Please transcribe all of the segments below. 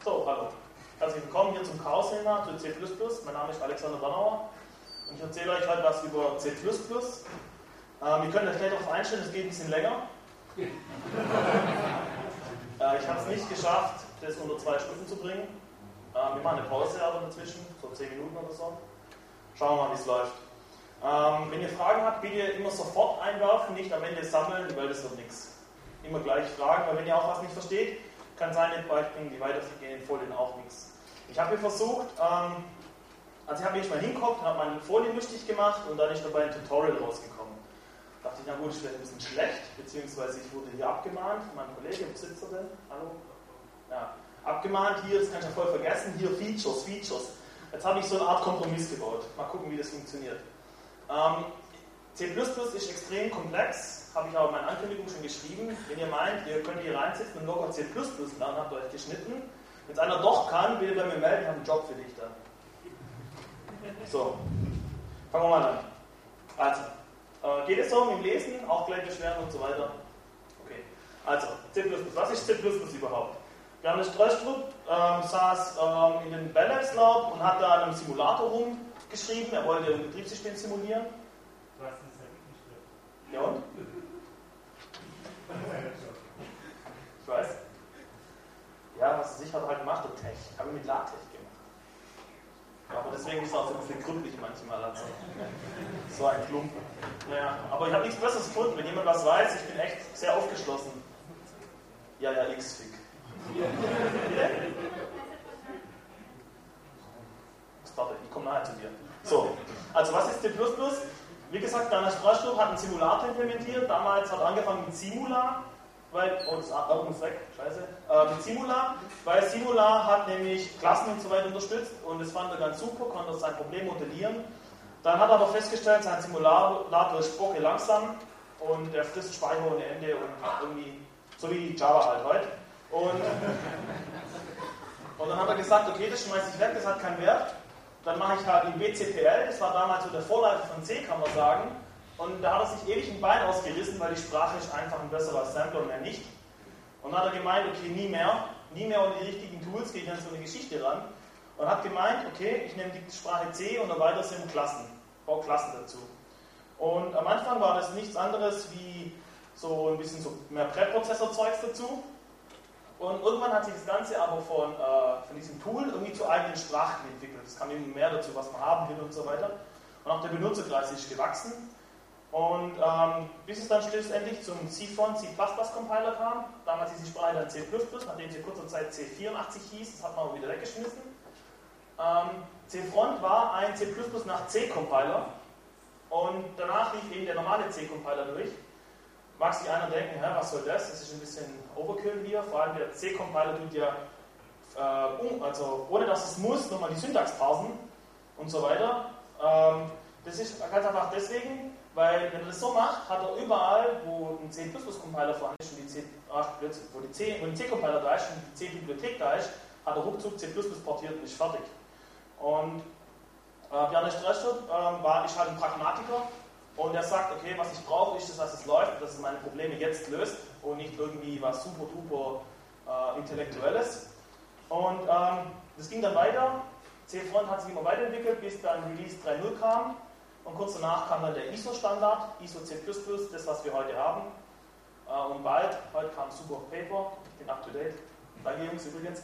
So, hallo. Herzlich willkommen hier zum Chaos-Seminar zu C++. Mein Name ist Alexander Bernauer und ich erzähle euch heute was über C++. Ihr könnt euch gleich darauf einstellen, es geht ein bisschen länger. Ich habe es nicht geschafft, das unter 2 Stunden zu bringen. Wir machen eine Pause aber dazwischen, so 10 Minuten oder so. Schauen wir mal, wie es läuft. Wenn ihr Fragen habt, bitte immer sofort einwerfen, nicht am Ende sammeln, weil das wird nichts. Immer gleich fragen, weil wenn ihr auch was nicht versteht, kann sein, bei die weitergehenden Folien auch nichts. Ich habe mir versucht, also ich habe mich mal hingeguckt, habe meine Folien lustig gemacht und dann ist dabei ein Tutorial rausgekommen. Da dachte ich, na gut, ist vielleicht ein bisschen schlecht, beziehungsweise ich wurde hier abgemahnt, mein Kollege, wo sitzt er denn? Hallo? Ja, abgemahnt, hier, das kann ich ja voll vergessen, hier Features. Jetzt habe ich so eine Art Kompromiss gebaut. Mal gucken, wie das funktioniert. C++ ist extrem komplex, habe ich auch in meiner Ankündigung schon geschrieben. Wenn ihr meint, ihr könnt hier reinsitzen und locker C++ lernen, habt ihr euch geschnitten. Wenn es einer doch kann, bitte bei mir melden, ich habe einen Job für dich dann. So, fangen wir mal an. Also, geht es so mit dem Lesen, auch gleich beschweren und so weiter? Okay, also, C++. Was ist C++ überhaupt? Bjarne Ströstrup saß in den Bell Labs Lab und hat da an einem Simulator rumgeschrieben. Er wollte ein Betriebssystem simulieren. Du hast es ja wirklich schrift. Ja und? Ich weiß. Ja, was er sich hat halt gemacht, der Tech. Habe ich mit LaTeX gemacht. Ja, aber deswegen ist es auch so ein bisschen gründlich manchmal. Also. So ein Klumpen. Naja, aber ich habe nichts Besseres gefunden. Wenn jemand was weiß, ich bin echt sehr aufgeschlossen. Ja, X-Fick. Warte, ich komme nachher zu dir. So, also was ist C++? Wie gesagt, Bjarne Ströstrup hat einen Simulator implementiert. Damals hat er angefangen mit Simula, weil, oh, das Album ist weg, scheiße. Mit Simula, weil Simula hat nämlich Klassen und so weiter unterstützt und das fand er ganz super, konnte sein Problem modellieren. Dann hat er aber festgestellt, sein Simulator ist spocke langsam und er frisst Speicher ohne Ende und irgendwie, so wie Java halt heute. Und dann hat er gesagt, okay, das schmeiße ich weg, das hat keinen Wert. Dann mache ich halt in BCPL, das war damals so der Vorläufer von C, kann man sagen. Und da hat er sich ewig ein Bein ausgerissen, weil die Sprache ist einfach ein besserer Assembler und mehr nicht. Und dann hat er gemeint, okay, nie mehr ohne die richtigen Tools gehe ich an so eine Geschichte ran. Und hat gemeint, okay, ich nehme die Sprache C und erweitere es in Klassen, baue Klassen dazu. Und am Anfang war das nichts anderes wie so ein bisschen so mehr Präprozessor-Zeugs dazu. Und irgendwann hat sich das Ganze aber von diesem Tool irgendwie zu eigenen Sprachen entwickelt. Es kam immer mehr dazu, was man haben will und so weiter. Und auch der Benutzerkreis ist gewachsen. Und bis es dann schlussendlich zum CFON, C++-Compiler kam, damals hieß die Sprache dann C++, nachdem sie kurzer Zeit C84 hieß, das hat man aber wieder weggeschmissen. CFront war ein C++ nach C-Compiler und danach lief eben der normale C-Compiler durch. Mag sich einer denken, was soll das? Das ist ein bisschen Overkill hier, vor allem der C-Compiler tut ja, also ohne dass es muss, nochmal die Syntax parsen und so weiter. Das ist ganz einfach deswegen, weil wenn er das so macht, hat er überall, wo ein C++-Compiler vorhanden ist und wo ein C-Compiler da ist und die C-Bibliothek da ist, hat er ruckzuck C++ portiert und ist fertig. Und Bjarne Ströstrup ist halt ein Pragmatiker. Und er sagt, okay, was ich brauche, ist, dass es läuft, dass es meine Probleme jetzt löst und nicht irgendwie was super duper Intellektuelles. Und das ging dann weiter. CFront hat sich immer weiterentwickelt, bis dann Release 3.0 kam. Und kurz danach kam dann der ISO-Standard, ISO C++, das was wir heute haben. Und bald, heute kam Super Paper, ich bin up to date, danke Jungs übrigens,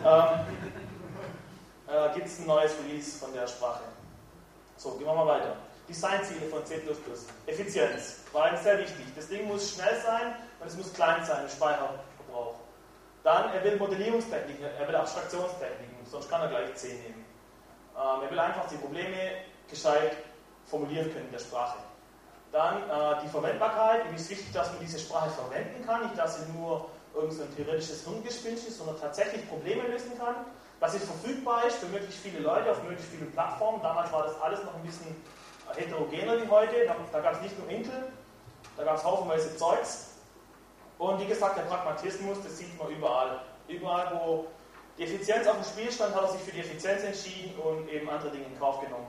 gibt es ein neues Release von der Sprache. So, gehen wir mal weiter. Designziele von C++. Effizienz war eines sehr wichtig. Das Ding muss schnell sein und es muss klein sein, der Speicherverbrauch. Dann, er will Modellierungstechniken, er will Abstraktionstechniken, sonst kann er gleich C nehmen. Er will einfach die Probleme gescheit formulieren können in der Sprache. Dann die Verwendbarkeit. Ihm ist wichtig, dass man diese Sprache verwenden kann, nicht, dass sie nur irgendein theoretisches Hirngespinst ist, sondern tatsächlich Probleme lösen kann. Dass sie verfügbar ist für möglichst viele Leute auf möglichst vielen Plattformen. Damals war das alles noch ein bisschen heterogener wie heute. Da gab es nicht nur Intel, da gab es haufenweise Zeugs. Und wie gesagt, der Pragmatismus, das sieht man überall. Überall, wo die Effizienz auf dem Spiel stand, hat er sich für die Effizienz entschieden und eben andere Dinge in Kauf genommen.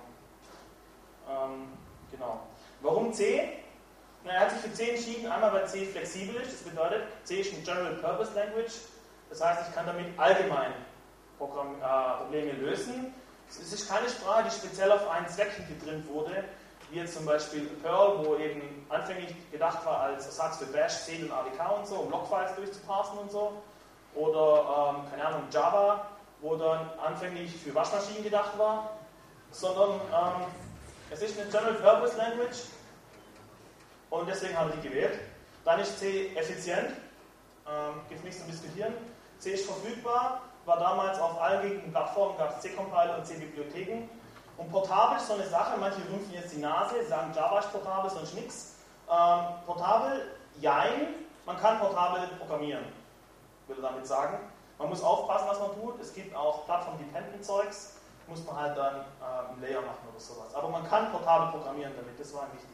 Genau. Warum C? Er hat sich für C entschieden, einmal weil C flexibel ist. Das bedeutet, C ist eine General Purpose Language. Das heißt, ich kann damit allgemein Probleme lösen. Es ist keine Sprache, die speziell auf einen Zweck getrimmt wurde, wie jetzt zum Beispiel Perl, wo eben anfänglich gedacht war als Ersatz für Bash, C und ADK und so, um Logfiles durchzuparsen und so. Oder, keine Ahnung, Java, wo dann anfänglich für Waschmaschinen gedacht war, sondern es ist eine General Purpose Language und deswegen haben wir die gewählt. Dann ist C effizient, gibt es nichts zu diskutieren. C ist verfügbar, war damals auf allen gängigen Plattformen, gab es C-Compiler und C-Bibliotheken. Und portabel ist so eine Sache, manche rümpfen jetzt die Nase, sagen Java ist portabel, sonst nichts. Portabel, jein, man kann portabel programmieren, würde damit sagen. Man muss aufpassen, was man tut. Es gibt auch Plattform-Dependent-Zeugs, muss man halt dann einen Layer machen oder sowas. Aber man kann portabel programmieren damit, das war wichtig.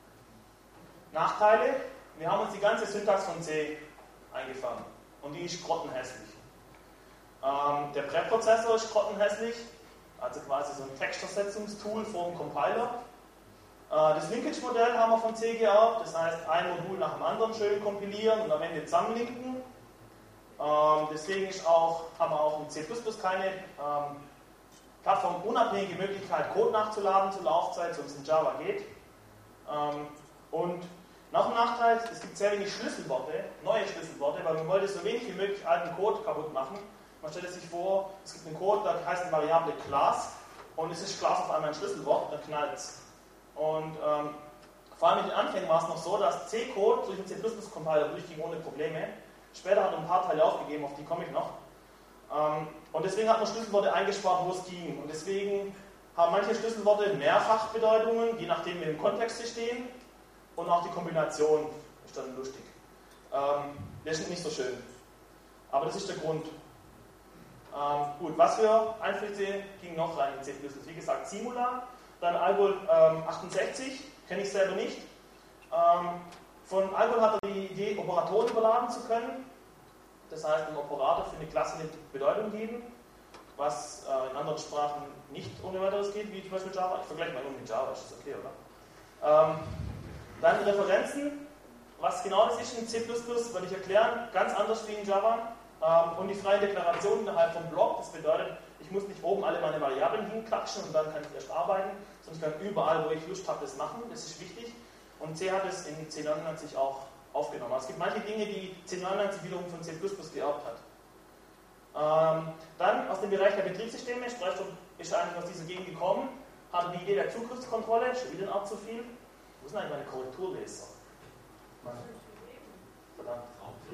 Nachteile, wir haben uns die ganze Syntax von C eingefangen und die ist grottenhässlich. Der Präprozessor ist grottenhässlich, also quasi so ein Textversetzungstool vor dem Compiler. Das Linkage-Modell haben wir von C geerbt, das heißt ein Modul nach dem anderen schön kompilieren und am Ende zusammenlinken. Deswegen haben wir auch in C++ keine plattformunabhängige Möglichkeit, Code nachzuladen zur Laufzeit, so wie es in Java geht. Und noch ein Nachteil, es gibt sehr wenig Schlüsselworte, neue Schlüsselworte, weil man wollte so wenig wie möglich alten Code kaputt machen. Man stellt sich vor, es gibt einen Code, da heißt die Variable Class und es ist Class auf einmal ein Schlüsselwort, dann knallt es. Und vor allem in den Anfängen war es noch so, dass C-Code durch den C++-Compiler durchging ohne Probleme. Später hat er ein paar Teile aufgegeben, auf die komme ich noch. Und deswegen hat man Schlüsselworte eingespart, wo es ging. Und deswegen haben manche Schlüsselworte Mehrfachbedeutungen, je nachdem, in welchem Kontext sie stehen. Und auch die Kombination ist dann lustig. Das ist nicht so schön. Aber das ist der Grund. Gut, was für Einflüsse ging noch rein in C++? Wie gesagt, Simula, dann Algol 68, kenne ich selber nicht. Von Algol hat er die Idee, Operatoren überladen zu können. Das heißt, einem Operator für eine Klasse eine Bedeutung geben, was in anderen Sprachen nicht ohne weiteres geht, wie zum Beispiel Java. Ich vergleiche mal nur mit Java, ist das okay, oder? Dann Referenzen. Was genau das ist in C++, werde ich erklären, ganz anders wie in Java. Und die freie Deklaration innerhalb vom Block, das bedeutet, ich muss nicht oben alle meine Variablen hinklatschen und dann kann ich erst arbeiten, sondern ich kann überall, wo ich Lust habe, das machen, das ist wichtig. Und C hat es in C99 auch aufgenommen. Also es gibt manche Dinge, die C99 wiederum von C++ geerbt hat. Dann aus dem Bereich der Betriebssysteme, Sprechstunde ist eigentlich aus dieser Gegend gekommen, hatte die Idee der Zugriffskontrolle, schon wieder eine Art zu viel. Wo ist denn eigentlich meine Korrekturleser? Verdammt.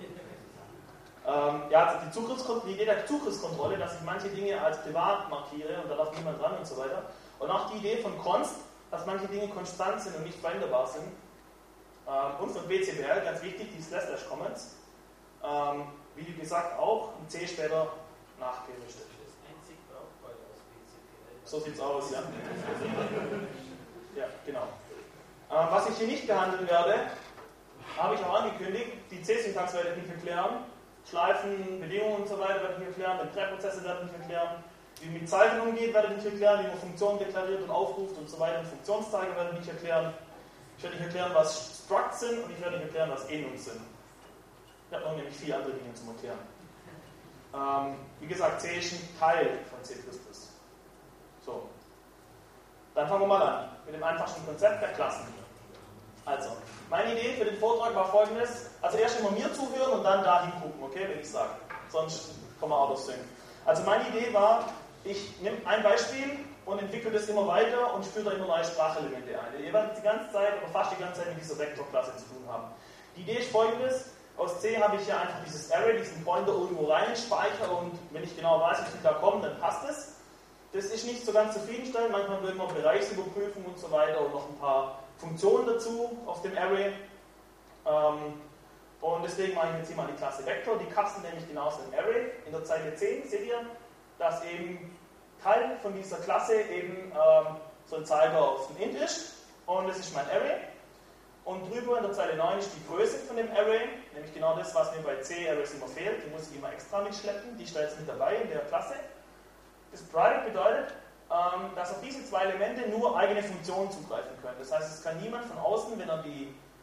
Ja, die Idee der Zugriffskontrolle, dass ich manche Dinge als privat markiere und da darf niemand ran und so weiter. Und auch die Idee von Const, dass manche Dinge konstant sind und nicht veränderbar sind. Und von BCPL, ganz wichtig, die // wie gesagt auch in C später nachgerüstet. Das einzig Brauchbare aus BCPL. So sieht es aus, ja. Ja, genau. Was ich hier nicht behandeln werde, habe ich auch angekündigt, die C-Syntax werde ich nicht erklären. Schleifen, Bedingungen und so weiter werde ich nicht erklären, den Präprozesse werde ich nicht erklären, wie man mit Zeichen umgeht, werde ich nicht erklären, wie man Funktionen deklariert und aufruft und so weiter, und Funktionsteile werde ich nicht erklären. Ich werde nicht erklären, was Structs sind und ich werde nicht erklären, was Enums sind. Ich habe noch nämlich 4 andere Dinge zum Erklären. Wie gesagt, C ist ein Teil von C++. So. Dann fangen wir mal an mit dem einfachsten Konzept der Klassen. Also, meine Idee für den Vortrag war folgendes. Also erst immer mir zuhören und dann da hingucken, okay, wenn ich sage. Sonst kommen wir out of sync. Also meine Idee war, ich nehme ein Beispiel und entwickle das immer weiter und führe da immer neue Sprachelemente ein. Ihr werdet die ganze Zeit oder fast die ganze Zeit mit dieser Vektorklasse zu tun haben. Die Idee ist folgendes. Aus C habe ich ja einfach dieses Array, diesen Pointer irgendwo rein, speichere und wenn ich genau weiß, wie viel da kommt, dann passt es. Das ist nicht so ganz zufriedenstellend. Manchmal will man Bereichsüberprüfung und so weiter und noch ein paar Funktionen dazu auf dem Array. Und deswegen mache ich jetzt hier mal die Klasse Vector. Die kapseln nämlich genauso ein Array. In der Zeile 10 seht ihr, dass eben Teil von dieser Klasse eben so ein Zeiger auf ein Int ist. Und das ist mein Array. Und drüber in der Zeile 9 ist die Größe von dem Array, nämlich genau das, was mir bei C-Arrays immer fehlt. Die muss ich immer extra mitschleppen. Die steht jetzt mit dabei in der Klasse. Das Private bedeutet, dass auf diese 2 Elemente nur eigene Funktionen zugreifen können. Das heißt, es kann niemand von außen, wenn er die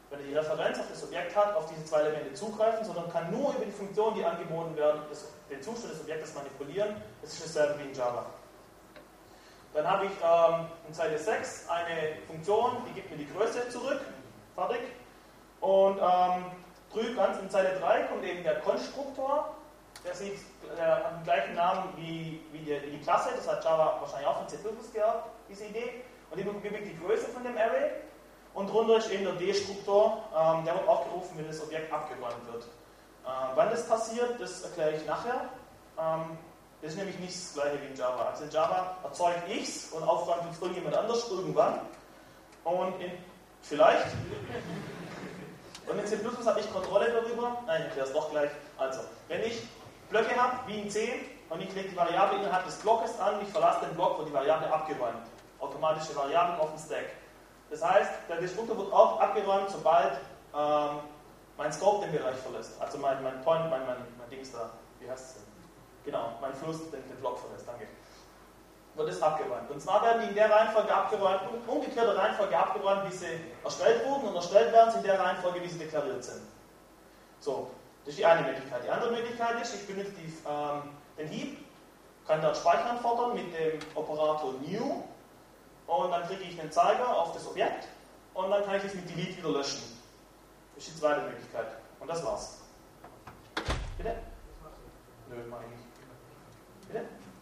wenn er die Referenz auf das Objekt hat, auf diese zwei Elemente zugreifen, sondern kann nur über die Funktionen, die angeboten werden, den Zustand des Objektes manipulieren. Das ist dasselbe wie in Java. Dann habe ich in Zeile 6 eine Funktion, die gibt mir die Größe zurück. Fertig. Und drüben ganz in Zeile 3 kommt eben der Konstruktor. Der hat den gleichen Namen wie die Klasse. Das hat Java wahrscheinlich auch von C++ gehabt, diese Idee. Und die gibt die Größe von dem Array. Und drunter ist eben der Destruktor. Der wird aufgerufen, wenn das Objekt abgeräumt wird. Wann das passiert, das erkläre ich nachher. Das ist nämlich nicht das gleiche wie in Java. Also in Java erzeuge ich es und aufräumt es irgendjemand anders irgendwann. Und vielleicht. Und in C++ habe ich Kontrolle darüber. Nein, ich erkläre es doch gleich. Also, wenn ich Blöcke habe, wie in C, und ich lege die Variable innerhalb des Blockes an, ich verlasse den Block, wird die Variable abgeräumt. Automatische Variablen auf dem Stack. Das heißt, der Destruktor wird auch abgeräumt, sobald mein Scope den Bereich verlässt. Also mein Point, mein Dings da. Wie heißt es denn? Genau, mein Fluss den Block verlässt. Danke. Wird es abgeräumt. Und zwar werden die in der Reihenfolge abgeräumt, umgekehrter Reihenfolge abgeräumt, wie sie erstellt wurden, und erstellt werden sie in der Reihenfolge, wie sie deklariert sind. So, das ist die eine Möglichkeit. Die andere Möglichkeit ist, ich benutze den Heap, kann dort Speichern fordern mit dem Operator new, und dann kriege ich einen Zeiger auf das Objekt, und dann kann ich das mit delete wieder löschen. Das ist die zweite Möglichkeit. Und das war's. Bitte? Nö, mach ich nicht. Bitte?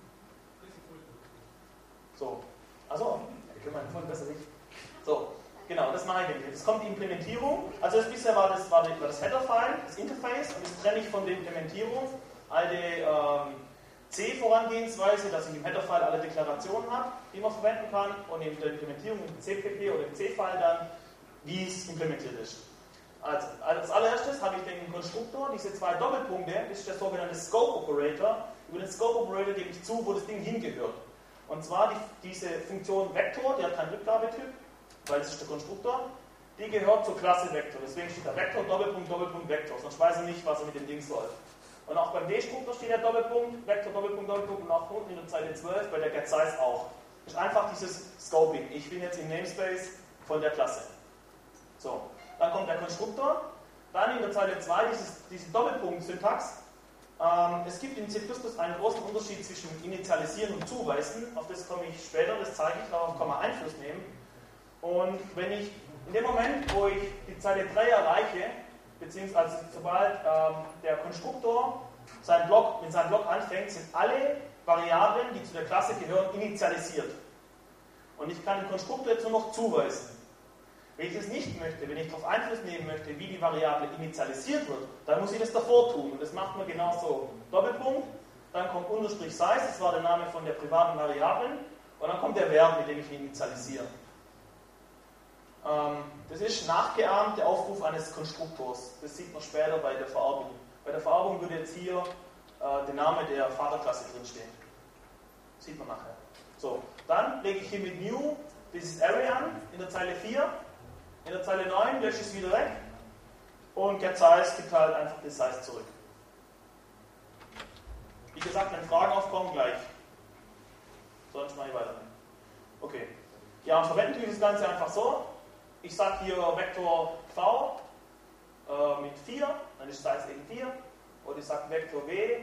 So. Achso, ich kann meinen Fund besser nicht. So, genau, das mache ich nicht. Jetzt kommt die Implementierung. Also das bisher war das Header-File, das Interface, und das trenne ich von der Implementierung. Alte C-Vorangehensweise, dass ich im Header-File alle Deklarationen habe, die man verwenden kann, und in der Implementierung im CPP oder im C-File dann, wie es implementiert ist. Also, als allererstes habe ich den Konstruktor, diese zwei Doppelpunkte, das ist der sogenannte Scope Operator. Über den Scope Operator gebe ich zu, wo das Ding hingehört. Und zwar diese Funktion Vektor, die hat keinen Rückgabetyp, weil das ist der Konstruktor, die gehört zur Klasse Vektor. Deswegen steht da Vektor, Doppelpunkt, Doppelpunkt, Vektor. Sonst weiß er nicht, was er mit dem Ding soll. Und auch beim Destruktor steht der Doppelpunkt, Vektor, Doppelpunkt, Doppelpunkt, und auch unten in der Zeile 12 bei der getSize auch. Das ist einfach dieses Scoping. Ich bin jetzt im Namespace von der Klasse. So. Dann kommt der Konstruktor, dann in der Zeile 2 diese Doppelpunkt-Syntax. Es gibt in C++ einen großen Unterschied zwischen Initialisieren und Zuweisen. Auf das komme ich später, das zeige ich, darauf kann man Einfluss nehmen. Und wenn ich in dem Moment, wo ich die Zeile 3 erreiche, beziehungsweise sobald der Konstruktor mit seinem Block anfängt, sind alle Variablen, die zu der Klasse gehören, initialisiert. Und ich kann den Konstruktor jetzt nur noch zuweisen. Wenn ich das nicht möchte, wenn ich darauf Einfluss nehmen möchte, wie die Variable initialisiert wird, dann muss ich das davor tun. Und das macht man genauso. Doppelpunkt, dann kommt Unterstrich Size, das war der Name von der privaten Variablen, und dann kommt der Wert, mit dem ich ihn initialisiere. Das ist nachgeahmt der Aufruf eines Konstruktors. Das sieht man später bei der Vererbung. Bei der Vererbung würde jetzt hier der Name der Vaterklasse drinstehen. Das sieht man nachher. So, dann lege ich hier mit new dieses Array an, in der Zeile 4. In der Zeile 9 lösche ich es wieder weg, und getSize gibt halt einfach das Size zurück. Wie gesagt, wenn Fragen aufkommen, gleich. Sonst mache ich weiter. Okay. Ja, und verwenden wir das Ganze einfach so. Ich sage hier Vektor V mit 4, dann ist Size eben 4. Oder ich sage Vektor W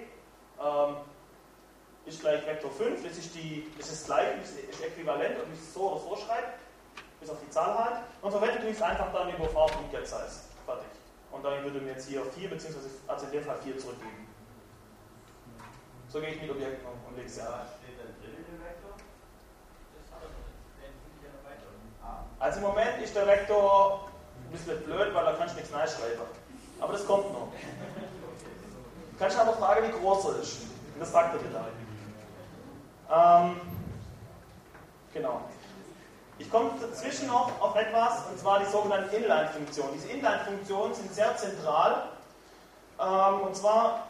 ist gleich Vektor 5. Das ist gleich, das ist äquivalent, ob ich es so oder so schreibe. Bis auf die Zahl halt, und verwende ich es einfach dann über v.getSize. Fertig. Und dann würde mir jetzt hier 4, beziehungsweise also in dem Fall 4 zurückgeben. So gehe ich mit Objekten und lege es ja an. Steht da drin im Vektor? Das hat er noch nicht. Den finde ich ja noch weiter. Also im Moment ist der Vektor ein bisschen blöd, weil da kannst du nichts reinschreiben. Aber das kommt noch. Du kannst aber fragen, wie groß er ist. Und das sagt er dir dann. Genau. Ich komme dazwischen noch auf etwas, und zwar die sogenannten Inline-Funktionen. Diese Inline-Funktionen sind sehr zentral. Und zwar,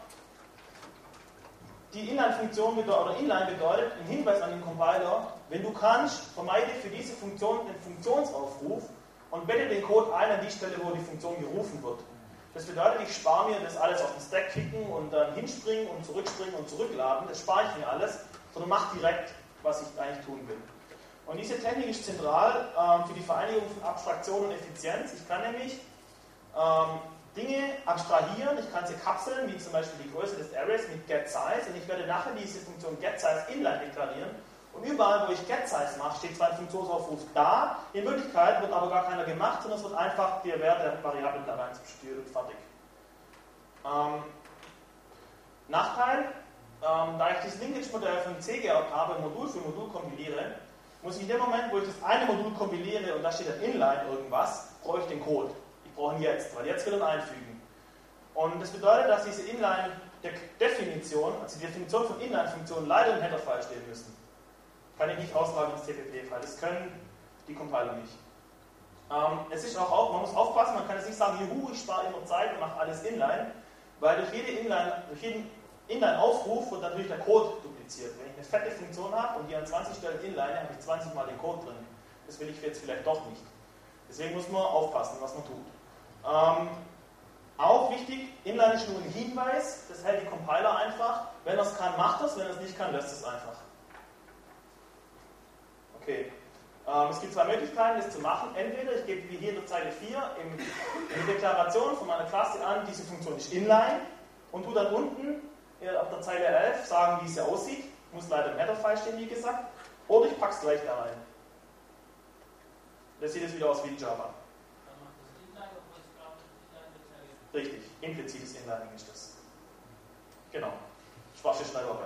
die Inline-Funktion oder Inline bedeutet, ein Hinweis an den Compiler, wenn du kannst, vermeide für diese Funktion den Funktionsaufruf und bette den Code ein an die Stelle, wo die Funktion gerufen wird. Das bedeutet, ich spare mir das alles auf den Stack klicken und dann hinspringen und zurückladen. Das spare ich mir alles, sondern mache direkt, was ich eigentlich tun will. Und diese Technik ist zentral für die Vereinigung von Abstraktion und Effizienz. Ich kann nämlich Dinge abstrahieren, ich kann sie kapseln, wie zum Beispiel die Größe des Arrays mit getSize, und ich werde nachher diese Funktion getSize inline deklarieren, und überall, wo ich getSize mache, steht zwar ein Funktionsaufruf da, in Wirklichkeit wird aber gar keiner gemacht, sondern es wird einfach der Wert der Variablen da rein substituiert und fertig. Nachteil, da ich dieses Linkage-Modell von C gehabt habe, Modul für Modul kompiliere, muss ich in dem Moment, wo ich das eine Modul kompiliere und da steht dann inline irgendwas, brauche ich den Code. Ich brauche ihn jetzt, weil jetzt will er ihn einfügen. Und das bedeutet, dass diese Inline-Definition, also die Definition von Inline-Funktionen leider im Header-File stehen müssen. Kann ich nicht austragen ins TPP-File. Das können die Compiler nicht. Es ist auch, man muss aufpassen, man kann jetzt nicht sagen, juhu, ich spare immer Zeit und mache alles inline, weil durch jeden Inline-Aufruf wird natürlich der Code dupliziert. Wenn ich eine fette Funktion habe und die an 20 Stellen inline, habe ich 20 Mal den Code drin. Das will ich jetzt vielleicht doch nicht. Deswegen muss man aufpassen, was man tut. Auch wichtig, Inline ist nur ein Hinweis, das hält die Compiler einfach. Wenn er es kann, macht er es, wenn er es nicht kann, lässt es einfach. Okay. Es gibt zwei Möglichkeiten, das zu machen. Entweder ich gebe wie hier in der Zeile 4 in der Deklaration von meiner Klasse an, diese Funktion ist inline und tu dann unten auf der Zeile 11 sagen, wie sie aussieht. Muss leider im Header-File stehen, wie gesagt. Oder ich packe es gleich da rein. Das sieht jetzt wieder aus wie in Java. Richtig, implizites Inlining ist das. Genau. Schwache Schreibarbeit.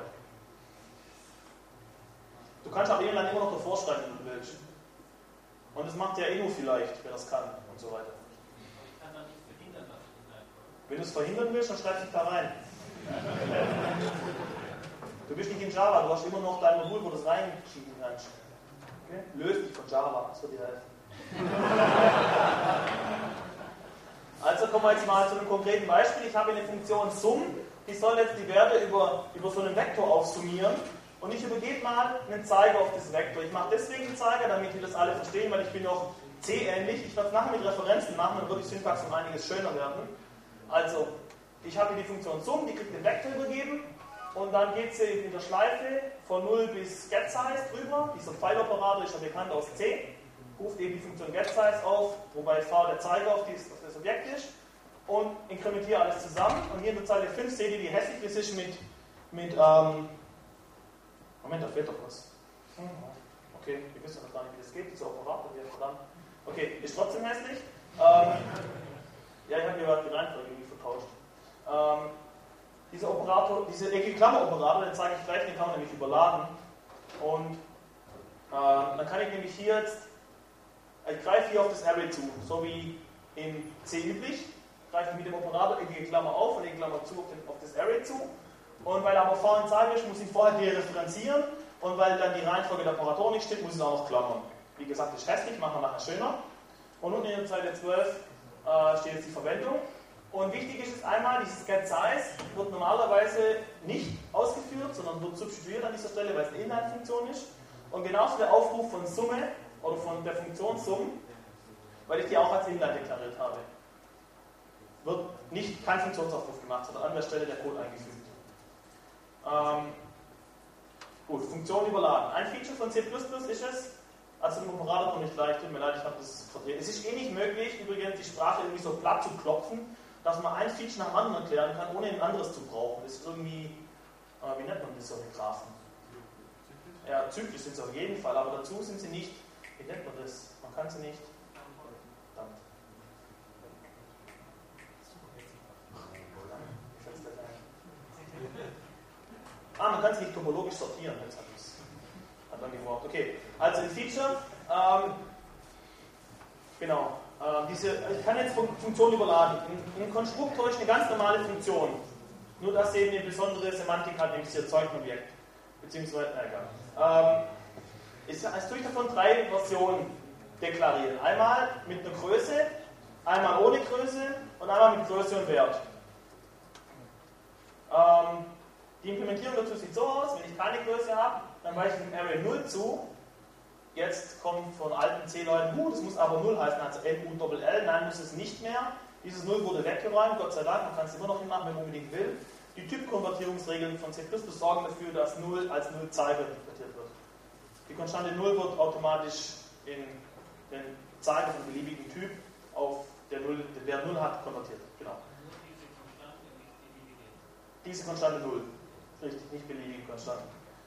Du kannst aber Inline immer noch davor schreiben, wenn du willst. Und das macht der Eno vielleicht, wenn er es kann und so weiter. Ich kann da nicht verhindern, dass ich Inline komme. Wenn du es verhindern willst, dann schreib dich da rein. Du bist nicht in Java, du hast immer noch dein Modul, wo du es reinschieben kannst. Okay? Löst dich von Java, das wird dir helfen. Also kommen wir jetzt mal zu einem konkreten Beispiel. Ich habe eine Funktion Sum, die soll jetzt die Werte über so einen Vektor aufsummieren. Und ich übergebe mal einen Zeiger auf das Vektor. Ich mache deswegen einen Zeiger, damit wir das alle verstehen, weil ich bin noch C-ähnlich. Ich werde es nachher mit Referenzen machen, dann wird die Syntax um einiges schöner werden. Also, ich habe hier die Funktion Sum, die kriegt den Vektor übergeben. Und dann geht sie in der Schleife von 0 bis getSize drüber. Dieser Pfeiloperator ist ja bekannt aus C. Ruft eben die Funktion getSize auf, wobei V der Zeiger auf das Objekt ist. Und inkrementiere alles zusammen. Und hier in der Zeile 5 seht ihr, wie hässlich das ist mit Moment, da fehlt doch was. Okay, wir wissen noch gar nicht, wie das geht, dieser Operator hier, verdammt. Okay, ist trotzdem hässlich. Ja, ich habe hier die Reihenfolge irgendwie vertauscht. Dieser Operator, diese Ecke-Klammer-Operator, den zeige ich gleich, den kann man nämlich überladen. Und dann kann ich nämlich hier jetzt, ich greife hier auf das Array zu, so wie in C üblich. Greife ich mit dem Operator Ecke-Klammer auf und Ecke-Klammer zu auf das Array zu. Und weil aber V ein Zahl ist, muss ich vorher dereferenzieren. Und weil dann die Reihenfolge der Operatoren nicht stimmt, muss ich es auch noch klammern. Wie gesagt, das ist hässlich, machen wir nachher schöner. Und unten in der Zeile 12 steht jetzt die Verwendung. Und wichtig ist es einmal, dieses getSize wird normalerweise nicht ausgeführt, sondern wird substituiert an dieser Stelle, weil es eine Inline-Funktion ist. Und genauso der Aufruf von Summe oder von der Funktion Sum, weil ich die auch als Inline deklariert habe, wird nicht kein Funktionsaufruf gemacht, sondern an der Stelle der Code eingefügt. Gut, Funktion überladen. Ein Feature von C++ ist es, also im Operator komme ich gleich, tut mir leid, ich habe das verdreht. Es ist eh nicht möglich, übrigens die Sprache irgendwie so platt zu klopfen, dass man ein Feature nach dem anderen erklären kann, ohne ein anderes zu brauchen. Das ist irgendwie, wie nennt man das, solche Graphen? Ja, zyklisch sind sie auf jeden Fall, aber dazu sind sie nicht, wie nennt man das? Man kann sie nicht. Verdammt. Man kann es nicht topologisch sortieren, jetzt hat man gebraucht. Okay, also ein Feature, genau, ich kann jetzt Funktion überladen. Ein Konstruktor ist eine ganz normale Funktion, nur dass sie eben eine besondere Semantik hat, nämlich sie erzeugt ein Objekt, beziehungsweise, egal. Es tue ich davon 3 Versionen deklarieren. Einmal mit einer Größe, einmal ohne Größe und einmal mit Größe und Wert. Die Implementierung dazu sieht so aus, wenn ich keine Größe habe, dann weiche ich dem Array 0 zu. Jetzt kommt von alten C-Leuten, das muss aber 0 heißen, also N-U-L-L, nein, muss es nicht mehr. Dieses 0 wurde weggeräumt, Gott sei Dank, man kann es immer noch hinmachen, wenn man unbedingt will. Die Typkonvertierungsregeln von C++ sorgen dafür, dass 0 als 0 Zeiger interpretiert wird. Die Konstante 0 wird automatisch in den Zeiger von beliebigen Typ auf der Wert 0 hat, konvertiert. Genau. Nur diese Konstante, nicht beliebige. Diese Konstante 0. Richtig, nicht beliebige Konstanten.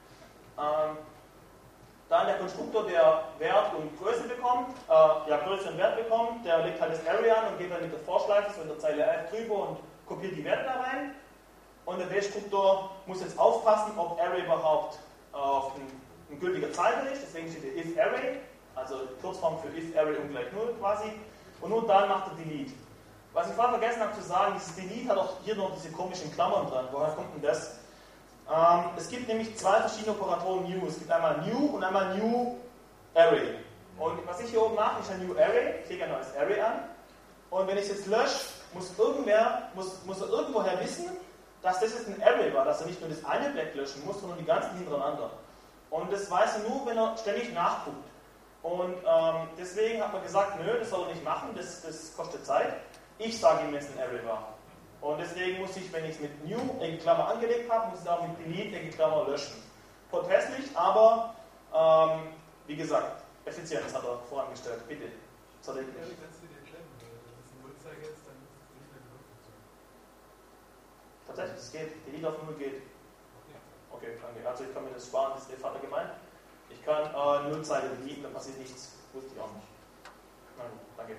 Dann der Konstruktor, der Wert und Größe bekommt, Größe und Wert bekommt, der legt halt das Array an und geht dann mit der Vorschleife so in der Zeile 11 drüber und kopiert die Werte da rein. Und der Destruktor muss jetzt aufpassen, ob Array überhaupt ein gültiger Zeichen ist. Deswegen steht hier if Array, also Kurzform für if Array ungleich 0 quasi. Und nur dann macht er Delete. Was ich vorhin vergessen habe zu sagen, dieses Delete hat auch hier noch diese komischen Klammern dran. Woher kommt denn das? Es gibt nämlich zwei verschiedene Operatoren New. Es gibt einmal New und einmal New Array. Und was ich hier oben mache, ist ein New Array. Ich lege ein neues Array an. Und wenn ich es jetzt lösche, muss er irgendwoher wissen, dass das jetzt ein Array war, dass er nicht nur das eine Blatt löschen muss, sondern die ganzen hintereinander. Und das weiß er nur, wenn er ständig nachguckt. Und deswegen hat man gesagt, nö, das soll er nicht machen, das kostet Zeit. Ich sage ihm, wenn es ein Array war. Und deswegen muss ich, wenn ich es mit New in Klammer angelegt habe, muss ich es auch mit Delete in Klammer löschen. Potthässlich, aber wie gesagt, Effizienz hat er vorangestellt. Bitte. Ja, du kannst dir erklären, wenn das ein Nullzeiger ist, dann ist es nicht mehr genug. Tatsächlich, das geht. Delete auf 0 geht. Okay, danke. Also ich kann mir das sparen, das ist der Vater gemeint. Ich kann Nullzeile deleten, da passiert nichts. Wusste ich auch nicht. Na gut, danke.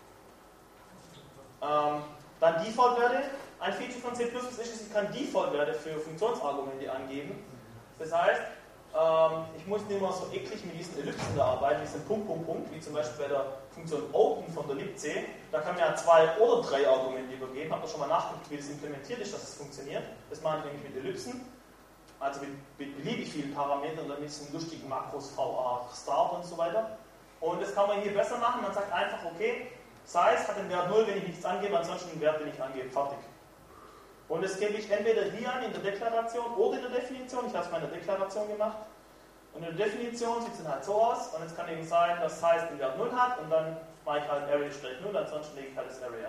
Dann Default-Werte. Ein Feature von C++ ist, ich kann Default-Werte für Funktionsargumente angeben. Das heißt, ich muss nicht immer so eklig mit diesen Ellipsen da arbeiten, diesen Punkt, wie zum Beispiel bei der Funktion Open von der libc. Da kann man ja 2 oder 3 Argumente übergeben. Habt ihr schon mal nachgeguckt, wie das implementiert ist, dass es funktioniert? Das mache ich nämlich mit Ellipsen, also mit beliebig vielen Parametern, dann mit diesen lustigen Makros VA, Start und so weiter. Und das kann man hier besser machen. Man sagt einfach, okay, Size hat den Wert 0, wenn ich nichts angebe, ansonsten den Wert, den ich angebe, fertig. Und das gebe ich entweder hier an in der Deklaration oder in der Definition. Ich habe es mal in der Deklaration gemacht. Und in der Definition sieht es dann halt so aus. Und jetzt kann eben sein, dass Size den Wert 0 hat und dann mache ich halt Array-0, ansonsten lege ich halt das Array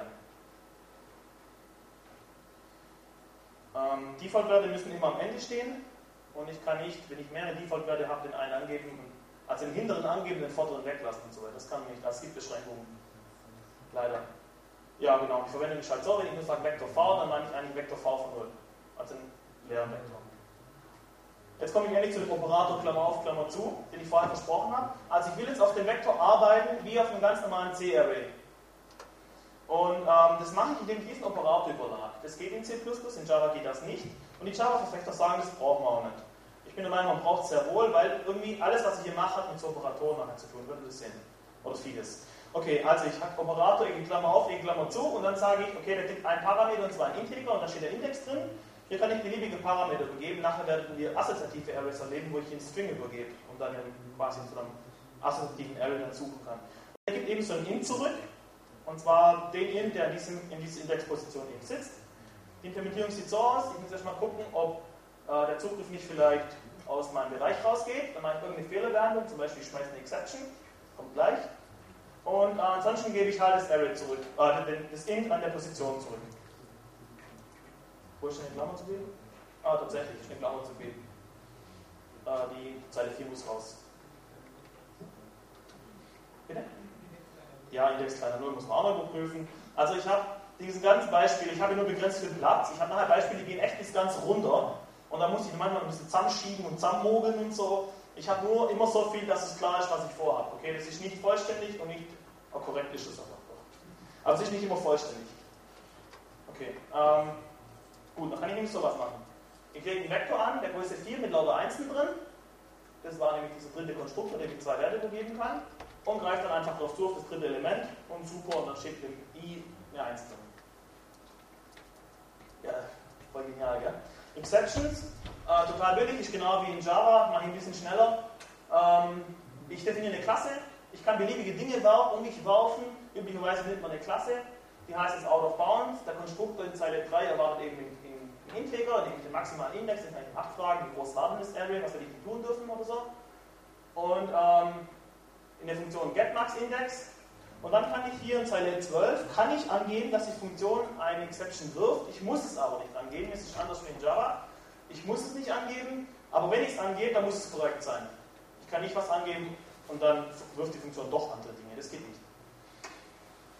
an. Default-Werte müssen immer am Ende stehen. Und ich kann nicht, wenn ich mehrere Default-Werte habe, den einen angeben, also den hinteren angeben, den vorderen weglassen und so weiter. Das kann nicht, das gibt Beschränkungen. Leider. Ja, genau. Ich verwende mich halt so, wenn ich nur sage Vektor V, dann meine ich eigentlich Vektor V von 0. Also einen leeren Vektor. Jetzt komme ich endlich zu dem Operator Klammer auf, Klammer zu, den ich vorher versprochen habe. Also ich will jetzt auf dem Vektor arbeiten, wie auf einem ganz normalen C-Array. Und das mache ich, indem ich diesen Operator überlade. Das geht in C++, in Java geht das nicht. Und die Java-Verfechter sagen, das brauchen wir auch nicht. Ich bin der Meinung, man braucht es sehr wohl, weil irgendwie alles, was ich hier mache, hat mit so Operatoren nachher zu tun. Würdet ihr das sehen? Oder vieles. Okay, also ich habe Operator in Klammer auf, in Klammer zu und dann sage ich, okay, der kriegt einen Parameter und zwar ein Integer und da steht der Index drin. Hier kann ich beliebige Parameter übergeben. Nachher werden wir assoziative Arrays erleben, wo ich einen String übergebe und dann quasi zu einem assoziativen Array dann suchen kann. Und er gibt eben so einen Int zurück und zwar den Int, der in dieser Indexposition eben sitzt. Die Implementierung sieht so aus, ich muss erstmal gucken, ob der Zugriff nicht vielleicht aus meinem Bereich rausgeht. Dann mache ich irgendeine Fehlerbehandlung, zum Beispiel ich schmeiße eine Exception, kommt gleich. Und ansonsten gebe ich halt das Array zurück, das Int an der Position zurück. Wo ist eine Klammer zu geben? Tatsächlich ist eine Klammer zu geben. Die Zeile 4 muss raus. Bitte? Ja, Index kleiner 0 muss man auch noch überprüfen. Also ich habe diesen ganzen Beispiel, ich habe nur begrenzt viel Platz. Ich habe nachher Beispiele, die gehen echt bis ganz runter. Und da muss ich manchmal ein bisschen zusammenschieben und zusammenmogeln und so. Ich habe nur immer so viel, dass es klar ist, was ich vorhabe. Okay, das ist nicht vollständig und nicht korrekt ist es einfach. Also es ist nicht immer vollständig. Okay, gut, dann kann ich nämlich sowas machen. Ich lege einen Vektor an, der Größe 4 mit lauter Einsen drin. Das war nämlich dieser dritte Konstruktor, der die 2 Werte übergeben kann. Und greift dann einfach darauf zu, auf das dritte Element und super, und dann steht dem I eine 1 drin. Ja, voll genial, gell? Exceptions, total billig, ist genau wie in Java, mache ich ein bisschen schneller. Ich definiere eine Klasse, ich kann beliebige Dinge um mich werfen, üblicherweise nimmt man eine Klasse, die heißt jetzt out of bounds, der Konstruktor in Zeile 3 erwartet eben einen Integer, nämlich den maximalen Index, den kann ich abfragen, wie groß war denn das Array, was hätte ich denn tun dürfen oder so. Und in der Funktion getMaxIndex, und dann kann ich hier in Zeile 12, kann ich angeben, dass die Funktion eine Exception wirft. Ich muss es aber nicht angeben, es ist anders wie in Java. Ich muss es nicht angeben, aber wenn ich es angebe, dann muss es korrekt sein. Ich kann nicht was angeben und dann wirft die Funktion doch andere Dinge, das geht nicht.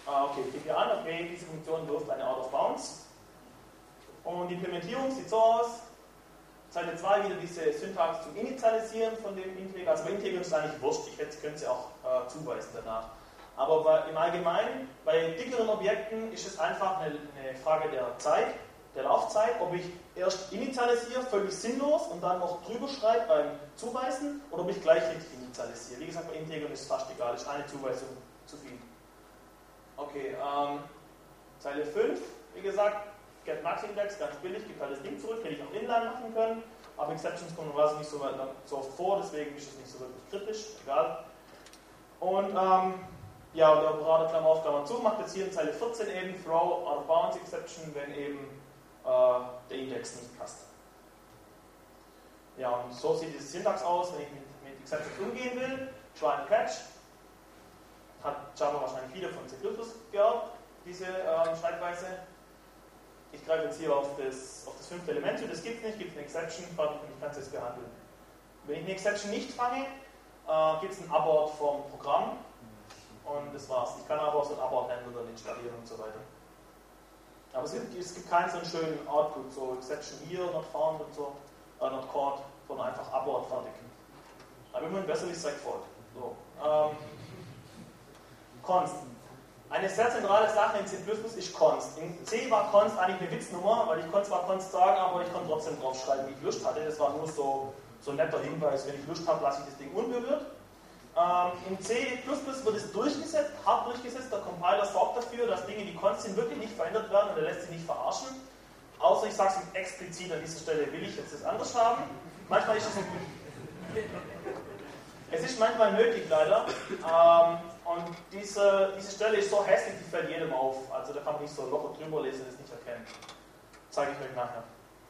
Okay, ich gebe hier an, okay, diese Funktion wirft eine Out of Bounds. Und die Implementierung sieht so aus. Zeile 2 wieder diese Syntax zum Initialisieren von dem Integer. Also bei Integern ist es eigentlich wurscht, ich könnte sie auch zuweisen danach. Aber im Allgemeinen, bei dickeren Objekten ist es einfach eine Frage der Zeit, der Laufzeit, ob ich erst initialisiere, völlig sinnlos, und dann noch drüber schreibe beim Zuweisen, oder ob ich gleich richtig initialisiere. Wie gesagt, bei Integern ist es fast egal, ist eine Zuweisung zu viel. Okay, Zeile 5, wie gesagt, get max index, ganz billig, gibt halt das Ding zurück, hätte ich auch inline machen können, aber Exceptions kommen normalerweise nicht so oft vor, deswegen ist es nicht so wirklich kritisch, egal. Und ja, und der Operator Klammer auf, Klammer zu macht jetzt hier in Zeile 14 eben throw out of bounds exception, wenn eben der Index nicht passt. Ja, und so sieht diese Syntax aus, wenn ich mit Exceptions umgehen will. Try and catch. Hat Java wahrscheinlich wieder von C++ geerbt, diese Schreibweise. Ich greife jetzt hier auf das 5. Element zu, das gibt es nicht, gibt es eine Exception, fertig, und ich kann es jetzt behandeln. Wenn ich eine Exception nicht fange, gibt es einen Abort vom Programm, und das war's. Ich kann aber auch so einen Abort-Handler dann installieren und so weiter. Aber es gibt keinen so einen schönen Output, so Exception here, not found und so, not caught, sondern einfach Abort, fertig. Aber immerhin besser wie Segfault. So. Const. Eine sehr zentrale Sache in C++ ist Const. In C war Const eigentlich eine Witznummer, weil ich konnte zwar Const sagen, aber ich konnte trotzdem drauf schreiben, wie ich Lust hatte. Das war nur so ein netter Hinweis, wenn ich Lust habe, lasse ich das Ding unberührt. In C++ wird es durchgesetzt, hart durchgesetzt. Der Compiler sorgt dafür, dass Dinge, die Const wirklich nicht verändert werden, und er lässt sich nicht verarschen. Außer ich sage es explizit an dieser Stelle, will ich jetzt das anders haben. Manchmal ist es ist manchmal möglich, leider. Und diese Stelle ist so hässlich, die fällt jedem auf. Also da kann man nicht so locker drüber lesen und es nicht erkennen. Zeige ich euch nachher.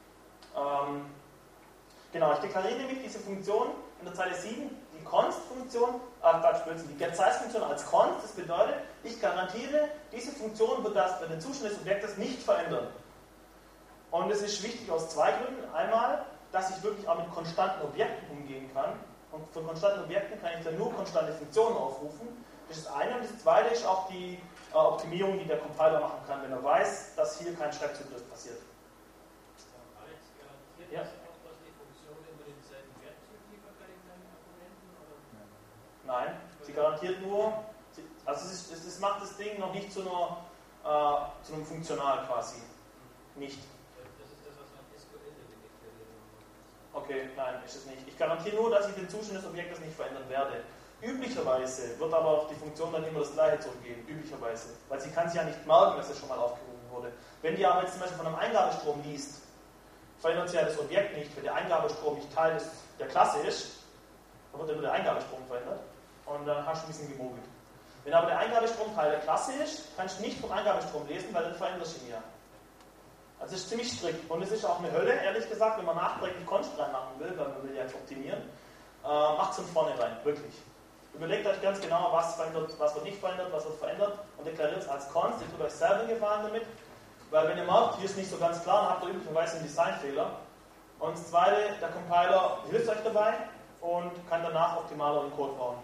Genau, ich deklariere nämlich diese Funktion in der Zeile 7, die Const-Funktion, die getSize-Funktion als Const. Das bedeutet, ich garantiere, diese Funktion wird den Zustand des Objektes nicht verändern. Und es ist wichtig aus zwei Gründen. Einmal, dass ich wirklich auch mit konstanten Objekten umgehen kann. Und von konstanten Objekten kann ich dann nur konstante Funktionen aufrufen. Das ist das eine. Und das zweite ist auch die Optimierung, die der Compiler machen kann, wenn er weiß, dass hier kein Schreibzyklus passiert. Alex, garantiert Ja. das auch, dass die Funktion immer denselben Wert zuliefert bei den kleinen Argumenten? Oder? Nein, sie garantiert nur, also es macht das Ding noch nicht zu einem Funktional quasi. Nicht. Das ist das, was man SQL deklariert. Okay, nein, ist es nicht. Ich garantiere nur, dass ich den Zustand des Objektes nicht verändern werde. Üblicherweise wird aber auch die Funktion dann immer das gleiche zurückgeben. Üblicherweise. Weil sie kann sich ja nicht merken, dass es schon mal aufgerufen wurde. Wenn die aber jetzt zum Beispiel von einem Eingabestrom liest, verändert sie ja das Objekt nicht. Wenn der Eingabestrom nicht Teil der Klasse ist, dann wird ja nur der Eingabestrom verändert. Und dann hast du ein bisschen gemogelt. Wenn aber der Eingabestrom Teil der Klasse ist, kannst du nicht vom Eingabestrom lesen, weil dann veränderst du ihn ja. Also es ist ziemlich strikt. Und es ist auch eine Hölle, ehrlich gesagt, wenn man nachträglich Const reinmachen will, weil man will ja jetzt optimieren, macht es von vornherein, wirklich. Überlegt euch ganz genau, was verändert, was wird nicht verändert, was wird verändert, und deklariert es als Const. Ihr tut euch selber einen Gefallen damit, weil wenn ihr merkt, hier ist nicht so ganz klar, dann habt ihr üblicherweise einen Designfehler. Und das zweite, der Compiler hilft euch dabei und kann danach optimaler den Code bauen.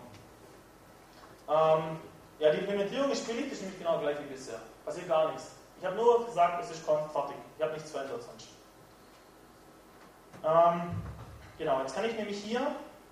Ja, die Implementierung ist billig, ist nämlich genau gleich wie bisher. Passiert gar nichts. Ich habe nur gesagt, es ist Const fertig. Ich habe nichts verändert sonst. Genau, jetzt kann ich nämlich hier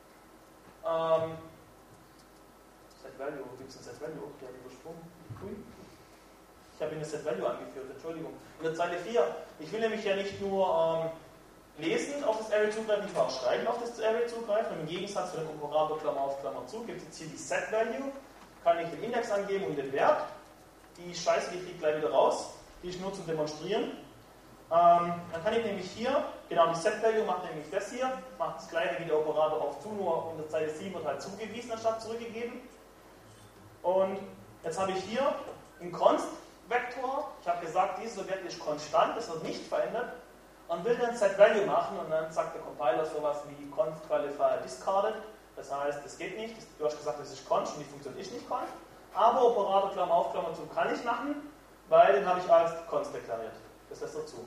SetValue, gibt es ein SetValue? Der hat übersprungen. Ich habe Ihnen das SetValue angeführt, Entschuldigung. In der Zeile 4. Ich will nämlich ja nicht nur lesen auf das Array zugreifen, ich will auch schreiben auf das Array zugreifen. Und im Gegensatz zu dem Operator Klammer auf Klammer zu gibt es jetzt hier die SetValue. Kann ich den Index angeben und den Wert. Die Scheiße, die kriegt gleich wieder raus. Die ist nur zum Demonstrieren. Dann kann ich nämlich hier, genau die SetValue macht nämlich das hier, macht das gleiche wie der Operator auf zu, nur in der Zeile 7 wird halt zugewiesen anstatt zurückgegeben. Und jetzt habe ich hier einen Const-Vektor. Ich habe gesagt, dieses Objekt ist konstant, es wird nicht verändert. Und will dann SetValue machen und dann sagt der Compiler sowas wie const qualifier discarded. Das heißt, es geht nicht. Du hast gesagt, es ist const und die Funktion ist nicht const. Aber Operator Klammer auf Klammer zu kann ich machen, weil den habe ich als const deklariert. Das lässt dazu.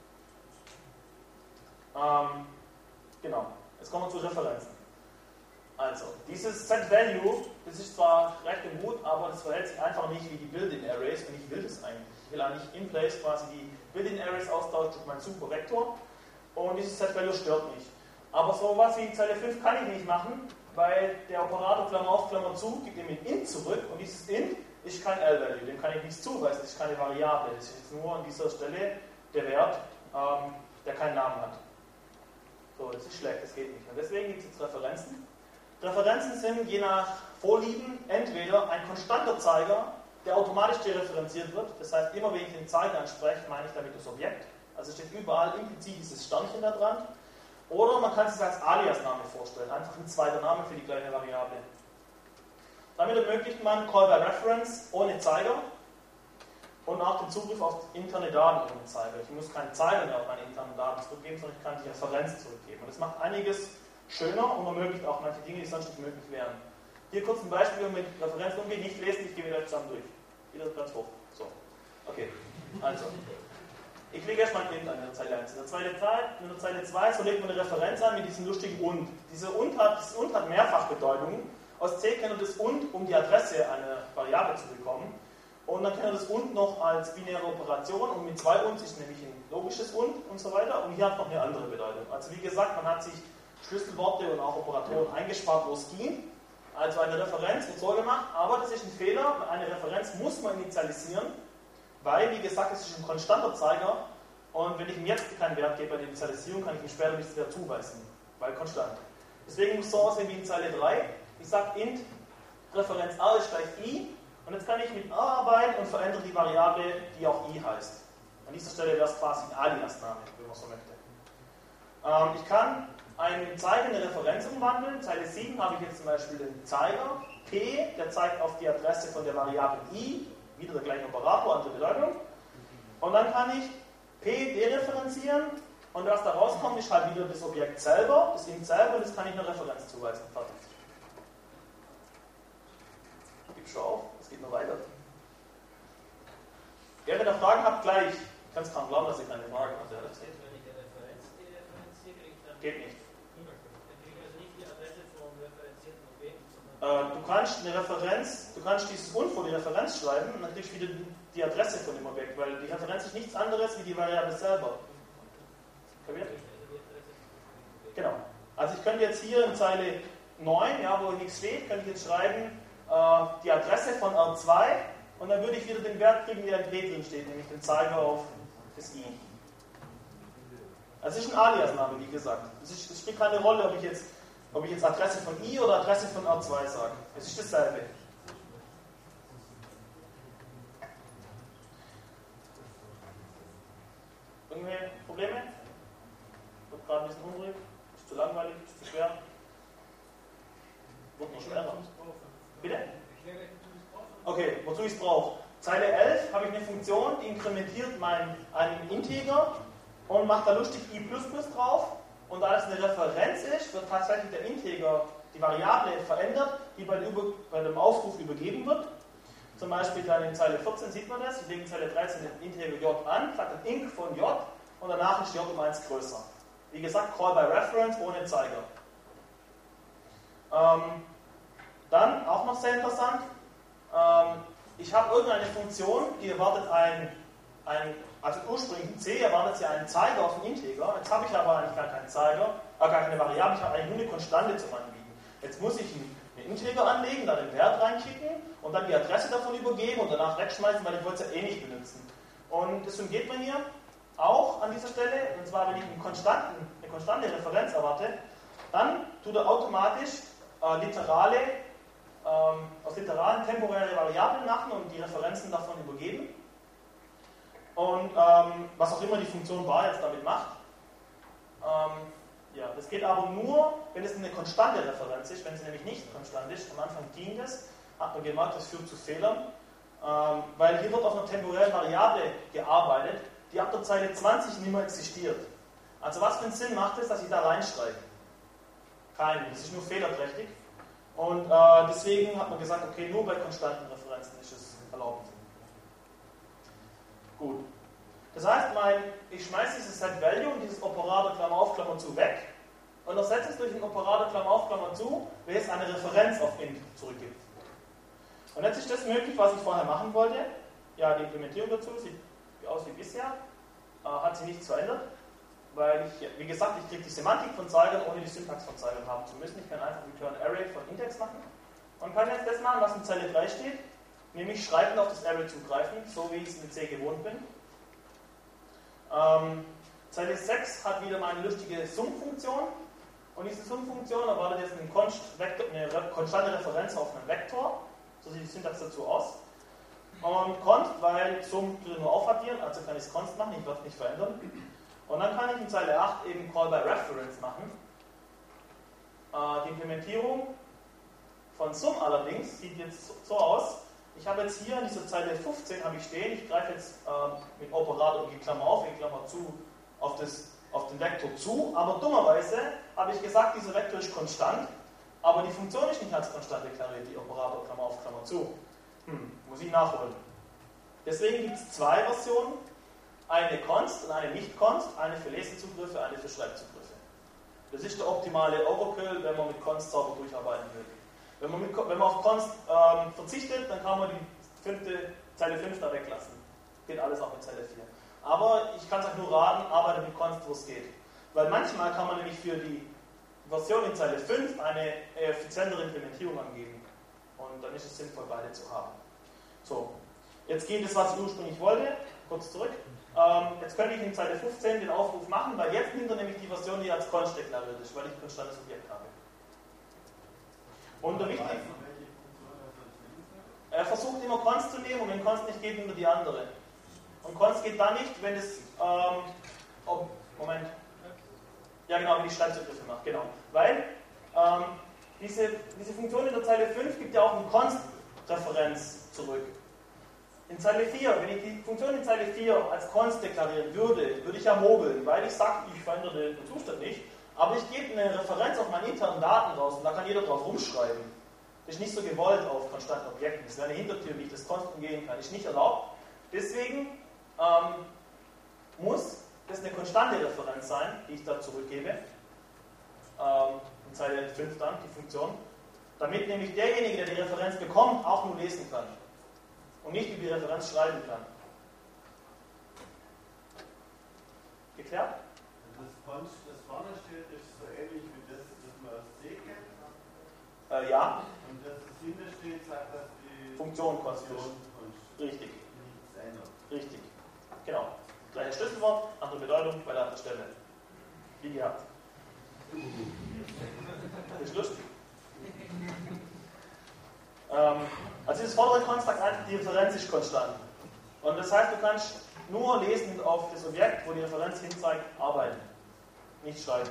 Genau. Jetzt kommen wir zu Referenzen. Also, dieses Set-Value, das ist zwar recht und gut, aber das verhält sich einfach nicht wie die Built-in-Arrays und ich will das eigentlich. Ich will eigentlich in place quasi die Built-in-Arrays austauschen durch meinen Super-Vektor und dieses Set-Value stört mich. Aber sowas wie Zeile 5 kann ich nicht machen, weil der Operator Klammer auf, Klammer zu gibt ihm ein int zurück und dieses int ist kein L-Value, dem kann ich nichts zuweisen, das ist keine Variable, das ist jetzt nur an dieser Stelle der Wert, der keinen Namen hat. So, das ist schlecht, das geht nicht. Und deswegen gibt es jetzt Referenzen. Referenzen sind je nach Vorlieben entweder ein konstanter Zeiger, der automatisch dereferenziert wird. Das heißt, immer wenn ich den Zeiger anspreche, meine ich damit das Objekt. Also steht überall implizit dieses Sternchen da dran. Oder man kann es sich als Alias-Name vorstellen, einfach ein zweiter Name für die gleiche Variable. Damit ermöglicht man Call by Reference ohne Zeiger und auch den Zugriff auf interne Daten ohne Zeiger. Ich muss keinen Zeiger mehr auf meine internen Daten zurückgeben, sondern ich kann die Referenz zurückgeben. Und das macht einiges schöner und ermöglicht auch manche Dinge, die sonst nicht möglich wären. Hier kurz ein Beispiel, wie man mit Referenzen umgeht, nicht lesen, ich gehe wieder zusammen durch. Wieder ganz hoch. So. Okay. Also. Ich lege erstmal ein int an der Zeile 1. In der Zeile 2 so legt man eine Referenz an mit diesem lustigen und. Dieses und hat Mehrfachbedeutungen. Aus C kennt ihr das und, um die Adresse einer Variable zu bekommen. Und dann kennt ihr das und noch als binäre Operation. Und mit zwei und ist nämlich ein logisches und so weiter. Und hier hat noch eine andere Bedeutung. Also wie gesagt, man hat sich Schlüsselworte und auch Operatoren eingespart, wo es ging. Also eine Referenz wird so gemacht, aber das ist ein Fehler. Eine Referenz muss man initialisieren, weil, wie gesagt, es ist ein konstanter Zeiger und wenn ich ihm jetzt keinen Wert gebe bei der Initialisierung, kann ich ihm später nichts mehr zuweisen, weil konstant. Deswegen muss es so aussehen wie in Zeile 3. Ich sage int Referenz a ist gleich i und jetzt kann ich mit a arbeiten und verändere die Variable, die auch i heißt. An dieser Stelle wäre es quasi ein Alias-Name, wenn man so möchte. Ich kann einen Zeiger in eine Referenz umwandeln. Zeile 7 habe ich jetzt zum Beispiel den Zeiger p, der zeigt auf die Adresse von der Variable i, wieder der gleiche Operator, andere Bedeutung. Und dann kann ich p dereferenzieren und was da rauskommt, ist halt wieder das Objekt selber, das int selber, und das kann ich einer Referenz zuweisen. Fertig. Gib schon auf, es geht noch weiter. Wer da Fragen habt, gleich. Ich kann es kaum glauben, dass ihr keine Fragen habt. Wenn ich eine Referenz dereferenziere, kriege ich dann. Geht nicht. Dann kriege ich also nicht die Adresse vom referenzierten Objekt, sondern. Du kannst eine Referenz, du kannst dieses und vor die Referenz schreiben und dann kriegst du wieder die Adresse von dem Objekt, weil die Referenz ist nichts anderes wie die Variable selber. Kapiert? Genau. Also ich könnte jetzt hier in Zeile 9, ja, wo nichts steht, könnte ich jetzt schreiben die Adresse von R2 und dann würde ich wieder den Wert kriegen, der in P drin steht, nämlich den Zeiger auf das I. Also es ist ein Alias-Name, wie gesagt. Es spielt keine Rolle, ob ich jetzt Adresse von I oder Adresse von R2 sage. Es ist dasselbe. Irgendwelche Probleme? Wird gerade ein bisschen unruhig? Ist zu langweilig? Ist zu schwer? Wird noch schwerer. Bitte? Okay, wozu ich es brauche. Zeile 11 habe ich eine Funktion, die inkrementiert einen Integer und macht da lustig i++ drauf. Und da das eine Referenz ist, wird tatsächlich der Integer, die Variable verändert, die bei dem Aufruf übergeben wird. Zum Beispiel dann in Zeile 14 sieht man das, ich lege in Zeile 13 den Integer j an, sagt ein inc von j und danach ist j um 1 größer. Wie gesagt, Call by Reference ohne Zeiger. Dann, auch noch sehr interessant, ich habe irgendeine Funktion, die erwartet also ursprünglich in C erwartet sie einen Zeiger auf einen Integer, jetzt habe ich aber eigentlich gar keinen Zeiger, gar keine Variable, ich habe eigentlich nur eine Konstante zum Anbieten. Jetzt muss ich einen Integer anlegen, da den Wert reinschicken und dann die Adresse davon übergeben und danach wegschmeißen, weil ich wollte es ja eh nicht benutzen. Und das geht man hier auch an dieser Stelle, und zwar wenn ich eine konstante Referenz erwarte, dann tut er automatisch aus Literalen temporäre Variablen machen und die Referenzen davon übergeben. Und was auch immer die Funktion bar jetzt damit macht. Ja, das geht aber nur, wenn es eine konstante Referenz ist. Wenn sie nämlich nicht konstant ist, am Anfang ging das, hat man gemerkt, das führt zu Fehlern. Weil hier wird auf einer temporären Variable gearbeitet, die ab der Zeile 20 nicht mehr existiert. Also was für einen Sinn macht es, dass ich da reinschreibe? Keinen, das ist nur fehlerträchtig. Und deswegen hat man gesagt, okay, nur bei konstanten Referenzen ist es erlaubt. Gut. Das heißt, ich schmeiße dieses Set Value und dieses Operator Klammer auf, Klammer zu weg. Und ersetze es durch einen Operator Klammer auf, Klammer zu, welches eine Referenz auf int zurückgibt. Und jetzt ist das möglich, was ich vorher machen wollte. Ja, die Implementierung dazu sieht aus wie bisher, hat sich nichts verändert, weil ich, wie gesagt, ich kriege die Semantik von Zeigern, ohne die Syntax von Zeigern haben zu müssen. Ich kann einfach Return Array von Index machen und kann jetzt das machen, was in Zeile 3 steht, nämlich schreibend auf das Array zugreifen, so wie ich es mit C gewohnt bin. Zeile 6 hat wieder mal eine lustige Sum-Funktion und diese Sum-Funktion erwartet jetzt eine konstante Referenz auf einen Vektor, so sieht die Syntax dazu aus. Und const, weil Sum nur aufaddieren, also kann ich es const machen, ich werde es nicht verändern. Und dann kann ich in Zeile 8 eben Call by Reference machen. Die Implementierung von Sum allerdings sieht jetzt so aus. Ich habe jetzt hier in dieser Zeile 15 habe ich stehen, ich greife jetzt mit Operator die Klammer auf, die Klammer zu, auf den Vektor zu, aber dummerweise habe ich gesagt, dieser Vektor ist konstant, aber die Funktion ist nicht als konstant deklariert, die Operator Klammer auf, Klammer zu. Muss ich nachholen. Deswegen gibt es zwei Versionen, eine const und eine nicht const, eine für Lesezugriffe, eine für Schreibzugriffe. Das ist der optimale Overkill, wenn man mit const sauber durcharbeiten will. Wenn man auf const verzichtet, dann kann man die Zeile 5 da weglassen. Geht alles auch mit Zeile 4. Aber ich kann es euch nur raten, arbeitet mit const, wo es geht. Weil manchmal kann man nämlich für die Version in Zeile 5 eine effizientere Implementierung angeben. Und dann ist es sinnvoll, beide zu haben. So, jetzt geht es, was ich ursprünglich wollte. Kurz zurück. Jetzt könnte ich in Zeile 15 den Aufruf machen, weil jetzt nimmt er nämlich die Version, die als const deklariert ist, weil ich ein konstantes Objekt habe. Und der wichtige, er versucht immer const zu nehmen und wenn const nicht geht, nimmt er die andere. Und const geht dann nicht, wenn es, Moment, ja genau, wenn die Schreibzugriffe macht, genau. Weil diese Funktion in der Zeile 5 gibt ja auch eine const-Referenz zurück. In Zeile 4, wenn ich die Funktion in Zeile 4 als const deklarieren würde, würde ich ja mogeln, weil ich sage, ich verändere den Zustand nicht, aber ich gebe eine Referenz auf meine internen Daten raus und da kann jeder drauf rumschreiben. Das ist nicht so gewollt auf konstanten Objekten. Das wäre eine Hintertür, wie ich das const umgehen kann. Das ist nicht erlaubt. Deswegen muss das eine konstante Referenz sein, die ich da zurückgebe. In Zeile 5 dann, die Funktion. Damit nämlich derjenige, der die Referenz bekommt, auch nur lesen kann. Und nicht über die Referenz schreiben kann. Geklärt? Das const, das vorne steht, ist so ähnlich wie das man aus C kennt? Ja. Und das hinter steht, sagt, dass die Funktion const ist. Richtig. Nichts ändert. Richtig. Genau. Gleiches Schlüsselwort, andere Bedeutung bei der anderen Stelle. Wie gehabt. Ist lustig. Also dieses vordere const sagt einfach, die Referenz ist konstant. Und das heißt, du kannst nur lesend auf das Objekt, wo die Referenz hinzeigt, arbeiten. Nicht schreiben.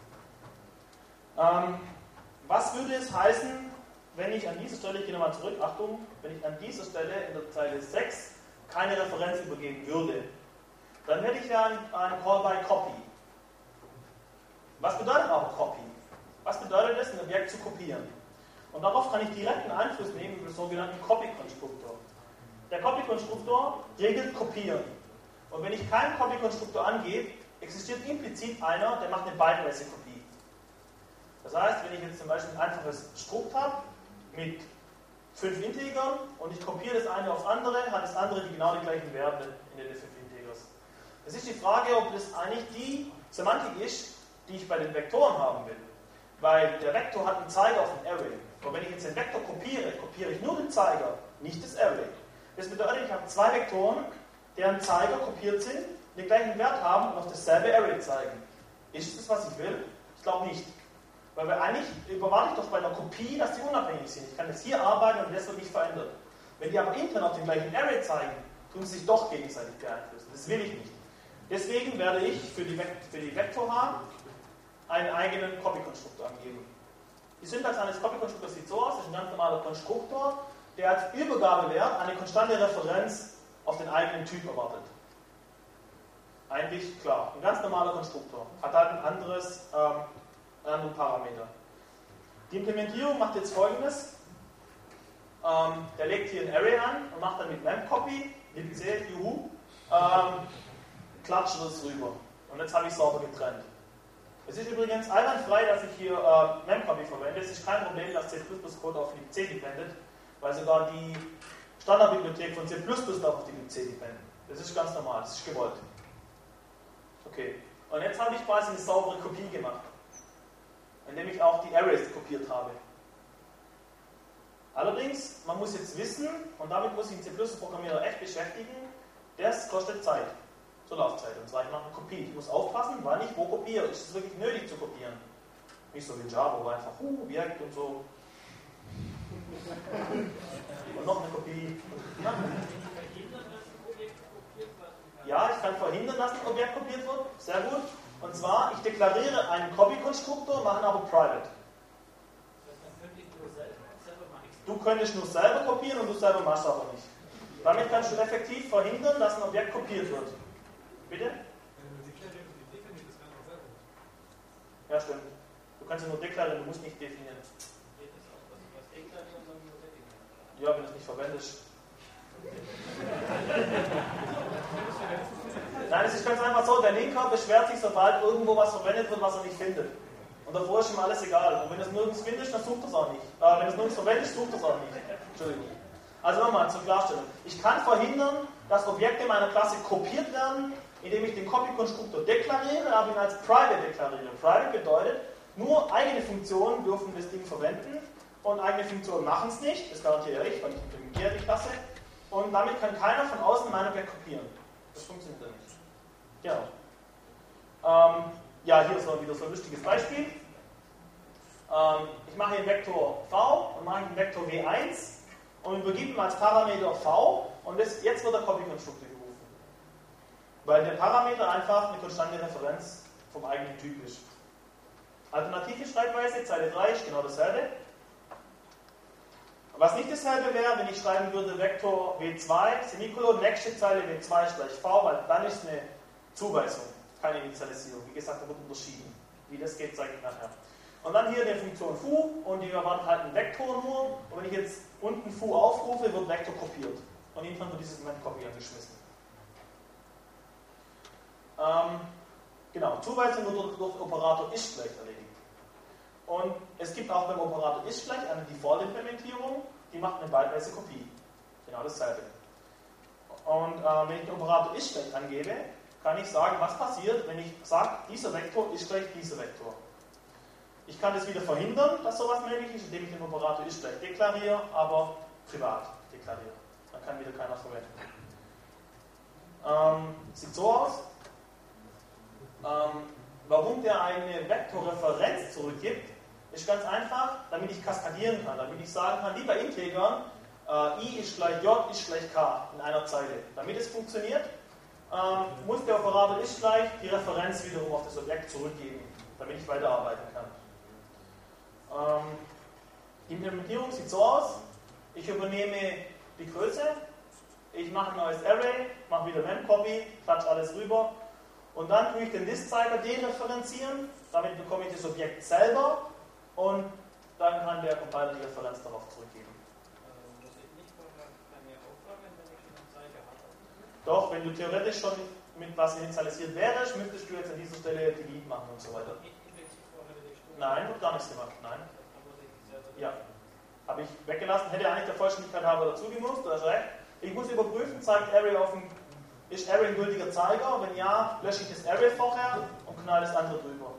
Was würde es heißen, wenn ich an dieser Stelle, ich gehe nochmal zurück, Achtung, wenn ich an dieser Stelle in der Zeile 6 keine Referenz übergeben würde? Dann hätte ich ja einen Call by Copy. Was bedeutet aber Copy? Was bedeutet es, ein Objekt zu kopieren? Und darauf kann ich direkten Einfluss nehmen über den sogenannten Copy-Konstruktor. Der Copy-Konstruktor regelt Kopieren. Und wenn ich keinen Copy-Konstruktor angebe, existiert implizit einer, der macht eine byteweise Kopie. Das heißt, wenn ich jetzt zum Beispiel ein einfaches Strukt habe mit 5 Integern und ich kopiere das eine aufs andere, hat das andere genau die gleichen Werte in den 5 Integers. Es ist die Frage, ob das eigentlich die Semantik ist, die ich bei den Vektoren haben will. Weil der Vektor hat einen Zeiger auf ein Array. Und wenn ich jetzt den Vektor kopiere, kopiere ich nur den Zeiger, nicht das Array. Das bedeutet, ich habe zwei Vektoren, deren Zeiger kopiert sind, den gleichen Wert haben und auf dasselbe Array zeigen. Ist das, was ich will? Ich glaube nicht. Weil eigentlich erwarte ich doch bei einer Kopie, dass die unabhängig sind. Ich kann jetzt hier arbeiten und das wird nicht verändert. Wenn die aber intern auf den gleichen Array zeigen, tun sie sich doch gegenseitig beeinflussen. Das will ich nicht. Deswegen werde ich für die Vektor-H einen eigenen Copy-Konstruktor angeben. Die Syntax eines Copy-Konstruktors sieht so aus, das ist ein ganz normaler Konstruktor, der als Übergabewert eine konstante Referenz auf den eigenen Typ erwartet. Eigentlich klar, ein ganz normaler Konstruktor, hat halt einen anderen Parameter. Die Implementierung macht jetzt Folgendes. Der legt hier ein Array an und macht dann mit memcopy, libc, juhu, klatscht das rüber. Und jetzt habe ich sauber getrennt. Es ist übrigens einwandfrei, dass ich hier Memcopy verwende. Es ist kein Problem, dass C++-Code auf libc dependet, weil sogar die Standardbibliothek von C++ darf auf die libc dependen. Das ist ganz normal, das ist gewollt. Okay, und jetzt habe ich quasi eine saubere Kopie gemacht, indem ich auch die Arrays kopiert habe. Allerdings, man muss jetzt wissen, und damit muss sich ein C++-Programmierer echt beschäftigen, das kostet Zeit, zur Laufzeit. Und zwar, ich mache eine Kopie. Ich muss aufpassen, wann ich wo kopiere. Ist es wirklich nötig zu kopieren? Nicht so wie Java, wo einfach Objekt und so. Und noch eine Kopie. Ja, ich kann verhindern, dass ein Objekt kopiert wird. Sehr gut. Und zwar, ich deklariere einen Copy-Konstruktor, mache ihn aber private. Du könntest nur selber kopieren und du selber machst aber nicht. Damit kannst du effektiv verhindern, dass ein Objekt kopiert wird. Bitte? Ja, stimmt. Du kannst ja nur deklarieren, du musst nicht definieren. Ja, wenn du es nicht verwendest. Nein, es ist ganz einfach so, der Linker beschwert sich, sobald irgendwo was verwendet wird, was er nicht findet. Und davor ist ihm alles egal. Und wenn du es nirgends findest, dann sucht er es auch nicht. Wenn du es nirgends verwendest, sucht er es auch nicht. Entschuldigung. Also nochmal zur Klarstellung. Ich kann verhindern, dass Objekte meiner Klasse kopiert werden, indem ich den Copy-Konstruktor deklariere, aber ihn als Private deklariere. Private bedeutet, nur eigene Funktionen dürfen das Ding verwenden und eigene Funktionen machen es nicht. Das garantiere ich, weil ich implementiere die Klasse. Und damit kann keiner von außen mein Objekt kopieren. Das funktioniert dann nicht. Genau. Ja, hier ist wieder so ein lustiges Beispiel. Ich mache hier einen Vektor v und mache einen Vektor w1 und übergebe ihm als Parameter v und jetzt wird der Copy-Konstruktor gerufen. Weil der Parameter einfach eine konstante Referenz vom eigenen Typ ist. Alternative Schreibweise, Zeile 3 ist genau dasselbe. Was nicht dasselbe wäre, wenn ich schreiben würde Vektor w2, Semikolon, nächste Zeile w2 ist gleich v, weil dann ist eine Zuweisung, keine Initialisierung. Wie gesagt, da wird unterschieden. Wie das geht, zeige ich nachher. Und dann hier die Funktion foo und die erwartet halt einen Vektor nur. Und wenn ich jetzt unten foo aufrufe, wird Vektor kopiert. Und intern wird dieses Moment Copy angeschmissen. Genau, Zuweisung wird durch Operator ist gleich erledigt. Und es gibt auch beim Operator ist gleich eine Default-Implementierung, die macht eine byteweise Kopie. Genau dasselbe. Und wenn ich den Operator ist gleich angebe, kann ich sagen, was passiert, wenn ich sage, dieser Vektor ist gleich dieser Vektor. Ich kann das wieder verhindern, dass sowas möglich ist, indem ich den Operator ist gleich deklariere, aber privat deklariere. Dann kann wieder keiner verwenden. Sieht so aus. Warum der eine Vektorreferenz zurückgibt, ist ganz einfach, damit ich kaskadieren kann, damit ich sagen kann, wie bei Integern, i ist gleich j ist gleich k in einer Zeile. Damit es funktioniert, muss der Operator ist gleich die Referenz wiederum auf das Objekt zurückgeben, damit ich weiterarbeiten kann. Die Implementierung sieht so aus, ich übernehme die Größe, ich mache ein neues Array, mache wieder Memcopy, klatsche alles rüber und dann tue ich den Listzeiger dereferenzieren, damit bekomme ich das Objekt selber und dann kann der Compiler die Referenz darauf zurückgeben. Muss ich nicht vorher eine auffangen, wenn ich eine Zeile habe? Doch, wenn du theoretisch schon mit was initialisiert wärst, müsstest du jetzt an dieser Stelle delete machen und so weiter. Nein, wird gar nichts gemacht. Nein. Ja. Habe ich weggelassen. Hätte eigentlich der Vollständigkeit halber dazu gemusst, du hast recht. Ich muss überprüfen, zeigt Array ist Array ein gültiger Zeiger? Wenn ja, lösche ich das Array vorher und knall das andere drüber.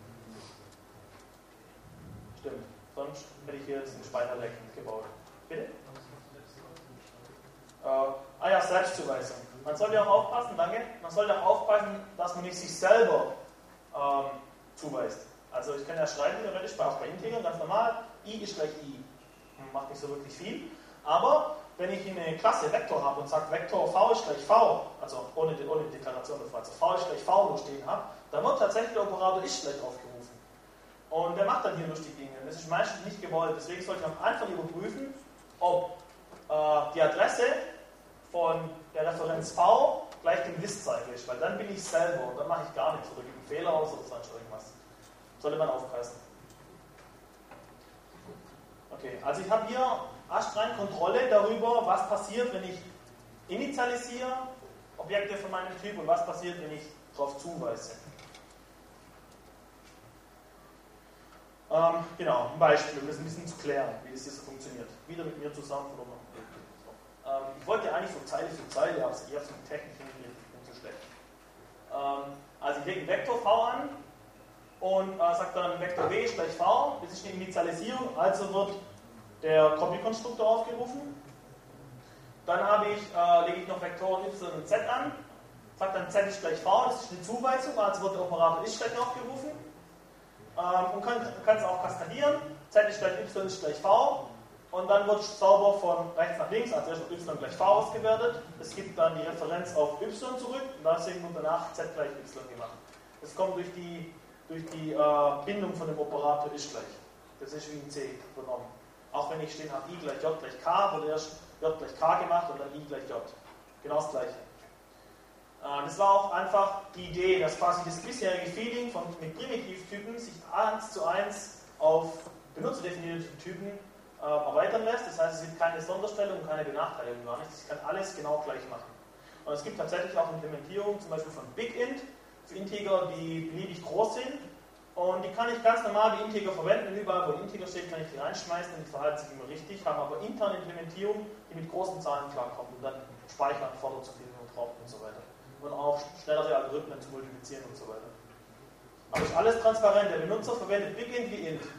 Stimmt. Sonst hätte ich hier jetzt einen Speicherleck gebaut. Bitte? Ja, Selbstzuweisung. Man sollte auch aufpassen, danke. Man sollte auch aufpassen, dass man nicht sich selber zuweist. Also ich kann ja schreiben, theoretisch auch bei Integern, ganz normal, i ist gleich i. Macht nicht so wirklich viel. Aber wenn ich eine Klasse Vektor habe und sage, Vektor v ist gleich v, also ohne Deklaration davor, also v ist gleich v nur stehen habe, dann wird tatsächlich der Operator ist gleich aufgerufen. Und der macht dann hier lustige Dinge. Das ist meistens nicht gewollt. Deswegen sollte ich am Anfang überprüfen, ob die Adresse von der Referenz v gleich dem Listzeiger ist, weil dann bin ich selber und dann mache ich gar nichts oder gebe einen Fehler aus oder sonst irgendwas. Sollte man aufpassen. Okay, also ich habe hier astrein Kontrolle darüber, was passiert, wenn ich initialisiere Objekte von meinem Typ und was passiert, wenn ich darauf zuweise. Genau, ein Beispiel, um das ein bisschen zu klären, wie das hier so funktioniert. Wieder mit mir zusammen. Ich wollte eigentlich so Zeile für Zeile, aber ich habe es mit Technik hingekriegt, ich bin zu schlecht. Also ich lege einen Vektor v an und sage dann Vektor w ist gleich v, das ist eine Initialisierung, also wird der Copy-Konstruktor aufgerufen. Dann lege ich noch Vektoren y und z an, sage dann z ist gleich v, das ist eine Zuweisung, also wird der Operator ist gleich aufgerufen. Und kann es auch kaskadieren, z ist gleich y ist gleich v. Und dann wird sauber von rechts nach links, also erst y gleich v ausgewertet. Es gibt dann die Referenz auf y zurück und deswegen wird danach z gleich y gemacht. Das kommt durch die Bindung von dem Operator ist gleich. Das ist wie in C übernommen. Auch wenn ich stehen habe, i gleich j gleich k, wird erst j gleich k gemacht und dann i gleich j. Genau das gleiche. Das war auch einfach die Idee, dass quasi das bisherige Feeling mit Primitivtypen sich 1:1 auf benutzerdefinierte Typen erweitern lässt. Das heißt, es gibt keine Sonderstellung und keine Benachteiligung gar nicht. Ich kann alles genau gleich machen. Und es gibt tatsächlich auch Implementierungen, zum Beispiel von BigInt, für Integer, die beliebig groß sind. Und die kann ich ganz normal wie Integer verwenden. Überall, wo ein Integer steht, kann ich die reinschmeißen und die verhalten sich immer richtig, haben aber interne Implementierungen, die mit großen Zahlen klarkommen und dann speichern, Vorder zu finden und Haupt und so weiter. Und auch schnellere Algorithmen zu multiplizieren und so weiter. Aber ist alles transparent. Der Benutzer verwendet BigInt wie Int.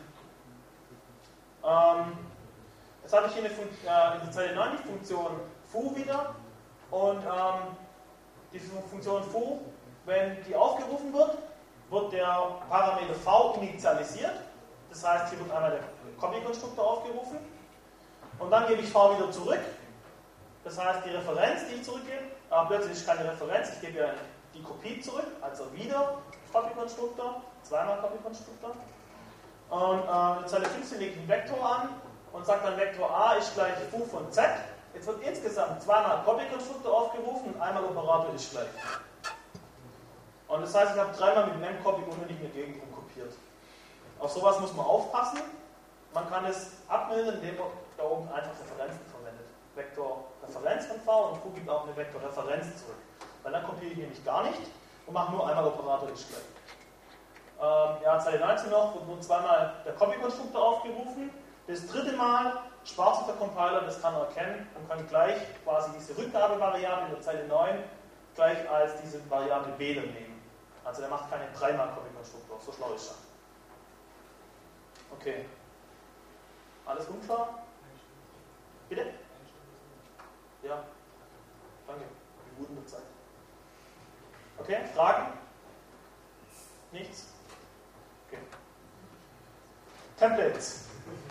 Jetzt habe ich hier in der Zeile 9 die Funktion foo wieder. Und die Funktion foo, wenn die aufgerufen wird, wird der Parameter v initialisiert. Das heißt, hier wird einmal der Copy-Konstruktor aufgerufen. Und dann gebe ich v wieder zurück. Das heißt, die Referenz, die ich zurückgebe, plötzlich ist keine Referenz, ich gebe ja die Kopie zurück, also wieder Copy-Konstruktor, zweimal Copy-Konstruktor. Und in Zeile 15 lege ich einen Vektor an und sage dann Vektor a ist gleich foo von z. Jetzt wird insgesamt zweimal Copy-Konstruktor aufgerufen und einmal Operator ist gleich. Und das heißt, ich habe dreimal mit memcopy unnötig eine Gegend kopiert. Auf sowas muss man aufpassen. Man kann es abmildern, indem man da oben einfach Referenzen verwendet. Vektor Referenz von v und foo gibt auch eine Vektor Referenz zurück. Weil dann kopiere ich nämlich gar nicht und mache nur einmal Operator ist gleich. Zeile 19 noch, wird nun zweimal der Copy-Konstruktor aufgerufen. Das dritte Mal spart sich der Compiler, das kann er erkennen und kann gleich quasi diese Rückgabevariable in der Zeile 9 gleich als diese Variable b dann nehmen. Also der macht keine dreimal Copy-Konstruktor, so schlau ist er. Okay. Alles unklar? Bitte? Ja. Danke. Wie gut in der Zeit. Okay, Fragen? Nichts? Okay. Templates.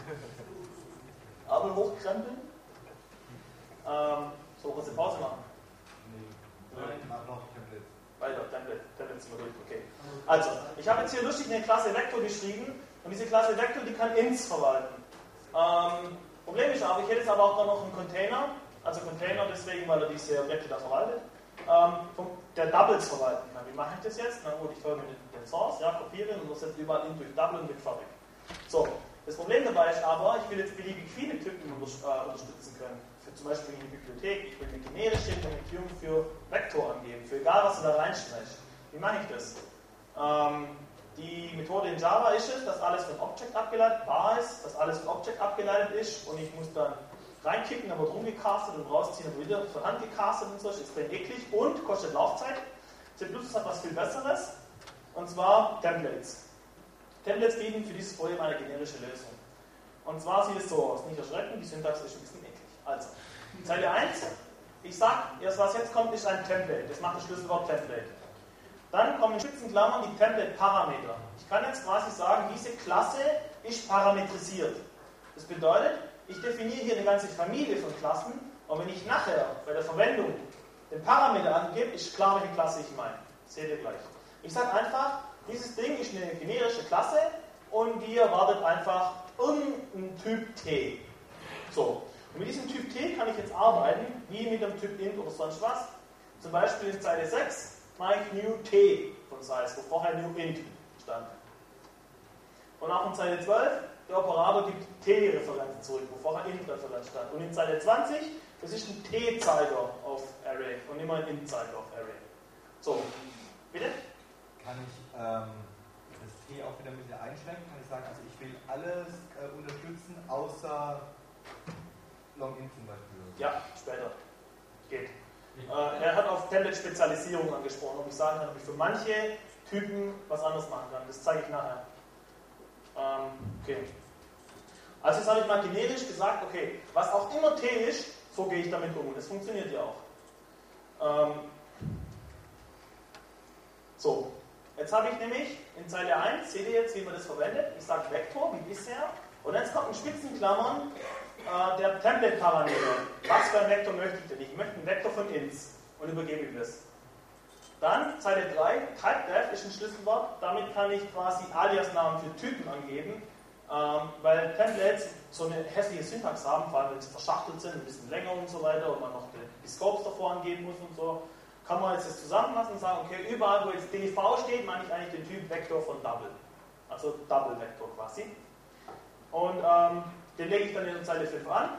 Ärmel hochkrempeln. So, kurze Pause machen. Nein, mach noch Templates. Weiter, Templates sind wir durch, okay. Also, ich habe jetzt hier lustig eine Klasse Vektor geschrieben und diese Klasse Vektor, die kann Ints verwalten. Problem ist aber, ich hätte jetzt aber auch noch einen Container, also Container deswegen, weil er diese Objekte da verwaltet, der Doubles verwalten kann. Wie mache ich das jetzt? Na gut, ich folge den Source, ja, kopiere und muss jetzt überall in durch Double und mit fertig. So, das Problem dabei ist aber, ich will jetzt beliebig viele Typen unterstützen können. Für zum Beispiel in die Bibliothek, ich will eine generische Implementierung für Vektor angeben, für egal was du da reinschmeißt. Wie mache ich das? Die Methode in Java ist es, dass alles von Object abgeleitet ist, dass alles von Object abgeleitet ist und ich muss dann reinkicken, dann wird rumgecastet und rausziehen und wieder von Hand gecastet und so, ist extrem eklig und kostet Laufzeit. C++ hat was viel Besseres und zwar Templates. Templates bieten für dieses Problem eine generische Lösung. Und zwar sieht es so aus, nicht erschrecken, die Syntax ist ein bisschen eklig. Also, Zeile 1, ich sage, erst was jetzt kommt, ist ein Template. Das macht das Schlüsselwort Template. Dann kommen in Spitzenklammern die Template-Parameter. Ich kann jetzt quasi sagen, diese Klasse ist parametrisiert. Das bedeutet, ich definiere hier eine ganze Familie von Klassen und wenn ich nachher bei der Verwendung den Parameter angebe, ist klar, welche Klasse ich meine. Das seht ihr gleich. Ich sage einfach, dieses Ding ist eine generische Klasse und die erwartet einfach irgendeinen Typ T. So. Und mit diesem Typ T kann ich jetzt arbeiten, wie mit dem Typ int oder sonst was. Zum Beispiel in Zeile 6 mache ich new T von Size, wo vorher new int stand. Und auch in Zeile 12, der Operator gibt T-Referenzen zurück, wo vorher int-Referenz stand. Und in Zeile 20, das ist ein T-Zeiger auf Array und immer ein int-Zeiger auf Array. So, bitte? Kann ich das T auch wieder ein bisschen einschränken? Kann ich sagen, also ich will alles unterstützen, außer Login zum Beispiel? Ja, später. Geht. Er hat auf Template-Spezialisierung angesprochen, ob ich sagen kann, ob ich für manche Typen was anderes machen kann. Das zeige ich nachher. Okay. Also jetzt habe ich mal generisch gesagt, okay, was auch immer T ist, so gehe ich damit um. Und das funktioniert ja auch. So, jetzt habe ich nämlich in Zeile 1, seht ihr jetzt, wie man das verwendet? Ich sage Vektor, wie bisher. Und jetzt kommt in Spitzenklammern der Template-Parameter. Was für ein Vektor möchte ich denn? Ich möchte einen Vektor von ins und übergebe ihm das. Dann Zeile 3, TypeDef ist ein Schlüsselwort. Damit kann ich quasi Aliasnamen für Typen angeben, weil Templates so eine hässliche Syntax haben, vor allem wenn sie verschachtelt sind, ein bisschen länger und so weiter und man noch die Scopes davor angeben muss und so. Kann man jetzt das zusammenfassen und sagen, okay, überall wo jetzt DV steht, meine ich eigentlich den Typ Vektor von Double. Also Double Vektor quasi. Und den lege ich dann in der Zeile 5 an.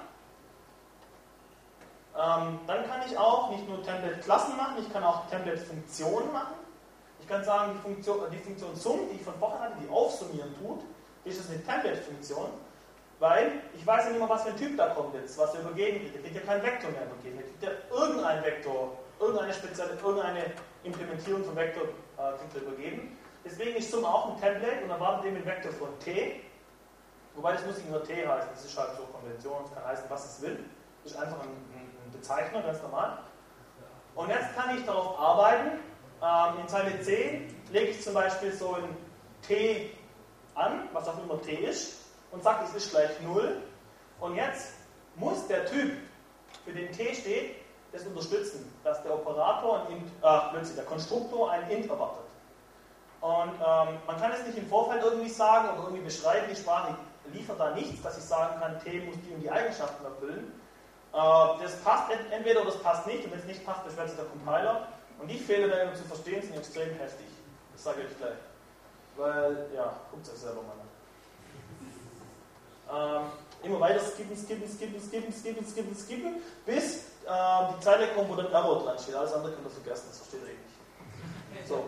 Dann kann ich auch nicht nur Template-Klassen machen, ich kann auch Template-Funktionen machen. Ich kann sagen, die Funktion Sum, die ich von vorher hatte, die aufsummieren tut, ist das eine Template-Funktion, weil ich weiß ja nicht mehr, was für ein Typ da kommt jetzt, was er übergeben kriegt. Er kriegt ja keinen Vektor mehr übergeben, er kriegt ja irgendeinen Vektor, irgendeine Implementierung vom Vektor kriegt er übergeben. Deswegen ist Sum auch ein Template und erwartet dem den Vektor von T. Wobei das muss nicht nur T heißen, das ist halt so Konvention, es kann heißen, was es will. Das ist einfach ein Bezeichner, ganz normal. Und jetzt kann ich darauf arbeiten. In Zeile 10 lege ich zum Beispiel so ein T an, was auch immer T ist, und sage, es ist gleich 0. Und jetzt muss der Typ, für den T steht, das unterstützen, dass der Operator der Konstruktor ein Int erwartet. Und man kann es nicht im Vorfeld irgendwie sagen oder irgendwie beschreiben, die Sprache liefert da nichts, dass ich sagen kann, T muss die und die Eigenschaften erfüllen. Das passt entweder oder das passt nicht, und wenn es nicht passt, beschwert sich der Compiler. Und die Fehler zu verstehen sind extrem heftig. Das sage ich gleich. Weil, ja, guckt es euch selber mal an. Immer weiter skippen, bis die Zeile kommt, wo dann Error dran steht. Alles andere könnt ihr vergessen, das versteht ihr nicht. So.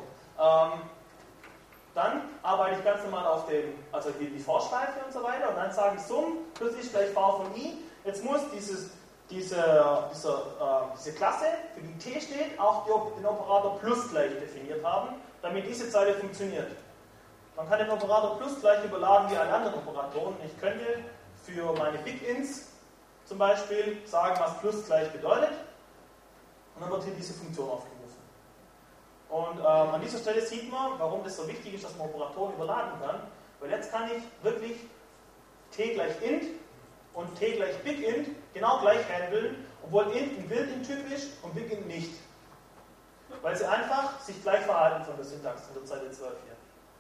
Dann arbeite ich ganz normal auf also die Vorschleife und so weiter, und dann sage ich Sum plus I gleich V von I. Jetzt muss diese Klasse, für die T steht, auch den Operator plus gleich definiert haben, damit diese Zeile funktioniert. Man kann den Operator plus gleich überladen wie alle anderen Operatoren. Ich könnte für meine Big-Ints zum Beispiel sagen, was plus gleich bedeutet, und dann wird hier diese Funktion aufgerufen. Und an dieser Stelle sieht man, warum das so wichtig ist, dass man Operatoren überladen kann, weil jetzt kann ich wirklich T gleich int und T gleich BigInt genau gleich handeln, obwohl int ein Built-in-Typ ist und BigInt nicht. Weil sie einfach sich gleich verhalten von der Syntax in der Zeile 12 hier.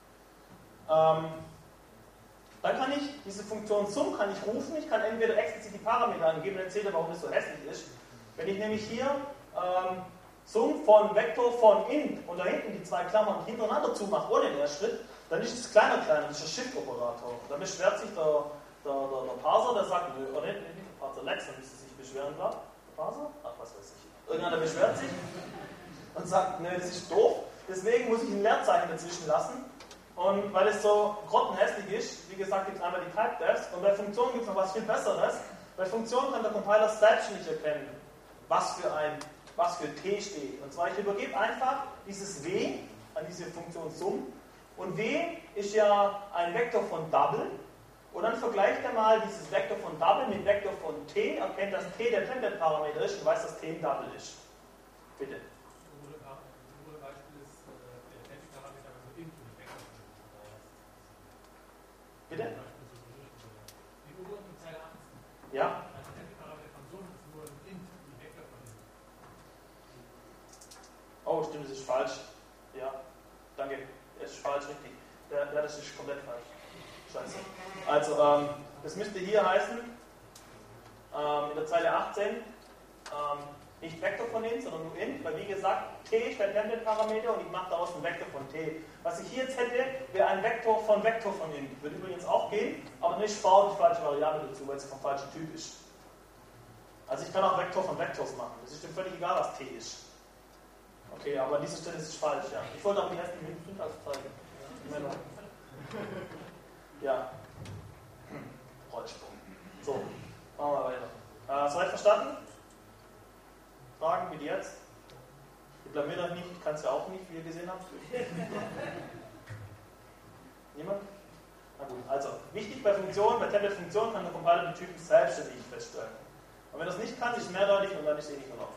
Dann kann ich diese Funktion Sum kann ich rufen, ich kann entweder explizit die Parameter angeben, dann erzähle ich, warum das so hässlich ist. Wenn ich nämlich hier Sum von Vektor von int und da hinten die zwei Klammern hintereinander zumache, ohne den Schritt, dann ist es kleiner, das ist ein Shift-Operator. Dann beschwert sich der Parser, der sagt, nö, oder nicht der Parser, Lex, dann müsste sich beschweren, klar. Der Parser? Ach, was weiß ich. Irgendeiner beschwert sich und sagt, nö, das ist doof, deswegen muss ich ein Leerzeichen dazwischen lassen. Und weil es so grottenhässlich ist, wie gesagt, gibt es einmal die Type-Defs, und bei Funktionen gibt es noch was viel Besseres. Bei Funktionen kann der Compiler selbst nicht erkennen, was für T steht. Und zwar, ich übergebe einfach dieses W an diese Funktion Sum, und W ist ja ein Vektor von Double, und dann vergleicht er mal dieses Vektor von Double mit Vektor von T, erkennt, dass T der Template-Parameter ist und weiß, dass T ein Double ist. Bitte. Bitte? Die oberen Zeile 18. Ja? Also der Parameter von Sum ist nur ein Int, die Vektor von Int. Oh, stimmt, das ist falsch. Ja, danke. Es ist falsch, richtig. Ja, das ist komplett falsch. Scheiße. Also, das müsste hier heißen, in der Zeile 18, nicht Vektor von int, sondern nur int, weil wie gesagt, t ist der Template-Parameter und ich mache daraus einen Vektor von t. Was ich hier jetzt hätte, wäre ein Vektor von int. Würde übrigens auch gehen, aber nicht V die falsche Variable dazu, weil es vom falschen Typ ist. Also ich kann auch Vektor von Vektors machen. Das ist dem völlig egal, was t ist. Okay, aber an dieser Stelle ist es falsch, ja. Ich wollte aber die ersten Syntax zeigen. Ja. Rollsprung. So, machen wir weiter. Soweit verstanden? Fragen wie jetzt? Ihr blamiert euch nicht, ich kann es ja auch nicht, wie ihr gesehen habt. Niemand? Na gut, also, wichtig bei Funktionen, bei Template-Funktionen kann der Compiler die Typen selbstständig feststellen. Und wenn das nicht kann, ist es mehrdeutig und dann ist es eh nicht erlaubt.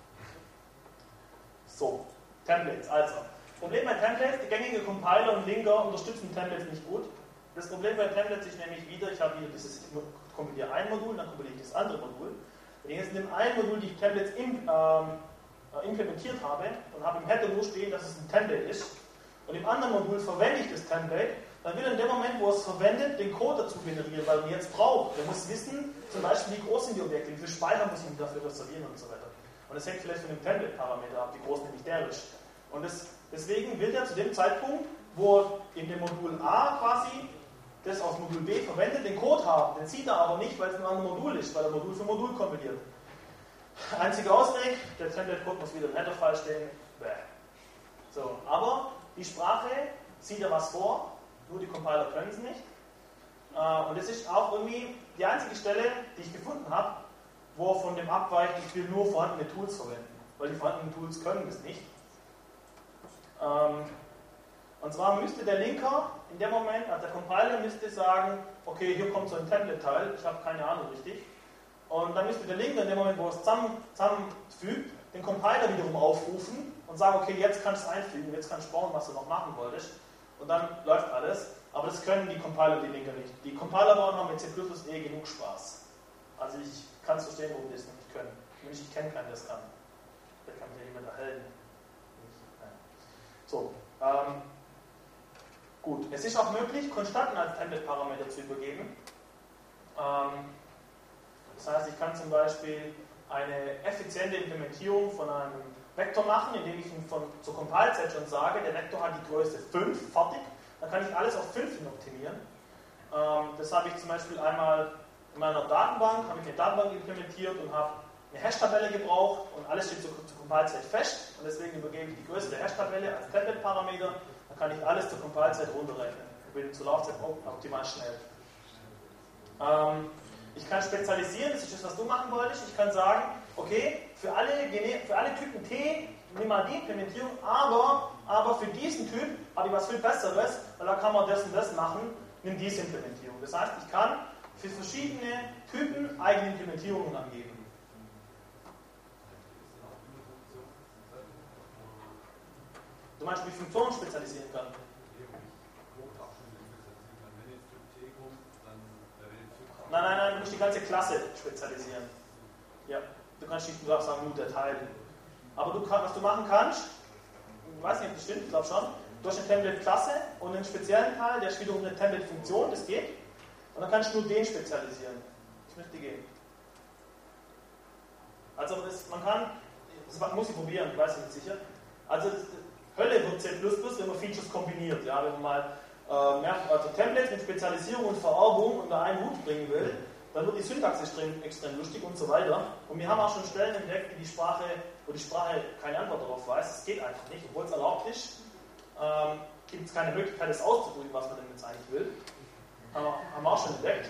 So, Templates, also. Problem bei Templates, die gängigen Compiler und Linker unterstützen Templates nicht gut. Das Problem bei Templates ist nämlich wieder, ich habe hier dieses, ich kompiliere ein Modul, dann kompiliere ich das andere Modul. Wenn ich jetzt in dem einen Modul die Templates implementiert habe und habe im Header nur stehen, dass es ein Template ist, und im anderen Modul verwende ich das Template, dann will er in dem Moment, wo er es verwendet, den Code dazu generieren, weil er ihn jetzt braucht. Er muss wissen, zum Beispiel, wie groß sind die Objekte, wie viel Speicher muss ich ihm dafür reservieren und so weiter. Und das hängt vielleicht von dem Template-Parameter ab, wie groß nämlich der ist. Und deswegen will er zu dem Zeitpunkt, wo er in dem Modul A quasi das aus Modul B verwendet, den Code haben. Den sieht er aber nicht, weil es ein anderes Modul ist, weil er Modul für Modul kompiliert. Einziger Ausweg, der Template-Code muss wieder im Header-File stehen. Bäh. So, aber die Sprache sieht ja was vor, nur die Compiler können es nicht. Und es ist auch irgendwie die einzige Stelle, die ich gefunden habe, wo er von dem abweicht, ich will nur vorhandene Tools verwenden, weil die vorhandenen Tools können es nicht. Und zwar müsste der Linker in dem Moment, also der Compiler müsste sagen, okay, hier kommt so ein Template-Teil, ich habe keine Ahnung richtig. Und dann müsste der Linker in dem Moment, wo er es zusammenfügt, den Compiler wiederum aufrufen und sagen, okay, jetzt kannst du es einfügen, jetzt kannst du bauen, was du noch machen wolltest. Und dann läuft alles. Aber das können die Compiler, die Linker nicht. Die Compiler bauen haben mit C++ genug Spaß. Also ich kann es verstehen, warum die es nicht können. Ich kenne keinen, der es kann. Der kann mir jemand erhelfen. So, gut. Es ist auch möglich, Konstanten als Template-Parameter zu übergeben. Das heißt, ich kann zum Beispiel eine effiziente Implementierung von einem Vektor machen, indem ich ihn zur Compile-Zeit schon sage, der Vektor hat die Größe 5, fertig. Dann kann ich alles auf 5 hin optimieren. Das habe ich zum Beispiel einmal in meiner Datenbank, habe ich eine Datenbank implementiert und habe eine Hash-Tabelle gebraucht und alles steht zur Compile-Zeit fest und deswegen übergebe ich die Größe der Hash-Tabelle als Template-Parameter, dann kann ich alles zur Compile-Zeit runterrechnen und bin zur Laufzeit optimal schnell. Ich kann spezialisieren, das ist das, was du machen wolltest. Ich kann sagen, okay, für alle Typen T, nimm mal die Implementierung, aber für diesen Typ habe ich was viel Besseres, weil da kann man das und das machen, nimm diese Implementierung. Das heißt, ich kann für verschiedene Typen eigene Implementierungen angeben. Du meinst, wie ich Funktionen spezialisieren kann? Nein, du musst die ganze Klasse spezialisieren. Ja, du kannst nicht nur sagen, nur der Teil. Aber was du machen kannst, ich weiß nicht, ob das stimmt, ich glaube schon, du hast eine Template-Klasse und einen speziellen Teil, der ist wiederum eine Template-Funktion, das geht. Und dann kannst du nur den spezialisieren. Das müsste gehen. Also das muss ich probieren, ich weiß nicht sicher. Also Hölle wird C++, wenn man Features kombiniert. Ja, wenn man mal Templates mit Spezialisierung und Vererbung unter einen Hut bringen will, dann wird die Syntax extrem lustig und so weiter. Und wir haben auch schon Stellen entdeckt, wo die Sprache keine Antwort darauf weiß. Es geht einfach nicht, obwohl es erlaubt ist. Gibt es keine Möglichkeit, es auszudrücken, was man denn jetzt eigentlich will. Haben wir auch schon entdeckt.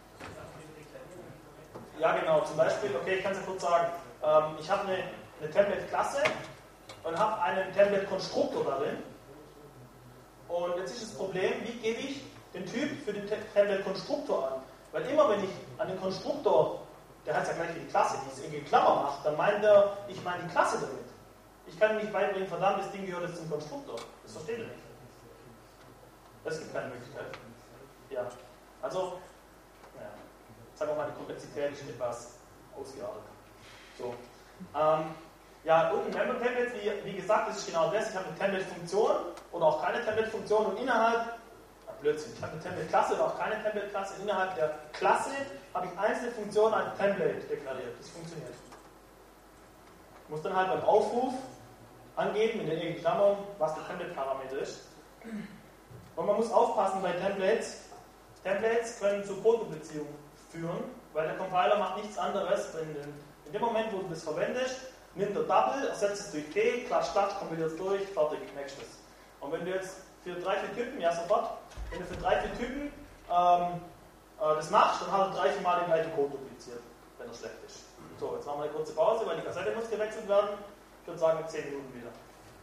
Ja, genau. Zum Beispiel, okay, ich kann es ja kurz sagen. Ich habe eine Template-Klasse und habe einen Template-Konstruktor darin. Und jetzt ist das Problem, wie gebe ich den Typ für den Template-Konstruktor an? Weil immer wenn ich an den Konstruktor, der heißt ja gleich wie die Klasse, die es irgendwie in Klammer macht, dann meint er, ich meine die Klasse damit. Ich kann ihm nicht beibringen, verdammt, das Ding gehört jetzt zum Konstruktor. Das versteht er nicht. Es gibt keine Möglichkeit. Ja, also, sagen wir mal, die Komplexität ist etwas ausgeartet. So. Ja, und ein Member-Template, wie gesagt, das ist genau das. Ich habe eine Template-Funktion oder auch keine Template-Funktion und innerhalb, Blödsinn, ich habe eine Template-Klasse oder auch keine Template-Klasse. Innerhalb der Klasse habe ich einzelne Funktionen als Template deklariert. Das funktioniert. Ich muss dann halt beim Aufruf angeben, in den Klammern, was der Template-Parameter ist. Und man muss aufpassen bei Templates. Templates können zu Codeduplizierung führen, weil der Compiler macht nichts anderes, wenn in dem Moment, wo du das verwendest, nimmt er Double, ersetzt es durch T, klatsch, kompiliert es durch, fertig, nächstes. Und wenn du jetzt Für 3, 4 Typen? Ja, sofort. Wenn du für 3, 4 Typen das machst, dann hat er 3, 4 Mal den gleichen Code dupliziert, wenn er schlecht ist. So, jetzt machen wir eine kurze Pause, weil die Kassette muss gewechselt werden. Ich würde sagen, in 10 Minuten wieder.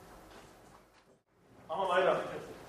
Machen wir weiter.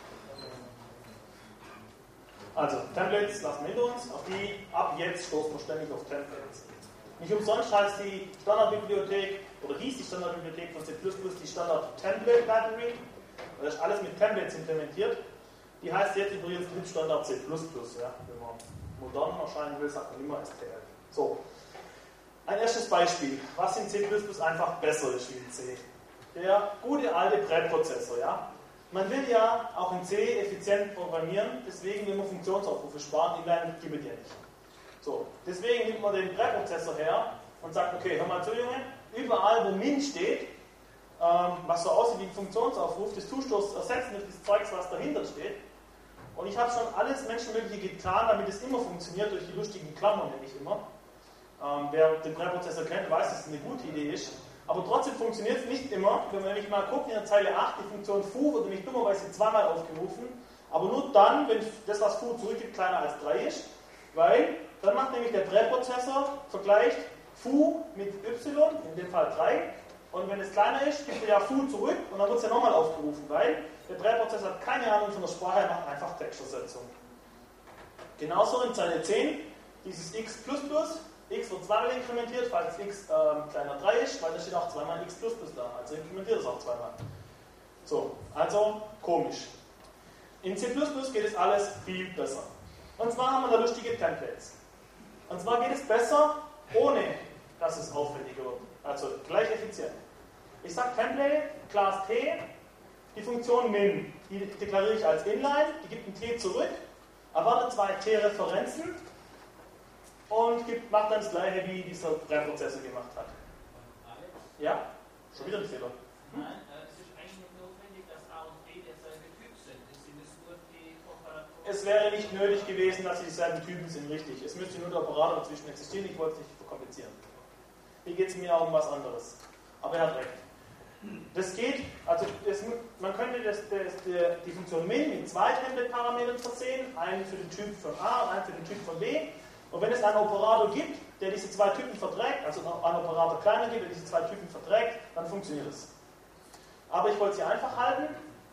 Also, Templates lassen wir hinter uns. Auf die, ab jetzt stoßen wir ständig auf Templates. Nicht umsonst heißt die Standardbibliothek, oder hieß die Standardbibliothek von C++ die Standard Template Library. Da ist alles mit Templates implementiert. Die heißt jetzt übrigens Standard C++. Ja? Wenn man modern erscheinen will, sagt man immer STL. So. Ein erstes Beispiel, was in C++ einfach besser ist wie in C. Der gute alte Präprozessor. Ja? Man will ja auch in C effizient programmieren, deswegen will man Funktionsaufrufe sparen, Inline gibt es ja nicht. So, deswegen nimmt man den Präprozessor her und sagt, okay, hör mal zu, Junge, überall wo min steht, was so aussieht wie ein Funktionsaufruf, das tust du ersetzen durch das Zeugs, was dahinter steht. Und ich habe schon alles Menschenmögliche getan, damit es immer funktioniert, durch die lustigen Klammern nämlich immer. Wer den Präprozessor kennt, weiß, dass es eine gute Idee ist. Aber trotzdem funktioniert es nicht immer. Wenn man nämlich mal guckt, in der Zeile 8, die Funktion foo wird nämlich dummerweise zweimal aufgerufen. Aber nur dann, wenn das, was foo zurückgibt, kleiner als 3 ist. Weil dann macht nämlich der Präprozessor, vergleicht foo mit y, in dem Fall 3. Und wenn es kleiner ist, gibt er ja foo zurück und dann wird es ja nochmal aufgerufen, weil der Präprozessor hat keine Ahnung von der Sprache, er macht einfach Textersetzung. Genauso in Zeile 10, dieses x++, x wird zweimal inkrementiert, falls x kleiner 3 ist, weil da steht auch zweimal x++ da, also inkrementiert es auch zweimal. So, also komisch. In C++ geht es alles viel besser. Und zwar haben wir da lustige Templates. Und zwar geht es besser, ohne dass es aufwendiger wird. Also gleich effizient. Ich sage Template, Class T, die Funktion min, die deklariere ich als Inline, die gibt ein T zurück, erwartet 2 T-Referenzen und macht dann das gleiche, wie dieser Präprozessor gemacht hat. Alex? Ja? Schon wieder ein Fehler. Nein, es ist eigentlich nicht notwendig, dass A und B derselbe Typ sind. Es sind nur die Operatoren. Es wäre nicht nötig gewesen, dass sie dieselben Typen sind, richtig. Es müsste nur der Operator dazwischen existieren, ich wollte es nicht verkomplizieren. Hier geht es mir auch um was anderes. Aber er hat recht. Das geht, also man könnte die Funktion min mit 2 Template-Parametern versehen, einen für den Typ von A und einen für den Typ von B. Und wenn es einen Operator gibt, der diese 2 Typen verträgt, also einen Operator kleiner gibt, der diese 2 Typen verträgt, dann funktioniert es. Aber ich wollte sie einfach halten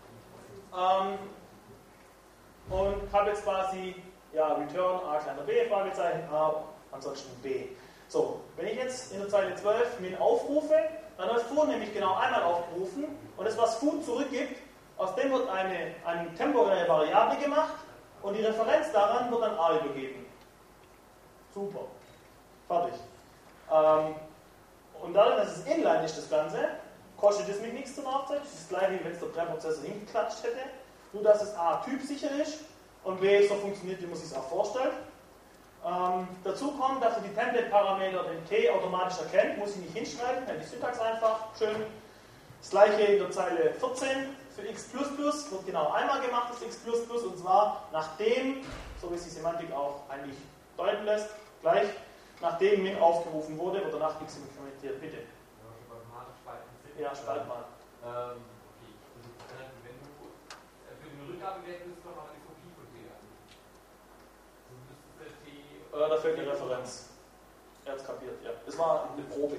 und habe jetzt quasi return a kleiner b, Fragezeichen, a, ansonsten b. So, wenn ich jetzt in der Zeile 12 min aufrufe, dann wird foo nämlich genau einmal aufgerufen und das, was foo zurückgibt, aus dem wird eine temporäre Variable gemacht und die Referenz daran wird dann a übergeben. Super. Fertig. Und dadurch, dass es inline ist, das Ganze, kostet es mich nichts zum Aufzeichnen. Das ist das gleiche, wie wenn es der Präprozessor hingeklatscht hätte. Nur, dass es A typsicher ist und B so funktioniert, wie man sich es auch vorstellt. Dazu kommt, dass er die Template-Parameter den T automatisch erkennt, muss ich nicht hinschreiben, die Syntax einfach, schön. Das gleiche in der Zeile 14 für x++, wird genau einmal gemacht, das x++, und zwar nachdem, so wie es die Semantik auch eigentlich deuten lässt, gleich nachdem min aufgerufen wurde, wird danach x implementiert, bitte. Ja, spalt mal. Okay, wenn du für den Rückgabewert müsstest du noch eine Kopie von T an. Da fehlt die Referenz. Er hat es kapiert, ja. Das war eine Probe.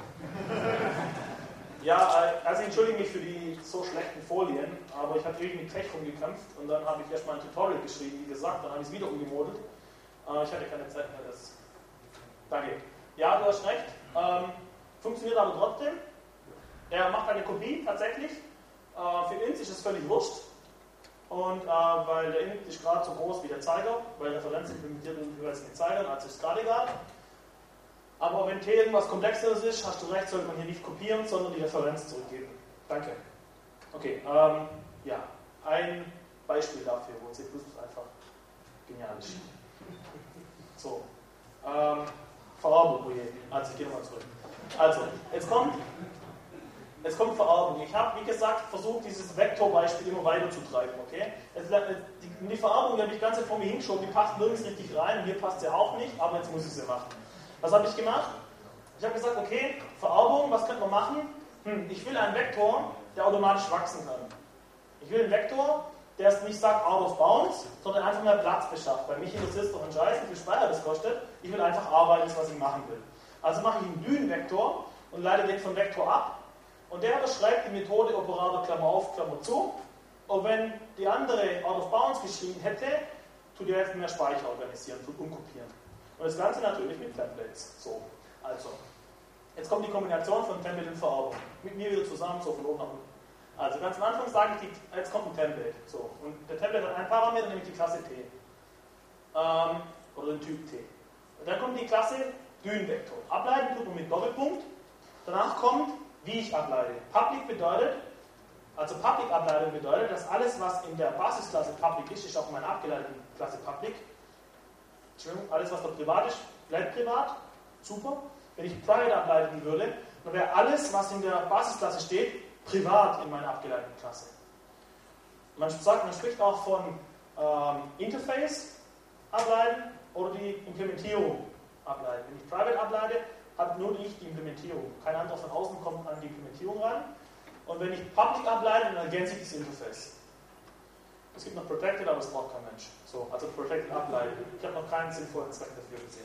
Ja, also ich entschuldige mich für die so schlechten Folien, aber ich habe irgendwie mit Tech rumgekämpft und dann habe ich erstmal ein Tutorial geschrieben, wie gesagt, dann habe ich es wieder umgemodelt. Ich hatte keine Zeit mehr, das. Danke. Ja, du hast recht. Funktioniert aber trotzdem. Er macht eine Kopie tatsächlich. Für int ist es völlig wurscht. Und weil der int ist gerade so groß wie der Zeiger, weil Referenzen implementiert und jeweils mit Zeigern, also ist es gerade egal. Aber wenn T irgendwas Komplexeres ist, hast du recht, sollte man hier nicht kopieren, sondern die Referenz zurückgeben. Danke. Okay, ja, ein Beispiel dafür, wo C++ einfach genial ist. So, Verarbeitung. Also ich gehe nochmal zurück. Also, jetzt kommt Verarbeitung. Ich habe, wie gesagt, versucht, dieses Vektorbeispiel immer weiter zu treiben. Okay? Die Verarbeitung habe ich ganz vor mir hingeschoben, die passt nirgends richtig rein, und hier passt sie auch nicht, aber jetzt muss ich sie machen. Was habe ich gemacht? Ich habe gesagt, okay, Verarbeitung, was könnte man machen? Ich will einen Vektor, der automatisch wachsen kann. Ich will einen Vektor, der es nicht sagt out of bounds, sondern einfach mehr Platz beschafft. Weil mich interessiert es doch ein Scheiß, wie viel Speicher das kostet. Ich will einfach arbeiten, was ich machen will. Also mache ich einen Dünen-Vektor und leite den von Vektor ab. Und der beschreibt die Methode Operator Klammer auf, Klammer zu. Und wenn die andere out of bounds geschrieben hätte, tut ihr jetzt mehr Speicher organisieren, tut umkopieren. Und das Ganze natürlich mit Templates. So, also. Jetzt kommt die Kombination von Template und Vererbung. Mit mir wieder zusammen, so von oben nach unten. Also ganz am Anfang sage ich, jetzt kommt ein Template. So. Und der Template hat einen Parameter, nämlich die Klasse T. Oder den Typ T. Und dann kommt die Klasse Dünen-Vektor. Ableiten tut man mit Doppelpunkt. Danach kommt, wie ich ableite. Public bedeutet, Public-Ableitung bedeutet, dass alles, was in der Basisklasse Public ist auch in meiner abgeleiteten Klasse Public. Entschuldigung, alles, was da privat ist, bleibt privat. Super. Wenn ich Private ableiten würde, dann wäre alles, was in der Basisklasse steht, privat in meiner abgeleiteten Klasse. Man spricht auch von Interface ableiten oder die Implementierung ableiten. Wenn ich Private ableite, habe nur ich die Implementierung. Kein anderer von außen kommt an die Implementierung ran. Und wenn ich Public ableite, dann ergänze ich das Interface. Es gibt noch Protected, aber es braucht kein Mensch. So, also Protected ableiten. Ich habe noch keinen sinnvollen Zweck dafür gesehen.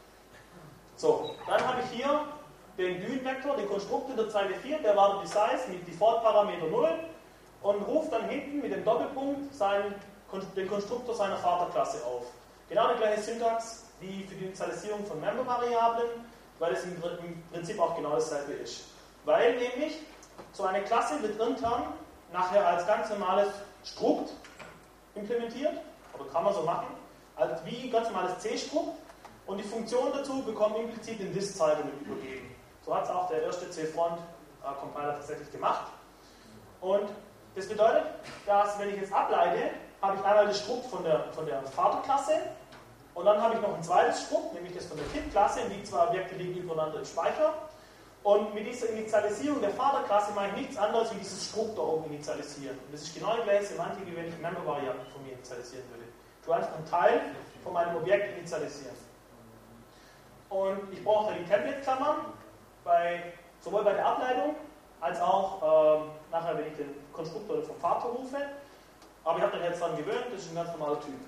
So, dann habe ich hier den Dünen-Vektor, den Konstruktor der Zeile 4, der wartet die Size mit Default-Parameter 0 und ruft dann hinten mit dem Doppelpunkt den Konstruktor seiner Vaterklasse auf. Genau die gleiche Syntax wie für die Initialisierung von Member-Variablen, weil es im Prinzip auch genau dasselbe ist. Weil nämlich so eine Klasse wird intern nachher als ganz normales Strukt implementiert, oder kann man so machen, als wie ganz normales C-Strukt. Und die Funktion dazu bekommt implizit den This-Zeiger mit übergeben. So hat es auch der erste C-Front-Compiler tatsächlich gemacht. Und das bedeutet, dass wenn ich jetzt ableite, habe ich einmal das Strukt von der Vaterklasse und dann habe ich noch ein zweites Strukt, nämlich das von der Kind-Klasse, und die zwei Objekte liegen übereinander im Speicher. Und mit dieser Initialisierung der Vaterklasse mache ich nichts anderes wie dieses Strukt da oben initialisieren. Und das ist genau die gleiche Semantik, wie wenn ich Member-Variablen von mir initialisieren würde. Ich tue einfach einen Teil von meinem Objekt initialisieren. Und ich brauche die Template-Klammern, sowohl bei der Ableitung, als auch nachher, wenn ich den Konstruktor vom Vater rufe. Aber ich habe mich jetzt daran gewöhnt, das ist ein ganz normaler Typ.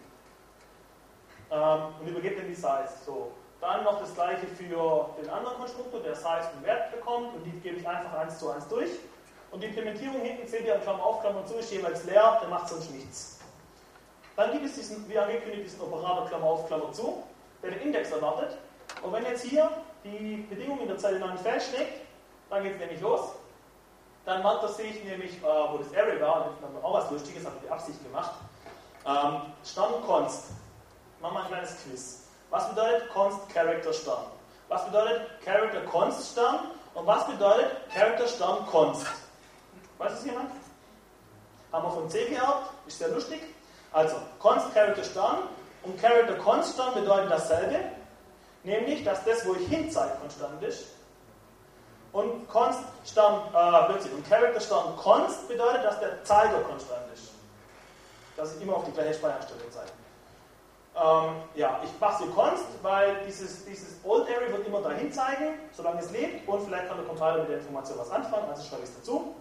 Und übergebe den die Size. So. Dann noch das gleiche für den anderen Konstruktor, der Size und Wert bekommt, und die gebe ich einfach 1:1 durch. Und die Implementierung hinten, seht ihr, Klammer auf, Klammer zu, ist jeweils leer, der macht sonst nichts. Dann gibt es diesen, wie angekündigt, diesen Operator Klammer auf, Klammer zu, der den Index erwartet. Und wenn jetzt hier die Bedingung in der Zeile 9 festschlägt, dann geht es nämlich los. Dann sehe ich nämlich, wo das Array war, und dann auch was Lustiges, habe ich die Absicht gemacht. Stamm-Const. Machen wir ein kleines Quiz. Was bedeutet Const Character Stamm? Was bedeutet Character Const Stamm? Und was bedeutet Character Stamm Const? Weiß es jemand? Haben wir von C geerbt, ist sehr lustig. Also, Const Character Stamm und Character Const Stamm bedeuten dasselbe. Nämlich, dass das, wo ich hinzeige, konstant ist. Und Const Stamm, und Character Stamm Const bedeutet, dass der Zeiger konstant ist. Dass ich immer auf die gleiche Speicherstelle zeige. Ja, ich mache sie Const, weil dieses Old Array wird immer dahin zeigen, solange es lebt, und vielleicht kann der Compiler mit der Information was anfangen, also schreibe ich es dazu.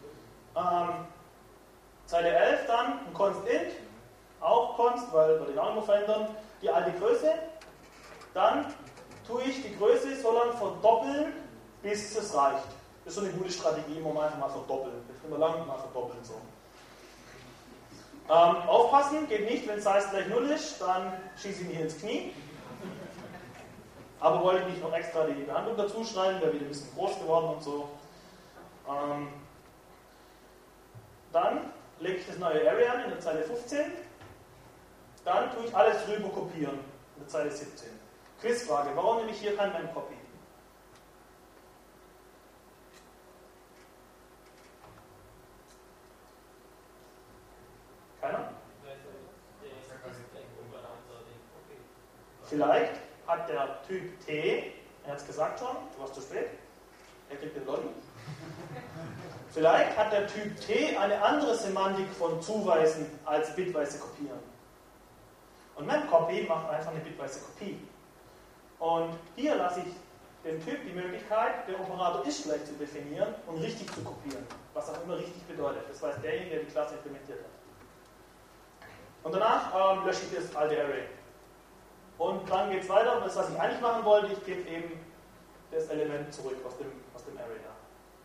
Zeile 11 dann, ein Const int, auch Const, weil wir den auch immer verändern, die alte Größe. Dann tue ich die Größe so lange verdoppeln, bis es reicht. Das ist so eine gute Strategie, wo man einfach mal verdoppeln. Jetzt immer lang mal verdoppeln so. Aufpassen, geht nicht, wenn Size gleich 0 ist, dann schieße ich mich ins Knie. Aber wollte ich nicht noch extra die Behandlung dazu schreiben, wäre wieder ein bisschen groß geworden und so. Dann lege ich das neue Array an in der Zeile 15. Dann tue ich alles rüber kopieren in der Zeile 17. Quizfrage, warum nehme ich hier kein Memcopy? Keiner? Vielleicht hat der Typ T, er hat es gesagt schon, du warst zu spät, er kriegt den Lolli. Vielleicht hat der Typ T eine andere Semantik von zuweisen als bitweise kopieren. Und Memcopy macht einfach eine bitweise Kopie. Und hier lasse ich dem Typ die Möglichkeit, den Operator ist gleich zu definieren und richtig zu kopieren. Was auch immer richtig bedeutet. Das weiß derjenige, der die Klasse implementiert hat. Und danach lösche ich das alte Array. Und dann geht es weiter. Das, was ich eigentlich machen wollte, ich gebe eben das Element zurück aus dem Array da.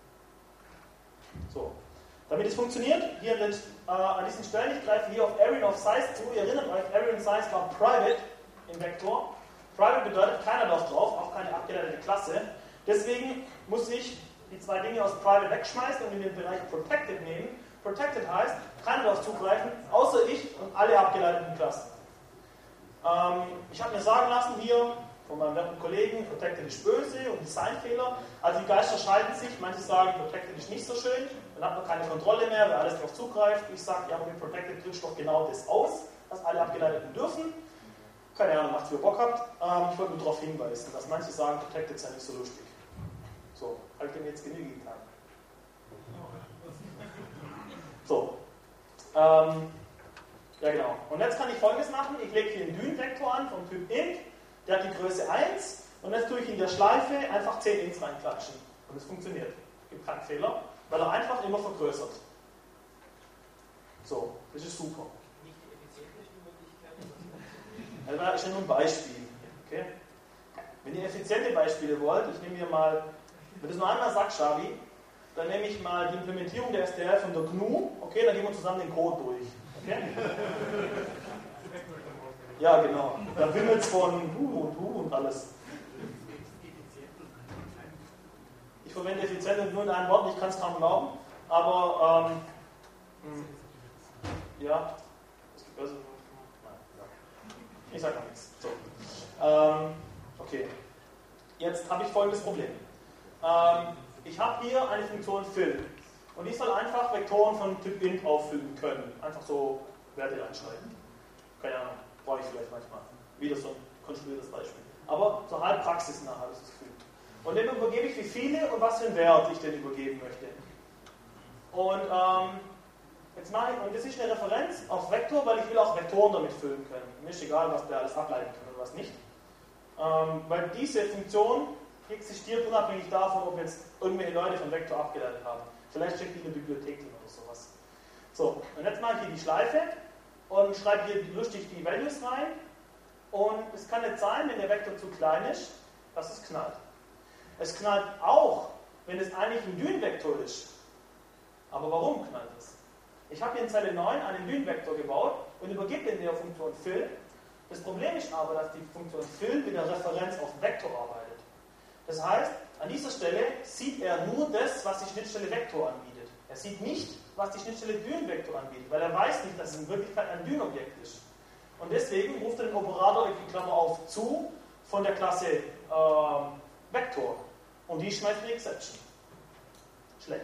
So. Damit es funktioniert, hier an diesen Stellen, ich greife hier auf Array und auf Size zu. Ihr erinnert euch, Array und Size war private im Vektor. Private bedeutet, keiner darf drauf, auch keine abgeleitete Klasse. Deswegen muss ich die zwei Dinge aus Private wegschmeißen und in den Bereich Protected nehmen. Protected heißt, keiner darf zugreifen, außer ich und alle abgeleiteten Klassen. Ich habe mir sagen lassen hier von meinem werten Kollegen, Protected ist böse und Designfehler. Also die Geister scheiden sich, manche sagen, Protected ist nicht so schön, dann hat man keine Kontrolle mehr, wer alles darauf zugreift. Ich sage, ja, aber mit Protected drückt doch genau das aus, was alle Abgeleiteten dürfen. Keine Ahnung, macht, wie ihr Bock habt. Ich wollte nur darauf hinweisen, dass manche sagen, Protected sei nicht so lustig. So, habe ich dem jetzt Genüge getan. So. Ja genau. Und jetzt kann ich Folgendes machen. Ich lege hier einen Dyn-Vektor an vom Typ int. Der hat die Größe 1. Und jetzt tue ich in der Schleife einfach 10 Ints reinklatschen. Und es funktioniert. Es gibt keinen Fehler, weil er einfach immer vergrößert. So, das ist super. Nicht die effizienteste Möglichkeit. Das ist ja nur ein Beispiel. Okay? Wenn ihr effiziente Beispiele wollt, ich nehme hier mal, wenn du es nur einmal sagst, Xavi, dann nehme ich mal die Implementierung der STL von der GNU. Okay, dann gehen wir zusammen den Code durch. Okay? Ja, genau. Da wimmelt es von und alles. Ich verwende effizient nur in einem Wort, ich kann es kaum glauben. Aber, ja, es gibt also. Ich sage noch nichts. So. Okay. Jetzt habe ich folgendes Problem. Ich habe hier eine Funktion fill. Und die soll einfach Vektoren von Typ int auffüllen können. Einfach so Werte reinschreiben. Keine Ahnung, brauche ich vielleicht manchmal. Wieder so ein konstruiertes Beispiel. Aber zur halb praxisnah habe ich das Gefühl. Und dem übergebe ich wie viele und was für einen Wert ich denn übergeben möchte. Und jetzt mache ich, und das ist eine Referenz auf Vektor, weil ich will auch Vektoren damit füllen können. Mir ist egal, was der alles ableiten kann oder was nicht. Weil diese Funktion existiert unabhängig davon, ob jetzt irgendwelche Leute von Vektor abgeleitet haben. Vielleicht steckt die in der Bibliothek drin oder sowas. So, und jetzt mache ich hier die Schleife und schreibe hier lustig die Values rein. Und es kann jetzt sein, wenn der Vektor zu klein ist, dass es knallt. Es knallt auch, wenn es eigentlich ein Dyn-Vektor ist. Aber warum knallt es? Ich habe hier in Zeile 9 einen Dyn-Vektor gebaut und übergebe den der Funktion fill. Das Problem ist aber, dass die Funktion fill mit der Referenz auf Vektor arbeitet. Das heißt, an dieser Stelle sieht er nur das, was die Schnittstelle Vektor anbietet. Er sieht nicht, was die Schnittstelle Dyn-Vektor anbietet, weil er weiß nicht, dass es in Wirklichkeit ein Dyn-Objekt ist. Und deswegen ruft er den Operator, in Klammer auf, zu von der Klasse Vektor. Und die schmeißt eine Exception. Schlecht.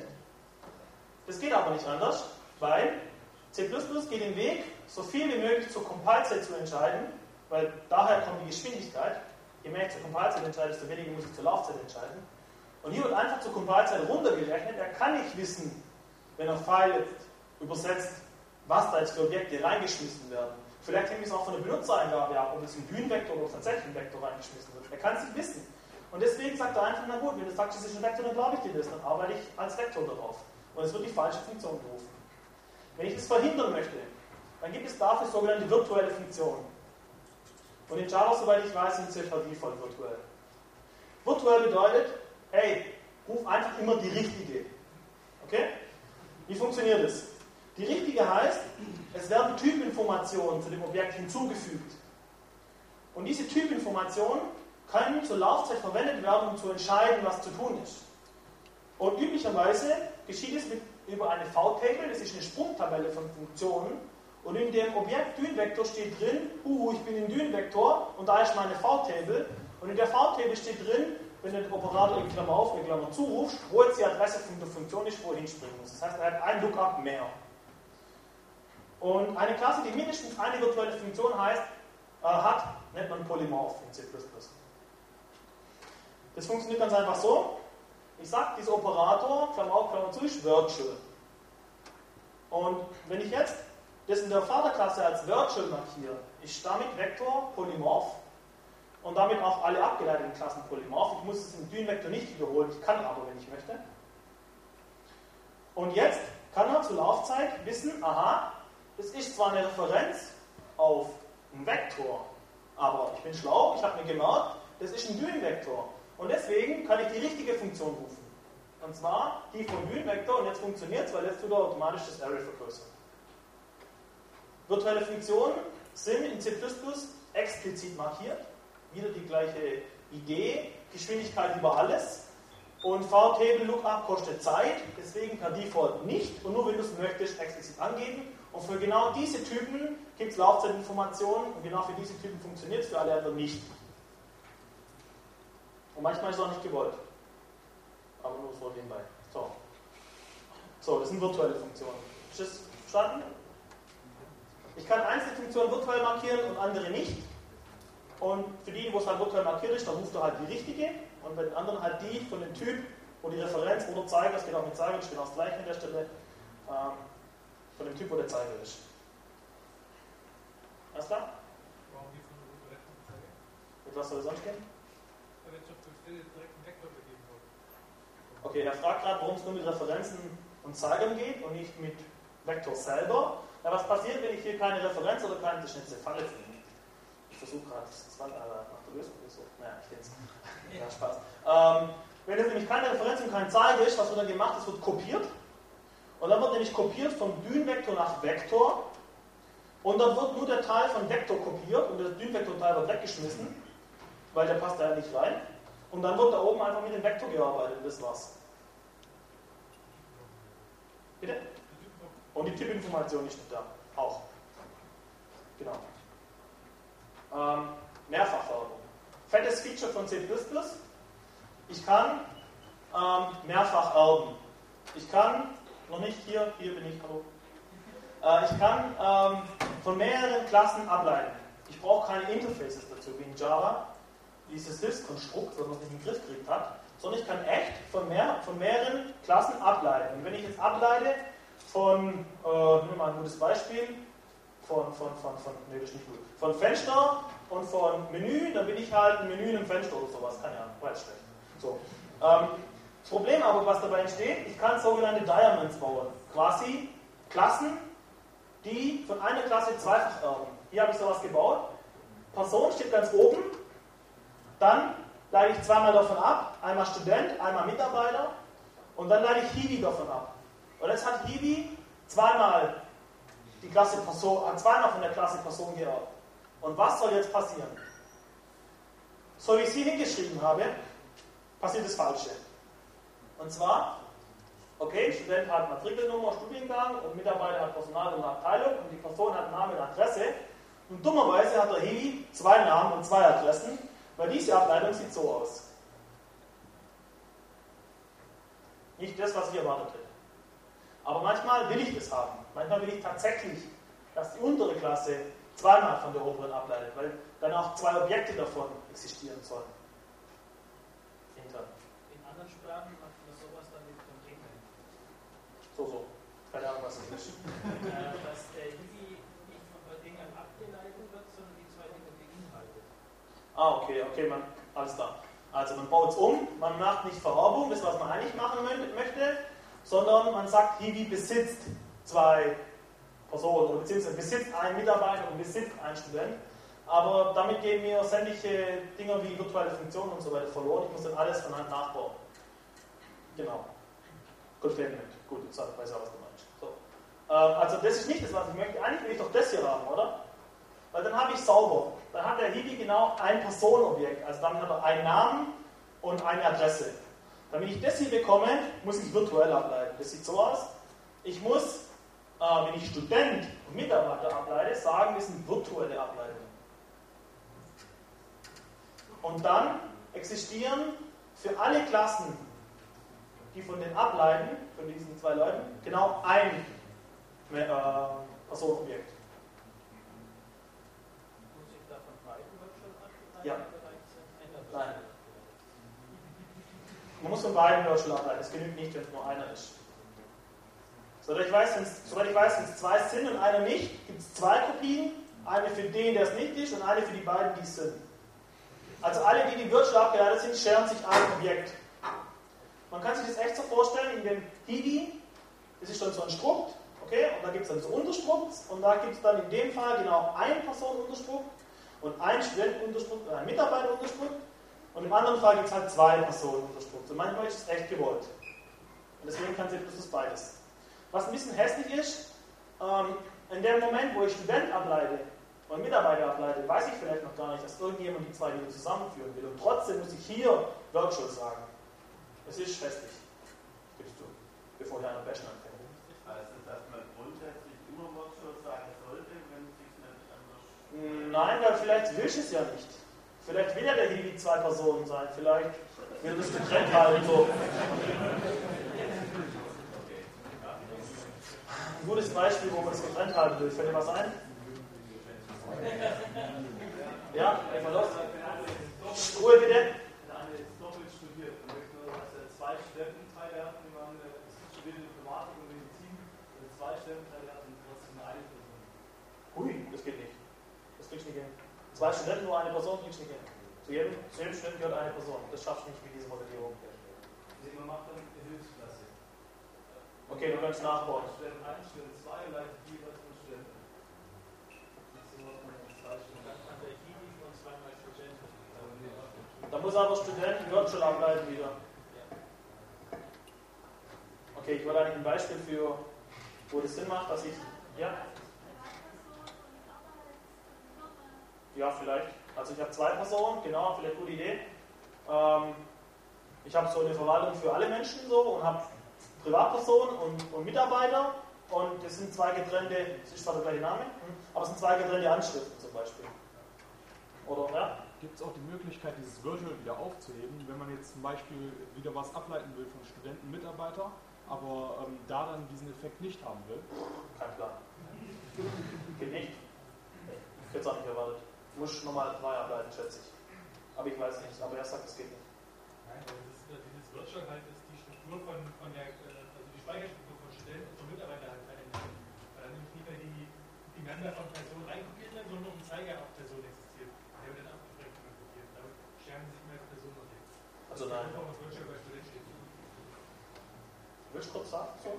Das geht aber nicht anders, weil C++ geht den Weg, so viel wie möglich zur Compile-Zeit zu entscheiden, weil daher kommt die Geschwindigkeit. Je mehr ich zur Compile-Zeit entscheide, desto weniger muss ich zur Laufzeit entscheiden. Und hier wird einfach zur Compile-Zeit runtergerechnet. Er kann nicht wissen, wenn er File jetzt übersetzt, was da jetzt für Objekte reingeschmissen werden. Vielleicht hängt es auch von der Benutzereingabe ab, ob es ein Dyn-Vektor oder tatsächlich ein Vektor reingeschmissen wird. Er kann es nicht wissen. Und deswegen sagt er einfach, na gut, wenn du sagst, es ist ein Vektor, dann glaube ich dir das, dann arbeite ich als Vektor darauf. Und es wird die falsche Funktion gerufen. Wenn ich das verhindern möchte, dann gibt es dafür sogenannte virtuelle Funktionen. Und in Java, soweit ich weiß, sind sie per Default virtuell. Virtuell bedeutet, hey, ruf einfach immer die richtige. Okay? Wie funktioniert das? Die richtige heißt, es werden Typinformationen zu dem Objekt hinzugefügt. Und diese Typinformationen können zur Laufzeit verwendet werden, um zu entscheiden, was zu tun ist. Und üblicherweise geschieht es über eine V-Table, das ist eine Sprungtabelle von Funktionen. Und in dem Objekt Dyn-Vektor steht drin, ich bin im Dyn-Vektor und da ist meine V-Table. Und in der V-Table steht drin, wenn du den Operator in Klammer auf, in Klammer zurufst, wo jetzt die Adresse von der Funktion ist, wo er hinspringen muss. Das heißt, er hat ein Lookup mehr. Und eine Klasse, die mindestens eine virtuelle Funktion hat, nennt man Polymorph in C++. Das funktioniert ganz einfach so. Ich sage, dieser Operator, Klammer auf, Klammer zu, ist virtual. Und wenn ich jetzt das in der Vaterklasse als virtual markiere, ist damit Vektor Polymorph und damit auch alle abgeleiteten Klassen Polymorph. Ich muss es im Dyn-Vektor nicht wiederholen, ich kann aber, wenn ich möchte. Und jetzt kann er zur Laufzeit wissen, aha, es ist zwar eine Referenz auf einen Vektor. Aber ich bin schlau, ich habe mir gemerkt, das ist ein Bühnenvektor. Und deswegen kann ich die richtige Funktion rufen. Und zwar die vom Bühnenvektor, und jetzt funktioniert es, weil jetzt tut er automatisch das Array vergrößern. Virtuelle Funktionen sind in C++ explizit markiert. Wieder die gleiche Idee, Geschwindigkeit über alles. Und V-Table Lookup kostet Zeit, deswegen per Default nicht. Und nur wenn du es möchtest, explizit angeben. Und für genau diese Typen gibt es Laufzeitinformationen und genau für diese Typen funktioniert es, für alle anderen nicht. Und manchmal ist es auch nicht gewollt. Aber nur so nebenbei. So, das sind virtuelle Funktionen. Ist das verstanden? Ich kann einzelne Funktionen virtuell markieren und andere nicht. Und für die, wo es halt virtuell markiert ist, dann ruft er halt die richtige. Und bei den anderen halt die von dem Typ, wo die Referenz oder Zeiger, das geht auch mit Zeiger, das steht auch das gleiche an der Stelle, von dem Typ, wo der Zeiger ist. Alles klar? Warum die von der Referenzzeiger? Mit was soll es sonst gehen? Da wird auf der Stelle direkt ein Vektor begeben worden. Okay, er fragt gerade, warum es nur mit Referenzen und Zeigern geht und nicht mit Vektor selber. Ja, was passiert, wenn ich hier keine Referenz oder keine, das ist jetzt eine Falle für mich. Ich versuche gerade das 20 nach der Lösung oder so. Naja, ich denke es. Ja, Spaß. Wenn es nämlich keine Referenz und kein Zeiger ist, was wird dann gemacht? Es wird kopiert. Und dann wird nämlich kopiert vom Dynvektor nach Vektor. Und dann wird nur der Teil von Vektor kopiert und der Dynvektor-Teil wird weggeschmissen, weil der passt da ja nicht rein. Und dann wird da oben einfach mit dem Vektor gearbeitet. Das war's. Bitte? Und die Typinformation ist nicht da. Auch. Genau. Mehrfachverbung. Fettes Feature von C++. Ich kann mehrfach erben. Ich kann, noch nicht hier bin ich, hallo. Ich kann von mehreren Klassen ableiten. Ich brauche keine Interfaces dazu, wie in Java. Dieses Hilfskonstrukt, was man nicht in den Griff gekriegt hat. Sondern ich kann echt von mehreren Klassen ableiten. Und wenn ich jetzt ableite von, nehmen wir mal ein gutes Beispiel, nee, das ist nicht gut. Von Fenster und von Menü, dann will ich halt ein Menü in einem Fenster oder sowas. Keine Ahnung, war jetzt schlecht. So. Das Problem aber, was dabei entsteht, ich kann sogenannte Diamonds bauen. Quasi Klassen, die von einer Klasse zweifach erben. Hier habe ich sowas gebaut. Person steht ganz oben, dann leite ich zweimal davon ab, einmal Student, einmal Mitarbeiter und dann leite ich Hiwi davon ab. Und jetzt hat Hiwi zweimal die Klasse Person, zweimal von der Klasse Person geerbt. Und was soll jetzt passieren? So wie ich sie hingeschrieben habe, passiert das Falsche. Und zwar, okay, Student hat Matrikelnummer, Studiengang und Mitarbeiter hat Personal und Abteilung und die Person hat Name und Adresse. Und dummerweise hat der Hiwi 2 Namen und 2 Adressen, weil diese Ableitung sieht so aus. Nicht das, was ich erwartet hätte. Aber manchmal will ich das haben. Manchmal will ich tatsächlich, dass die untere Klasse zweimal von der oberen ableitet, weil dann auch 2 Objekte davon existieren sollen. Intern. In anderen Sprachen macht man sowas dann mit Containern. So. Keine Ahnung, was das ist. Dass der Hiwi nicht von Dingen abgeleitet wird, sondern die 2 Dinge beinhaltet. Okay, alles klar. Also man baut es um, man macht nicht Vererbung, das was man eigentlich machen möchte, sondern man sagt, Hiwi besitzt 2 Personen oder beziehungsweise besitzt einen Mitarbeiter und besitzt einen Student. Aber damit gehen mir sämtliche Dinge wie virtuelle Funktionen und so weiter verloren. Ich muss dann alles von Hand nachbauen. Genau. Containment. Gut, jetzt weiß ich auch, was du meinst. So. Also das ist nicht das, was ich möchte. Eigentlich will ich doch das hier haben, oder? Weil dann habe ich sauber. Dann hat der Hiwi genau ein Personenobjekt. Also damit hat er einen Namen und eine Adresse. Damit ich das hier bekomme, muss ich virtuell ableiten. Das sieht so aus. Ich muss, wenn ich Student und Mitarbeiter ableite, sagen, das sind virtuelle Ableitungen. Und dann existieren für alle Klassen, die von den ableiten, von diesen 2 Leuten, genau ein Personenobjekt. Muss ich da von beiden Virtual ableiten? Ja. Nein. Man muss von beiden Virtual ableiten. Es genügt nicht, wenn es nur einer ist. Soweit ich weiß, wenn es 2 sind und einer nicht, gibt es 2 Kopien. Eine für den, der es nicht ist, und eine für die beiden, die es sind. Also alle, die virtual abgeleitet sind, scheren sich ein Objekt. Man kann sich das echt so vorstellen, in dem Hiwi, das ist dann so ein Strukt, Okay, und da gibt es dann so Unterstrukts und da gibt es dann in dem Fall genau ein Personenunterstrukt und ein Studentenunterstrukt und ein Mitarbeiterunterstrukt und im anderen Fall gibt es halt zwei Personenunterstrukte. Und manchmal ist es echt gewollt. Und deswegen kann C++ beides. Was ein bisschen hässlich ist, in dem Moment, wo ich Student ableite und Mitarbeiter ableite, weiß ich vielleicht noch gar nicht, dass irgendjemand die zwei Dinge zusammenführen will. Und trotzdem muss ich hier Virtual sagen. Es ist hässlich, gibst du, bevor hier einer Bashen anfängt. Heißt das, dass man grundsätzlich immer Virtual sagen sollte, wenn es sich nicht anders... Nein, weil vielleicht will ich es ja nicht. Vielleicht will ja der Hiwi zwei Personen sein. Vielleicht will er das getrennt halten. So. Ein gutes Beispiel, wo man das getrennt halten will. Fällt dir was ein? Ja, einfach los. Ruhe bitte. Der eine ist doppelt studiert und möchte nur, dass er zwei Studententeile hat, die man studiert Informatik und Medizin, und zwei Studententeile hat und trotzdem eine Person. Hui, das geht nicht. Das kriegst du nicht hin. Zwei Studenten, nur eine Person, kriegst du nicht hin. Zu jedem Studenten gehört eine Person. Das schaffst du nicht mit dieser Modellierung. Also man macht dann eine Hilfsklasse. Okay, du kannst nachbauen. Student 1, Student 2 leitet jeweils von Studenten. So macht man dann zwei Studenten. Dann kann der Hiwi von zweimal Studenten. Da muss aber Student Virtual ableiten wieder. Okay, ich wollte eigentlich ein Beispiel für, wo das Sinn macht, dass ich... Ja? Ja, vielleicht. Also ich habe zwei Personen, genau, vielleicht gute Idee. Ich habe so eine Verwaltung für alle Menschen so und habe Privatpersonen und Mitarbeiter und das sind zwei getrennte, das ist zwar der gleiche Name, aber es sind zwei getrennte Anschriften zum Beispiel. Oder, ja? Gibt es auch die Möglichkeit, dieses Virtual wieder aufzuheben, wenn man jetzt zum Beispiel wieder was ableiten will von Studenten, Mitarbeiter, aber da dann diesen Effekt nicht haben will? Kein Plan. Geht nicht. Ich hätte es auch nicht erwartet. Muss nochmal neu ableiten, schätze ich. Aber ich weiß nicht, aber er sagt, es geht nicht. Nein, aber dieses Virtual halt ist die Struktur von der, also die Speicherstruktur von Studenten und von Mitarbeitern halt verändert. Weil dann nämlich nicht mehr die Member von Personen reinkopiert werden, sondern ein Zeiger auf Person existiert. Der wird dann abgefragt und kopiert. Damit scheren sich mehr als Personenobjekt. Also nein. Was Virtual bei Studenten steht. Willst du kurz sagen? So?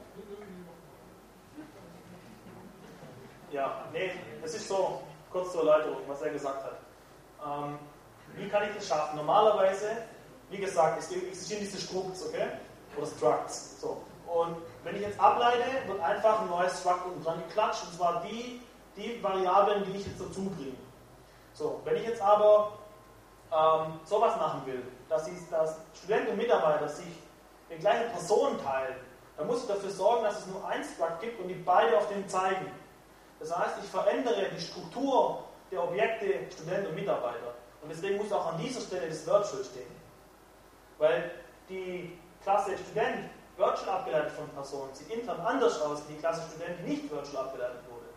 Ja, nee, es ist so, kurz zur Erläuterung, was er gesagt hat. Wie kann ich das schaffen? Normalerweise, wie gesagt, es existieren diese Structs, okay? Oder Structs. So. Und wenn ich jetzt ableite, wird einfach ein neues Struct unten dran geklatscht, und zwar die Variablen, die ich jetzt dazu bringe. So, wenn ich jetzt aber sowas machen will, dass Studenten und Mitarbeiter sich den gleichen Personen teilen, dann muss ich dafür sorgen, dass es nur ein Struct gibt und die beide auf den zeigen. Das heißt, ich verändere die Struktur der Objekte Student und Mitarbeiter. Und deswegen muss auch an dieser Stelle das Virtual stehen. Weil die Klasse Student Virtual abgeleitet von Personen sieht intern anders aus wie die Klasse Student, die nicht Virtual abgeleitet wurde.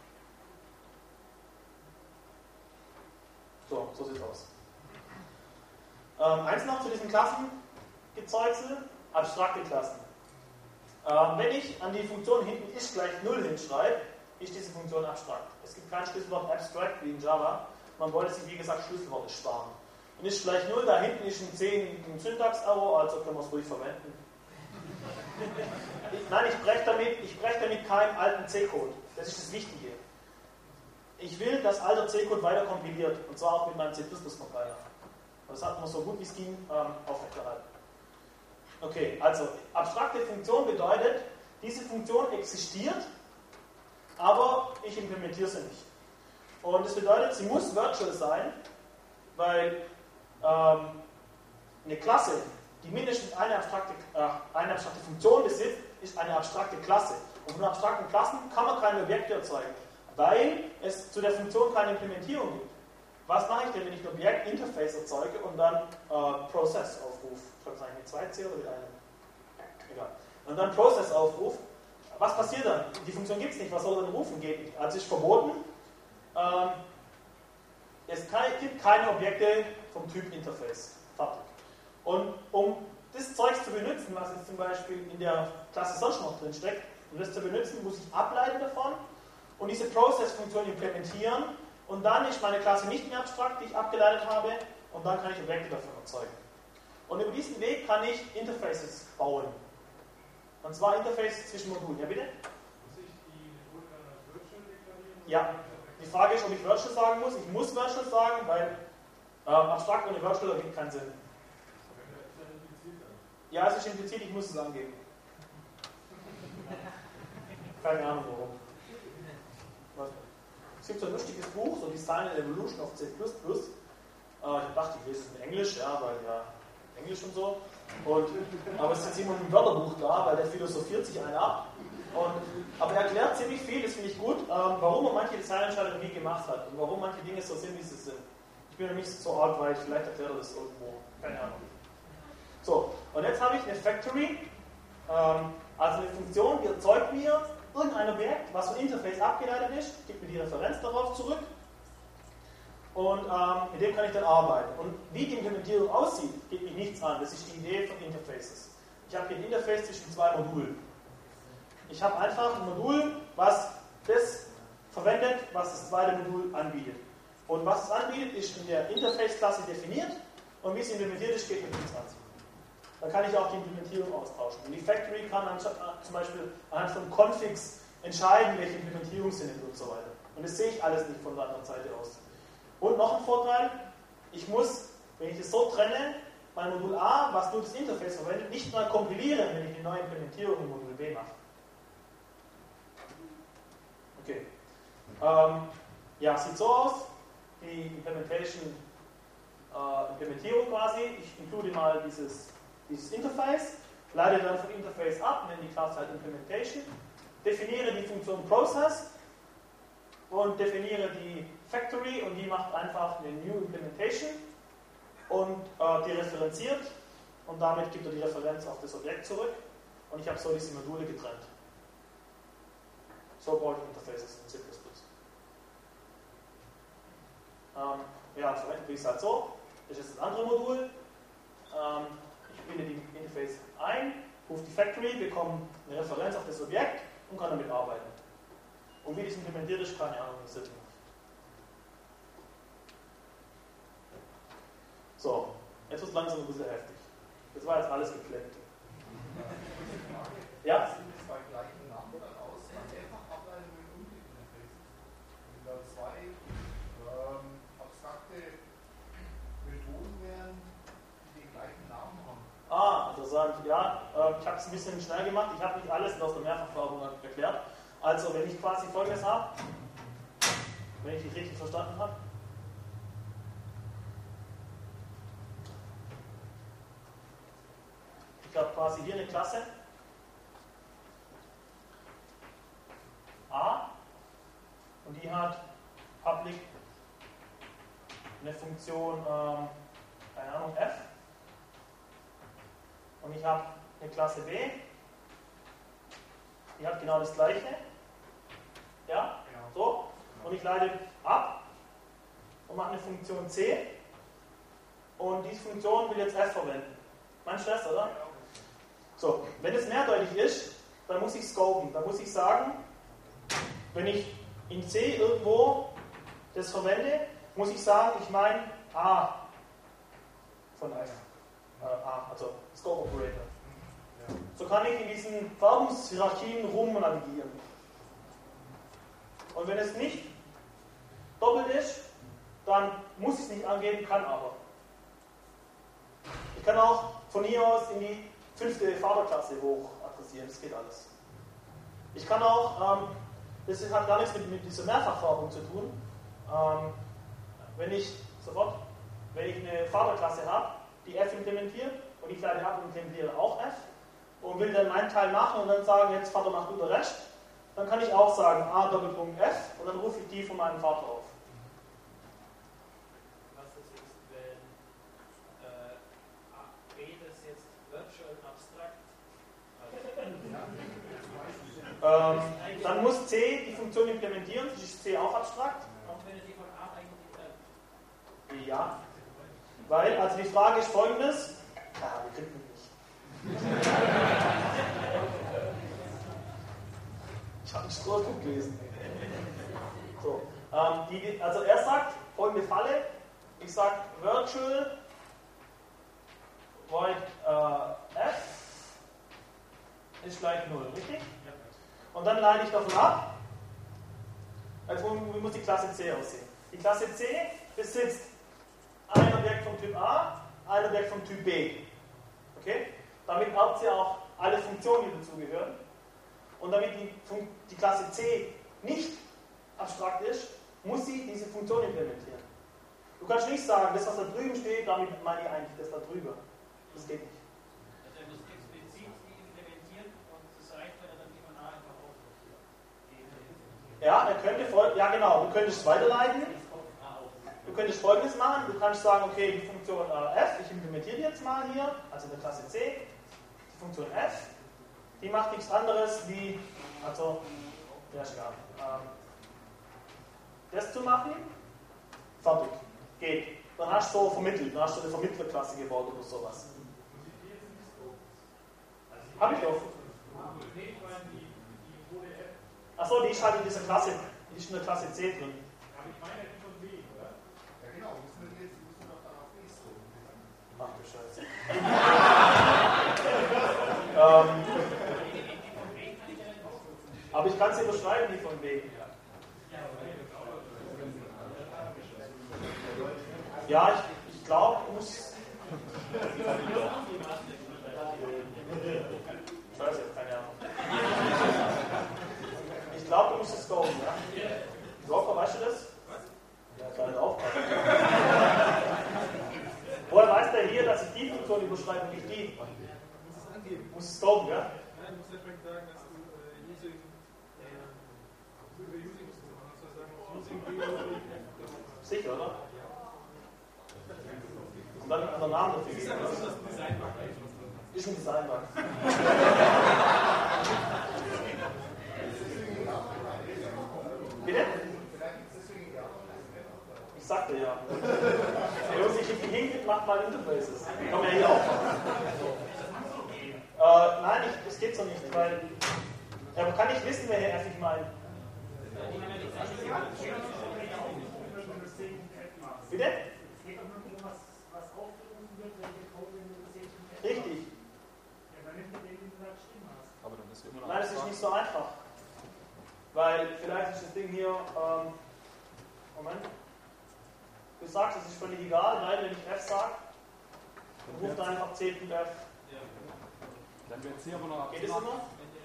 So sieht es aus. Eins noch zu diesen Klassengezeugsel, abstrakte Klassen. Wenn ich an die Funktion hinten ist gleich 0 hinschreibe, ist diese Funktion abstrakt. Es gibt kein Schlüsselwort abstract wie in Java. Man wollte sich, wie gesagt, Schlüsselworte sparen. Und ist gleich 0, da hinten ist ein 10 ein Syntax-Error, also können wir es ruhig verwenden. Nein, ich breche damit keinen alten C-Code. Das ist das Wichtige. Ich will, dass alter C-Code weiter kompiliert. Und zwar auch mit meinem C++-Compiler. Das hat man so gut wie es ging aufrechterhalten. Okay, also abstrakte Funktion bedeutet, diese Funktion existiert, aber ich implementiere sie nicht. Und das bedeutet, sie muss virtual sein, weil eine Klasse, die mindestens eine abstrakte Funktion besitzt, ist eine abstrakte Klasse. Und von abstrakten Klassen kann man keine Objekte erzeugen, weil es zu der Funktion keine Implementierung gibt. Was mache ich denn, wenn ich ein Objekt-Interface erzeuge und dann Process aufrufe? Ich schreibe es eigentlich mit 2C oder mit einem? Egal. Und dann Process aufrufe. Was passiert dann? Die Funktion gibt es nicht. Was soll denn rufen? Geht nicht. Also ist verboten. Es gibt keine Objekte vom Typ Interface. Fertig. Und um das Zeugs zu benutzen, was jetzt zum Beispiel in der Klasse sonst noch drin steckt, um das zu benutzen, muss ich ableiten davon und diese Process-Funktion implementieren. Und dann ist meine Klasse nicht mehr abstrakt, die ich abgeleitet habe, und dann kann ich Objekte davon erzeugen. Und über diesen Weg kann ich Interfaces bauen. Und zwar Interfaces zwischen Modulen. Ja, bitte? Muss ich Ja, die Frage ist, ob ich Virtual sagen muss. Ich muss Virtual sagen, weil abstrakt ohne Virtual ergibt keinen Sinn. Ja, es ist impliziert, ich muss es angeben. Keine Ahnung warum. Es gibt so ein lustiges Buch, so Design and Evolution of C++. Ich dachte, ich lese es in Englisch, ja, weil ja Englisch und so. Aber es ist jetzt immer ein Wörterbuch da, weil der philosophiert sich einen ab. Aber er erklärt ziemlich viel, das finde ich gut, warum er manche Designentscheidungen wie gemacht hat und warum manche Dinge so sind, wie sie sind. Ich bin ja nicht so alt, weil vielleicht erklärt er das irgendwo. Keine Ahnung. So, und jetzt habe ich eine Factory, also eine Funktion, die erzeugt mir irgendein Objekt, was von Interface abgeleitet ist, gibt mir die Referenz darauf zurück und mit dem kann ich dann arbeiten. Und wie die Implementierung aussieht, geht mich nichts an. Das ist die Idee von Interfaces. Ich habe hier ein Interface zwischen zwei Modulen. Ich habe einfach ein Modul, was das verwendet, was das zweite Modul anbietet. Und was es anbietet, ist in der Interface-Klasse definiert und wie es implementiert ist, geht mir nichts an. Dann kann ich auch die Implementierung austauschen. Und die Factory kann dann zum Beispiel anhand von Configs entscheiden, welche Implementierungen sind und so weiter. Und das sehe ich alles nicht von der anderen Seite aus. Und noch ein Vorteil, ich muss, wenn ich das so trenne, mein Modul A, was nur das Interface verwendet, nicht mal kompilieren, wenn ich die neue Implementierung im Modul B mache. Okay. Ja, sieht so aus. Die Implementierung quasi. Ich include mal dieses Interface, leite dann vom Interface ab, nenne die Klasse halt Implementation, definiere die Funktion Process und definiere die Factory und die macht einfach eine New Implementation und die referenziert und damit gibt er die Referenz auf das Objekt zurück und ich habe so diese Module getrennt. So baue ich Interfaces in C++. Ja, verwende ich es halt so. Das ist das andere Modul. Ich binde die Interface ein, rufe die Factory, bekomme eine Referenz auf das Objekt und kann damit arbeiten. Und wie das implementiert ist, keine Ahnung, das ist nicht. So, jetzt wird es langsam ein bisschen heftig. Das war jetzt alles geplant. Ja? Sind die zwei gleichen Namen dann aus? Mehrfach Ableitung und Interfaces. Wenn da zwei abstrakte Methoden wären, die den gleichen Namen haben. Interessant. Ja, ich habe es ein bisschen schnell gemacht. Ich habe nicht alles aus der Mehrfachverbindung erklärt. Also, wenn ich quasi Folgendes habe, wenn ich dich richtig verstanden habe. Ich habe quasi hier eine Klasse A und die hat public eine Funktion, keine Ahnung, f. Und ich habe eine Klasse B, die hat genau das gleiche. Ja, so. Und ich leite ab und mache eine Funktion C. Und diese Funktion will jetzt f verwenden. Meinst du das, oder? So, wenn es mehrdeutig ist, dann muss ich scopen. Dann muss ich sagen, wenn ich in C irgendwo das verwende, muss ich sagen, ich meine A von F. Also Scope Operator. So kann ich in diesen Farbungshierarchien rumnavigieren. Und wenn es nicht doppelt ist, dann muss ich es nicht angeben, kann aber. Ich kann auch von hier aus in die 5. Vaterklasse hoch adressieren, das geht alles. Ich kann auch, das hat gar nichts mit dieser Mehrfachfarbung zu tun, wenn ich eine Vaterklasse habe, die f implementiert und ich leite ab und implementiere auch f und will dann meinen Teil machen und dann sagen, jetzt Vater macht du den Rest, dann kann ich auch sagen a Doppelpunkt f und dann rufe ich die von meinem Vater auf. Was das ist, wenn B das jetzt virtual abstrakt Dann muss C die Funktion implementieren, das ist C auch abstrakt. auch wenn er die von A eigentlich Ja, weil, also die Frage ist folgendes, die kriegt man nicht. Ich habe nicht so gut gelesen. So, also er sagt, folgende Falle, ich sage virtual void f ist gleich 0, richtig? Und dann leite ich davon ab, Also wie muss die Klasse C aussehen? Die Klasse C besitzt ein Objekt vom Typ A, ein Objekt vom Typ B. Okay? Damit erbt sie auch alle Funktionen, die dazugehören. Und damit die Klasse C nicht abstrakt ist, muss sie diese Funktion implementieren. Du kannst nicht sagen, das, was da drüben steht, damit meine ich eigentlich das da drüber. Das geht nicht. Also er muss explizit die implementieren und das reicht, wenn er dann die von A einfach aufruft. Ja, er könnte ja genau, du könntest weiterleiten. Du könntest Folgendes machen, du kannst sagen, okay, die Funktion f, ich implementiere die jetzt mal hier, also in der Klasse C, die Funktion f, die macht nichts anderes wie, also, ja, ist egal, das zu machen, fertig, geht. Dann hast du so vermittelt, dann hast du eine Vermittlerklasse gebaut oder sowas. Hab ich doch. Achso, die ist halt in dieser Klasse, die ist in der Klasse C drin. Aber ich meine die von B, oder? Ja genau, müssen wir doch darauf nächsten. Ach du Scheiße. Aber ich kann sie beschreiben, die von B. Ja, ich glaube, ich muss. Scheiße, keine Ahnung. Ich glaube, du musst es go, ja? Rocker, weißt du das? Ja, kann nicht aufpassen. Woher weiß der hier, dass ich die Funktion überschreibe und nicht die? Du musst es angeben. Muss es go, ja? Nein, du musst einfach sagen, dass du Using, über Using musst du machen. Du musst sagen, Using Sicher, oder? Und dann einen anderen Namen dafür das geben. ist das Design-Bug. Ist ein Design-Bug. Bitte? Ich sagte ja. Wenn man sich richtig hinkriegt, macht mal Interfaces. Kann man ja hier auch machen. Nein, es geht so nicht, weil man kann nicht wissen, wer F ich meine. Bitte? Richtig. Aber dann ist immer noch Nein, das ist nicht so einfach. Weil vielleicht ist das Ding hier, Moment. Du sagst, es ist völlig egal, nein, wenn ich F sage, dann ruft einfach C.F. Dann wird C aber noch Geht es immer?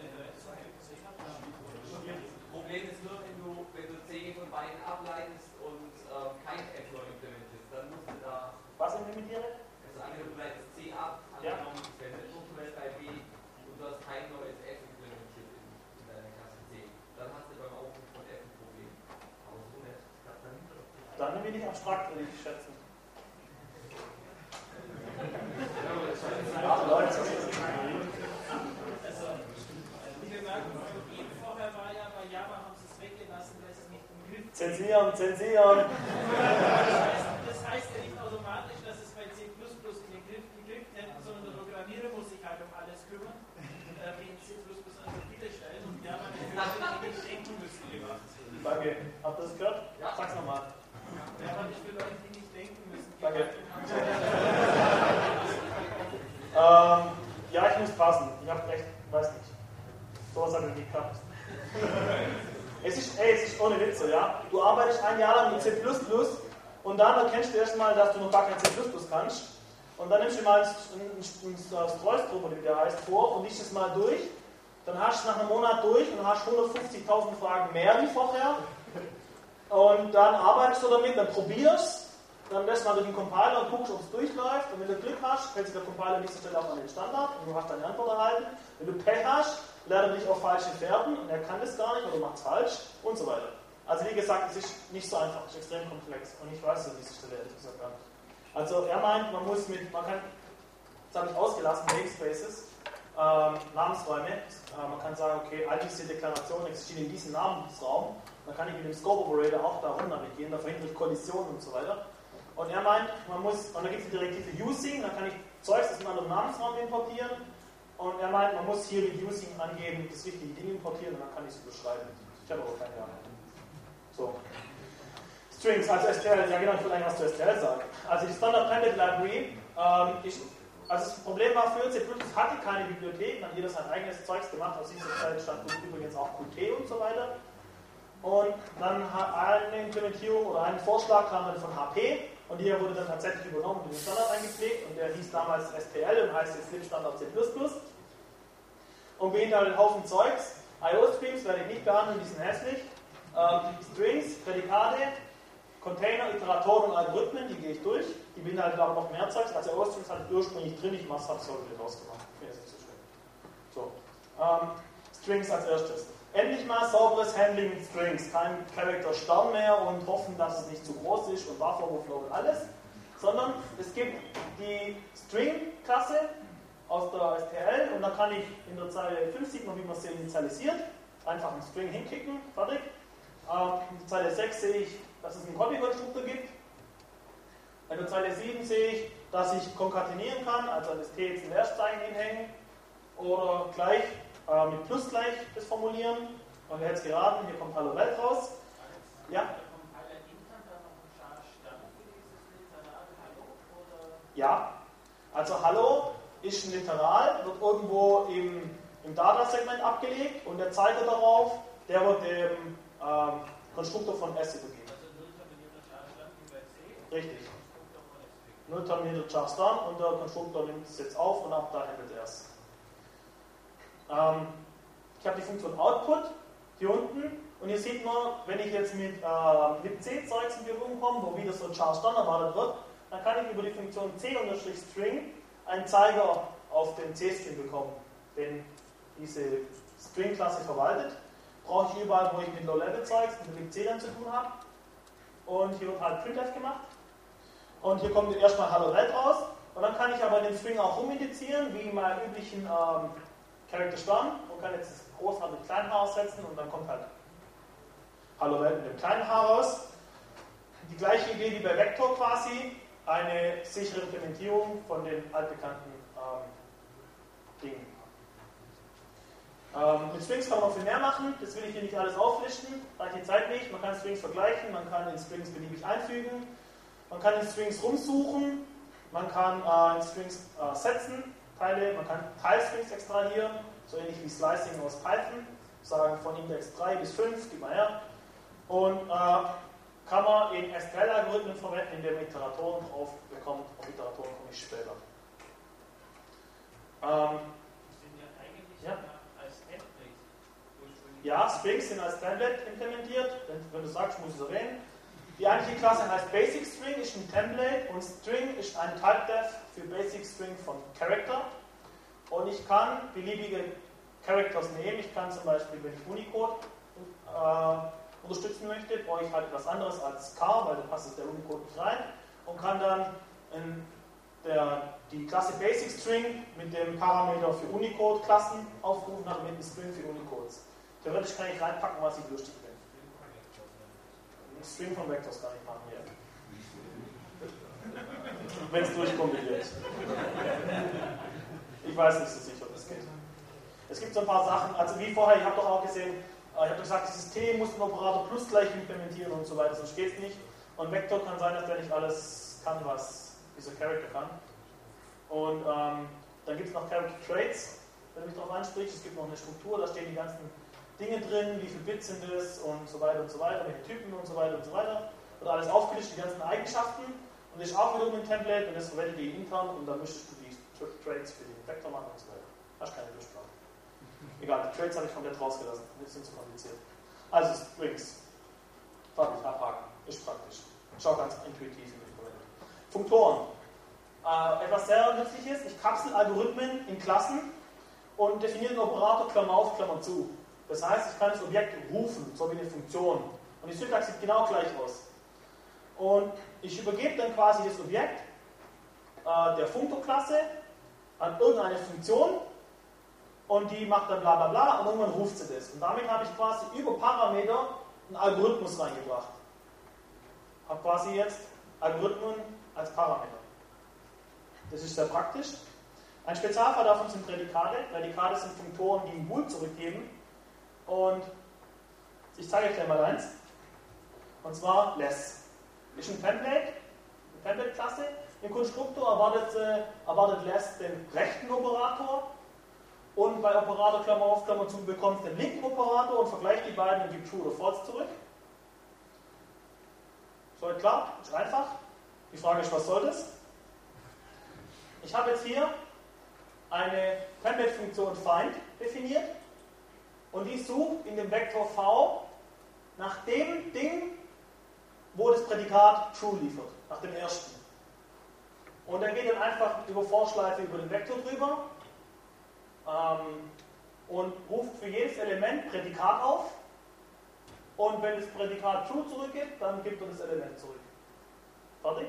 Das Problem ist nur, wenn du C von beiden ableitest und kein F neu implementierst, dann musst du da. Was implementiere? Also angenommen, du leitest C ab, angenommen, es wäre nicht punktuell bei B und du hast kein neues F implementiert in deiner Klasse C. Dann hast du beim Aufruf von F ein Problem. Aber so nicht, das klappt dann nicht. Dann bin ich abstrakt, würde ich schätzen. Ach Leute, das ist Vorher war ja bei Java, haben sie es weggelassen, weil es nicht im Griff ist. zensieren. Das heißt ja nicht automatisch, dass es bei C++ in den Griff gekriegt hätten, sondern der Programmierer muss sich halt um alles kümmern, wie in C++ an Profile stellen und Java hat nicht denken müssen gemacht. Danke. Habt ihr das gehört? Ja. Sag's nochmal. Java hat nicht für Leute, die nicht denken müssen. Danke. Ja, ich muss passen. Ich hab recht, weiß nicht. Sowas hat nicht geklappt. Es ist ohne Witze, ja. Du arbeitest ein Jahr lang mit C++ und dann erkennst du erstmal, dass du noch gar kein C++ kannst. Und dann nimmst du mal ein Streusgruppe, wie der heißt, vor und liest es mal durch. Dann hast du nach einem Monat durch und hast 150.000 Fragen mehr wie vorher. Und dann arbeitest du damit, dann probierst, dann lässt man durch den Compiler und guckst, ob es durchläuft. Und wenn du Glück hast, hält sich der Compiler an dieser Stelle auch an den Standard und du hast deine Antwort erhalten. Wenn du Pech hast, lernt er dich auf falsche Fährten und er kann das gar nicht oder macht es falsch und so weiter. Also wie gesagt, es ist nicht so einfach, es ist extrem komplex und ich weiß es an dieser Stelle ehrlich gesagt gar nicht. Also er meint, man kann, das habe ich ausgelassen, Namespaces, Namensräume, man kann sagen, okay, all diese Deklarationen existieren in diesem Namensraum, dann kann ich mit dem Scope Operator auch da rum navigieren, da verhindere ich Kollisionen und so weiter. Und er meint, und da gibt es die Direktive Using, dann kann ich Zeugs aus einem anderen Namensraum importieren. Und er meint, man muss hier mit Using angeben, das richtige Ding importieren und dann kann ich es überschreiben. Ich habe aber keine Ahnung. So. Strings, also STL, ja genau, ich will eigentlich was zu STL sagen. Also die Standard Primitive Library, also das Problem war für C++, hatte keine Bibliothek, man hat jeder sein eigenes Zeugs gemacht, aus dieser Zeit stand übrigens auch Qt und so weiter. Und dann eine Implementierung oder einen Vorschlag kam dann von HP und der wurde dann tatsächlich übernommen und in den Standard eingepflegt und der hieß damals SPL und heißt jetzt Lib-Standard C++ und beinhaltet einen Haufen Zeugs. IO-Streams werde ich nicht behandeln, die sind hässlich. Strings, Prädikate, Container, Iteratoren und Algorithmen, die gehe ich durch. Die beinhalten aber noch mehr Zeugs. Also IO-Streams hatte ich ursprünglich drin, ich mache es wieder rausgemacht. Ich finde das nicht so schlimm. So. Strings als erstes. Endlich mal sauberes Handling mit Strings. Kein Character Stern mehr und hoffen, dass es nicht zu groß ist und Buffer Overflow und alles. Sondern es gibt die String-Klasse aus der STL und da kann ich in der Zeile 5 sieht man, wie man sie initialisiert. Einfach einen String hinkicken, fertig. In der Zeile 6 sehe ich, dass es einen Copy-Konstruktor gibt. In der Zeile 7 sehe ich, dass ich konkatenieren kann, also an das T jetzt ein Leerzeichen hinhängen oder gleich mit Plus gleich das formulieren. Und wer jetzt geraten, hier kommt Hallo Welt raus. Ja? Ja, also Hallo ist ein Literal, wird irgendwo im Datasegment abgelegt und der Zeiger darauf, der wird dem Konstruktor von S übergeben. Richtig. Null terminierte Char Stern und der Konstruktor nimmt es jetzt auf und ab da handelt er es. Ich habe die Funktion Output hier unten und hier sieht man, wenn ich jetzt mit libc-Zeugs in Berührung komme, wo wieder so ein Char Stern erwartet wird, dann kann ich über die Funktion c_string einen Zeiger auf den C-String bekommen, den diese String-Klasse verwaltet. Brauche ich überall, wo ich mit Low-Level-Zeugs mit libc dann zu tun habe. Und hier wird halt printf gemacht. Und hier kommt erstmal Hallo Welt raus. Und dann kann ich aber den String auch rumindizieren, wie in meinem üblichen Character Stern. Und kann jetzt das Groß-H mit Klein-H aussetzen und dann kommt halt Hallo Welt mit dem kleinen H raus. Die gleiche Idee wie bei Vector quasi. Eine sichere Implementierung von den altbekannten Dingen. Mit Strings kann man noch viel mehr machen, das will ich hier nicht alles auflisten, reicht die Zeit nicht. Man kann Strings vergleichen, man kann in Strings beliebig einfügen, man kann in Strings rumsuchen, man kann in Strings setzen, Teile, man kann Teilstrings extrahieren, so ähnlich wie Slicing aus Python, sagen von Index 3 bis 5, gib mal her. Und kann man in SQL-Algorithmen verwenden, indem man Iteratoren drauf bekommt. Auf Iteratoren komme ich später. Ja, Strings sind als Template implementiert. Wenn du sagst, muss ich es erwähnen. Die eigentliche Klasse heißt Basic String, ist ein Template und String ist ein Type-Def für Basic String von Character. Und ich kann beliebige Characters nehmen. Ich kann zum Beispiel, wenn ich Unicode unterstützen möchte, brauche ich halt etwas anderes als Char, weil da passt der Unicode nicht rein und kann dann die Klasse Basic String mit dem Parameter für Unicode-Klassen aufrufen, dann mit dem String für Unicodes. Theoretisch kann ich reinpacken, was ich lustig bin. Ein String von Vectors kann ich machen hier. Wenn es durchkombiniert. Ich weiß nicht so sicher, ob das geht. Es gibt so ein paar Sachen, also wie vorher, ich habe doch auch gesehen, ich habe gesagt, dieses T muss ein Operator plus gleich implementieren und so weiter, sonst geht es nicht. Und Vector kann sein, dass der nicht alles kann, was dieser Character kann. Und dann gibt es noch Character Traits, wenn du mich darauf ansprichst. Es gibt noch eine Struktur, da stehen die ganzen Dinge drin, wie viele Bits sind es und so weiter, welche Typen und so weiter und so weiter. Wird alles aufgelistet, die ganzen Eigenschaften. Und das ist auch wiederum ein Template und das verwendet ihr intern und dann müsstest du die Traits für den Vector machen und so weiter. Hast keine Durchsprache. Egal, die Traits habe ich komplett rausgelassen. Das sind zu kompliziert. Also Strings. Fertig, abhaken. Ist praktisch. Schau ganz intuitiv, wie man verwendet. Funktoren. Etwas sehr nützliches. Ich kapsel Algorithmen in Klassen und definiere den Operator Klammer auf, Klammer zu. Das heißt, ich kann das Objekt rufen, so wie eine Funktion. Und die Syntax sieht genau gleich aus. Und ich übergebe dann quasi das Objekt der Funktorklasse an irgendeine Funktion und die macht dann bla bla bla und irgendwann ruft sie das. Und damit habe ich quasi über Parameter einen Algorithmus reingebracht. Habe quasi jetzt Algorithmen als Parameter. Das ist sehr praktisch. Ein Spezialfall davon sind Prädikate. Prädikate sind Funktoren, die einen Bool zurückgeben. Und ich zeige euch gleich mal eins. Und zwar less. Ist ein Template, eine Template-Klasse. Im Konstruktor erwartet less den rechten Operator Und bei Operator Klammer auf, Klammer zu bekommst du den linken Operator und vergleicht die beiden und gibst True oder False zurück. Soweit klar? Ist einfach. Die Frage ist, was soll das? Ich habe jetzt hier eine Template-Funktion Find definiert und die sucht in dem Vektor V nach dem Ding, wo das Prädikat True liefert, nach dem ersten. Und er geht dann einfach über Vorschleife über den Vektor drüber und ruft für jedes Element Prädikat auf. Und wenn das Prädikat True zurückgibt, dann gibt er das Element zurück. Fertig?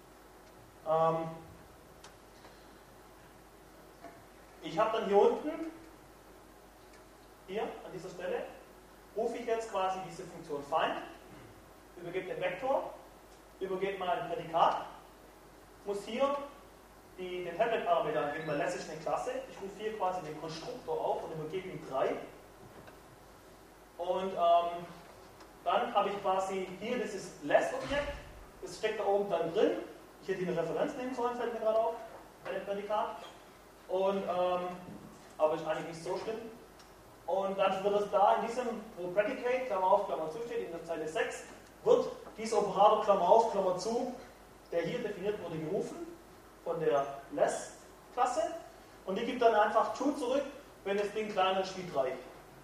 Ich habe dann hier unten, hier an dieser Stelle, rufe ich jetzt quasi diese Funktion Find, übergebe den Vektor, übergebe mal ein Prädikat, muss hier den Template-Parameter angeben, weil less ist eine Klasse. Ich rufe hier quasi den Konstruktor auf und übergebe ihm 3. Und dann habe ich quasi hier dieses less-Objekt, das steckt da oben dann drin. Ich hätte hier eine Referenz nehmen sollen, fällt mir gerade auf, bei dem Prädikat. Und, aber ist eigentlich nicht so schlimm. Und dann wird es da in diesem, wo Predicate, Klammer auf, Klammer zu steht, in der Zeile 6, wird dieser Operator, Klammer auf, Klammer zu, der hier definiert wurde, gerufen von der less-Klasse. Und die gibt dann einfach True zurück, wenn das Ding kleiner ist wie 3.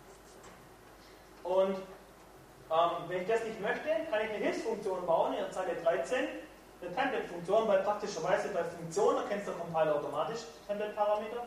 Und wenn ich das nicht möchte, kann ich eine Hilfsfunktion bauen in der Zeile 13, eine Template-Funktion, weil praktischerweise bei Funktionen erkennt der Compiler automatisch Template-Parameter.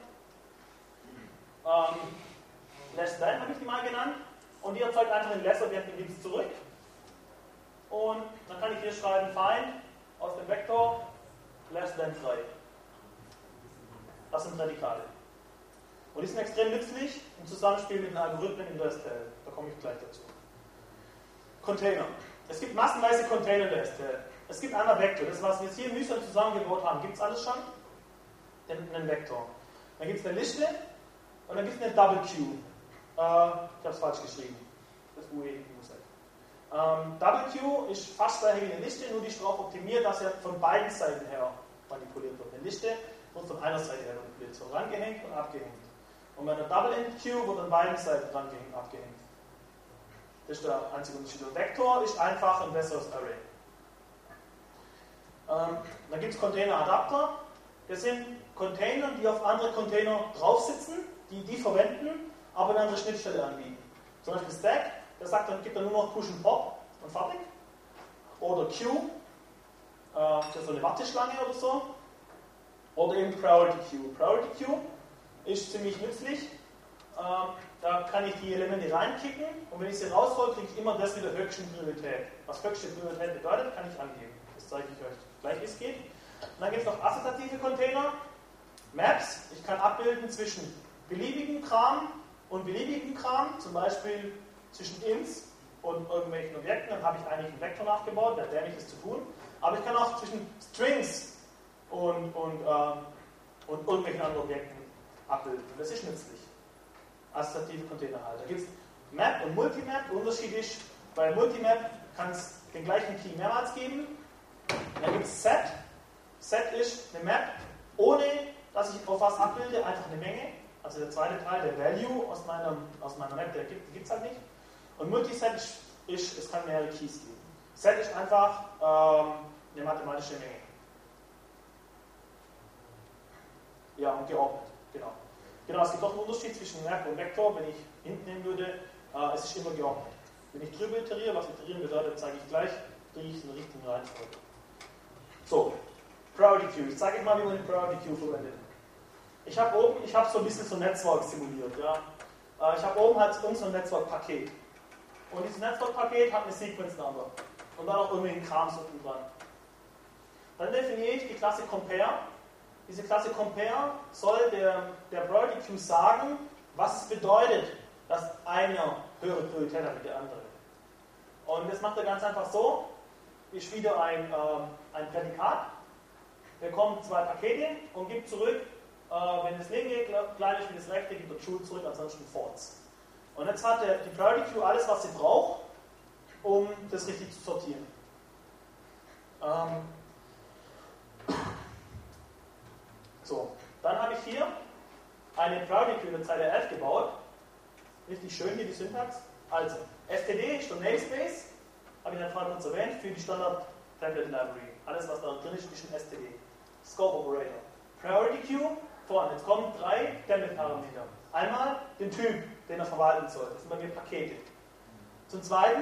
Less than habe ich die mal genannt und die erzeugt einfach ein less-Objekt und gibt es zurück. Und dann kann ich hier schreiben Find aus dem Vektor less than 3. Das sind Prädikate. Und die sind extrem nützlich im Zusammenspiel mit den Algorithmen in der STL. Da komme ich gleich dazu. Container. Es gibt massenweise Container in der STL. Es gibt einmal Vektor. Das, was wir jetzt hier mühsam zusammengebaut haben, gibt es alles schon? Einen Vektor. Dann gibt es eine Liste und dann gibt es eine Double Queue. Ich habe es falsch geschrieben. Das UE Double Queue ist fast gleich wie eine Liste, nur die ist darauf optimiert, dass er von beiden Seiten her manipuliert wird. Eine Liste wird von einer Seite her manipuliert, so rangehängt und abgehängt. Und bei einer Double End Queue wird an beiden Seiten rangehängt und abgehängt. Das ist der einzige Unterschied. Der Vektor ist einfach ein besseres Array. Dann gibt es Container-Adapter. Das sind Container, die auf andere Container draufsitzen, die verwenden, aber eine andere Schnittstelle anbieten. Zum Beispiel Stack, der sagt dann, gibt dann nur noch Push und Pop und fertig. Oder Queue, das ist so eine Warteschlange oder so. Oder eben Priority Queue. Priority Queue ist ziemlich nützlich. Da kann ich die Elemente reinkicken und wenn ich sie raushole, kriege ich immer das mit der höchsten Priorität. Was höchste Priorität bedeutet, kann ich angeben. Das zeige ich euch gleich, wie es geht. Und dann gibt es noch assoziative Container, Maps. Ich kann abbilden zwischen beliebigen Kram und beliebigen Kram, zum Beispiel zwischen Ints und irgendwelchen Objekten. Dann habe ich eigentlich einen Vektor nachgebaut, der hat nichts zu tun. Aber ich kann auch zwischen Strings und irgendwelchen anderen Objekten abbilden. Und das ist nützlich. Assoziative Container halt. Da gibt es Map und Multimap. Der Unterschied ist, bei Multimap kann es den gleichen Key mehrmals geben. Dann gibt es Set. Set ist eine Map, ohne dass ich auf was abbilde, einfach eine Menge. Also der zweite Teil, der Value aus meiner Map, der gibt es halt nicht. Und Multiset ist, es kann mehrere Keys geben. Set ist einfach eine mathematische Menge. Ja, und geordnet, genau. Genau, es gibt doch einen Unterschied zwischen Map und Vektor. Wenn ich hinten nehmen würde, es ist immer geordnet. Wenn ich drüber iteriere, was iterieren bedeutet, zeige ich gleich, kriege ich es in der richtigen Reihenfolge. So, Priority Queue. Ich zeige euch mal, wie man eine Priority Queue verwendet. Ich habe so ein bisschen so ein Netzwerk simuliert. Ja. Ich habe oben halt unser Netzwerkpaket. Und dieses Netzwerkpaket hat eine Sequence Number. Und dann auch irgendwelchen Krams unten dran. Dann definiere ich die Klasse Compare. Diese Klasse Compare soll der Priority Queue sagen, was es bedeutet, dass einer höhere Priorität hat als der andere. Und das macht er ganz einfach so. Ist wieder ein Prädikat. Bekommt zwei Pakete und gibt zurück, wenn das linke gleich ist wie das rechte, gibt er True zurück, ansonsten False. Und jetzt hat die Priority Queue alles, was sie braucht, um das richtig zu sortieren. So, dann habe ich hier eine Priority Queue in der Zeile 11 gebaut. Richtig schön hier die Syntax. Also, std ist der Namespace, habe ich ja vorhin kurz erwähnt, für die Standard Template Library. Alles, was da drin ist, ist ein std. Scope Operator. Priority Queue, vorne. Jetzt kommen 3 Template-Parameter. Einmal den Typ, den er verwalten soll. Das sind bei mir Pakete. Zum Zweiten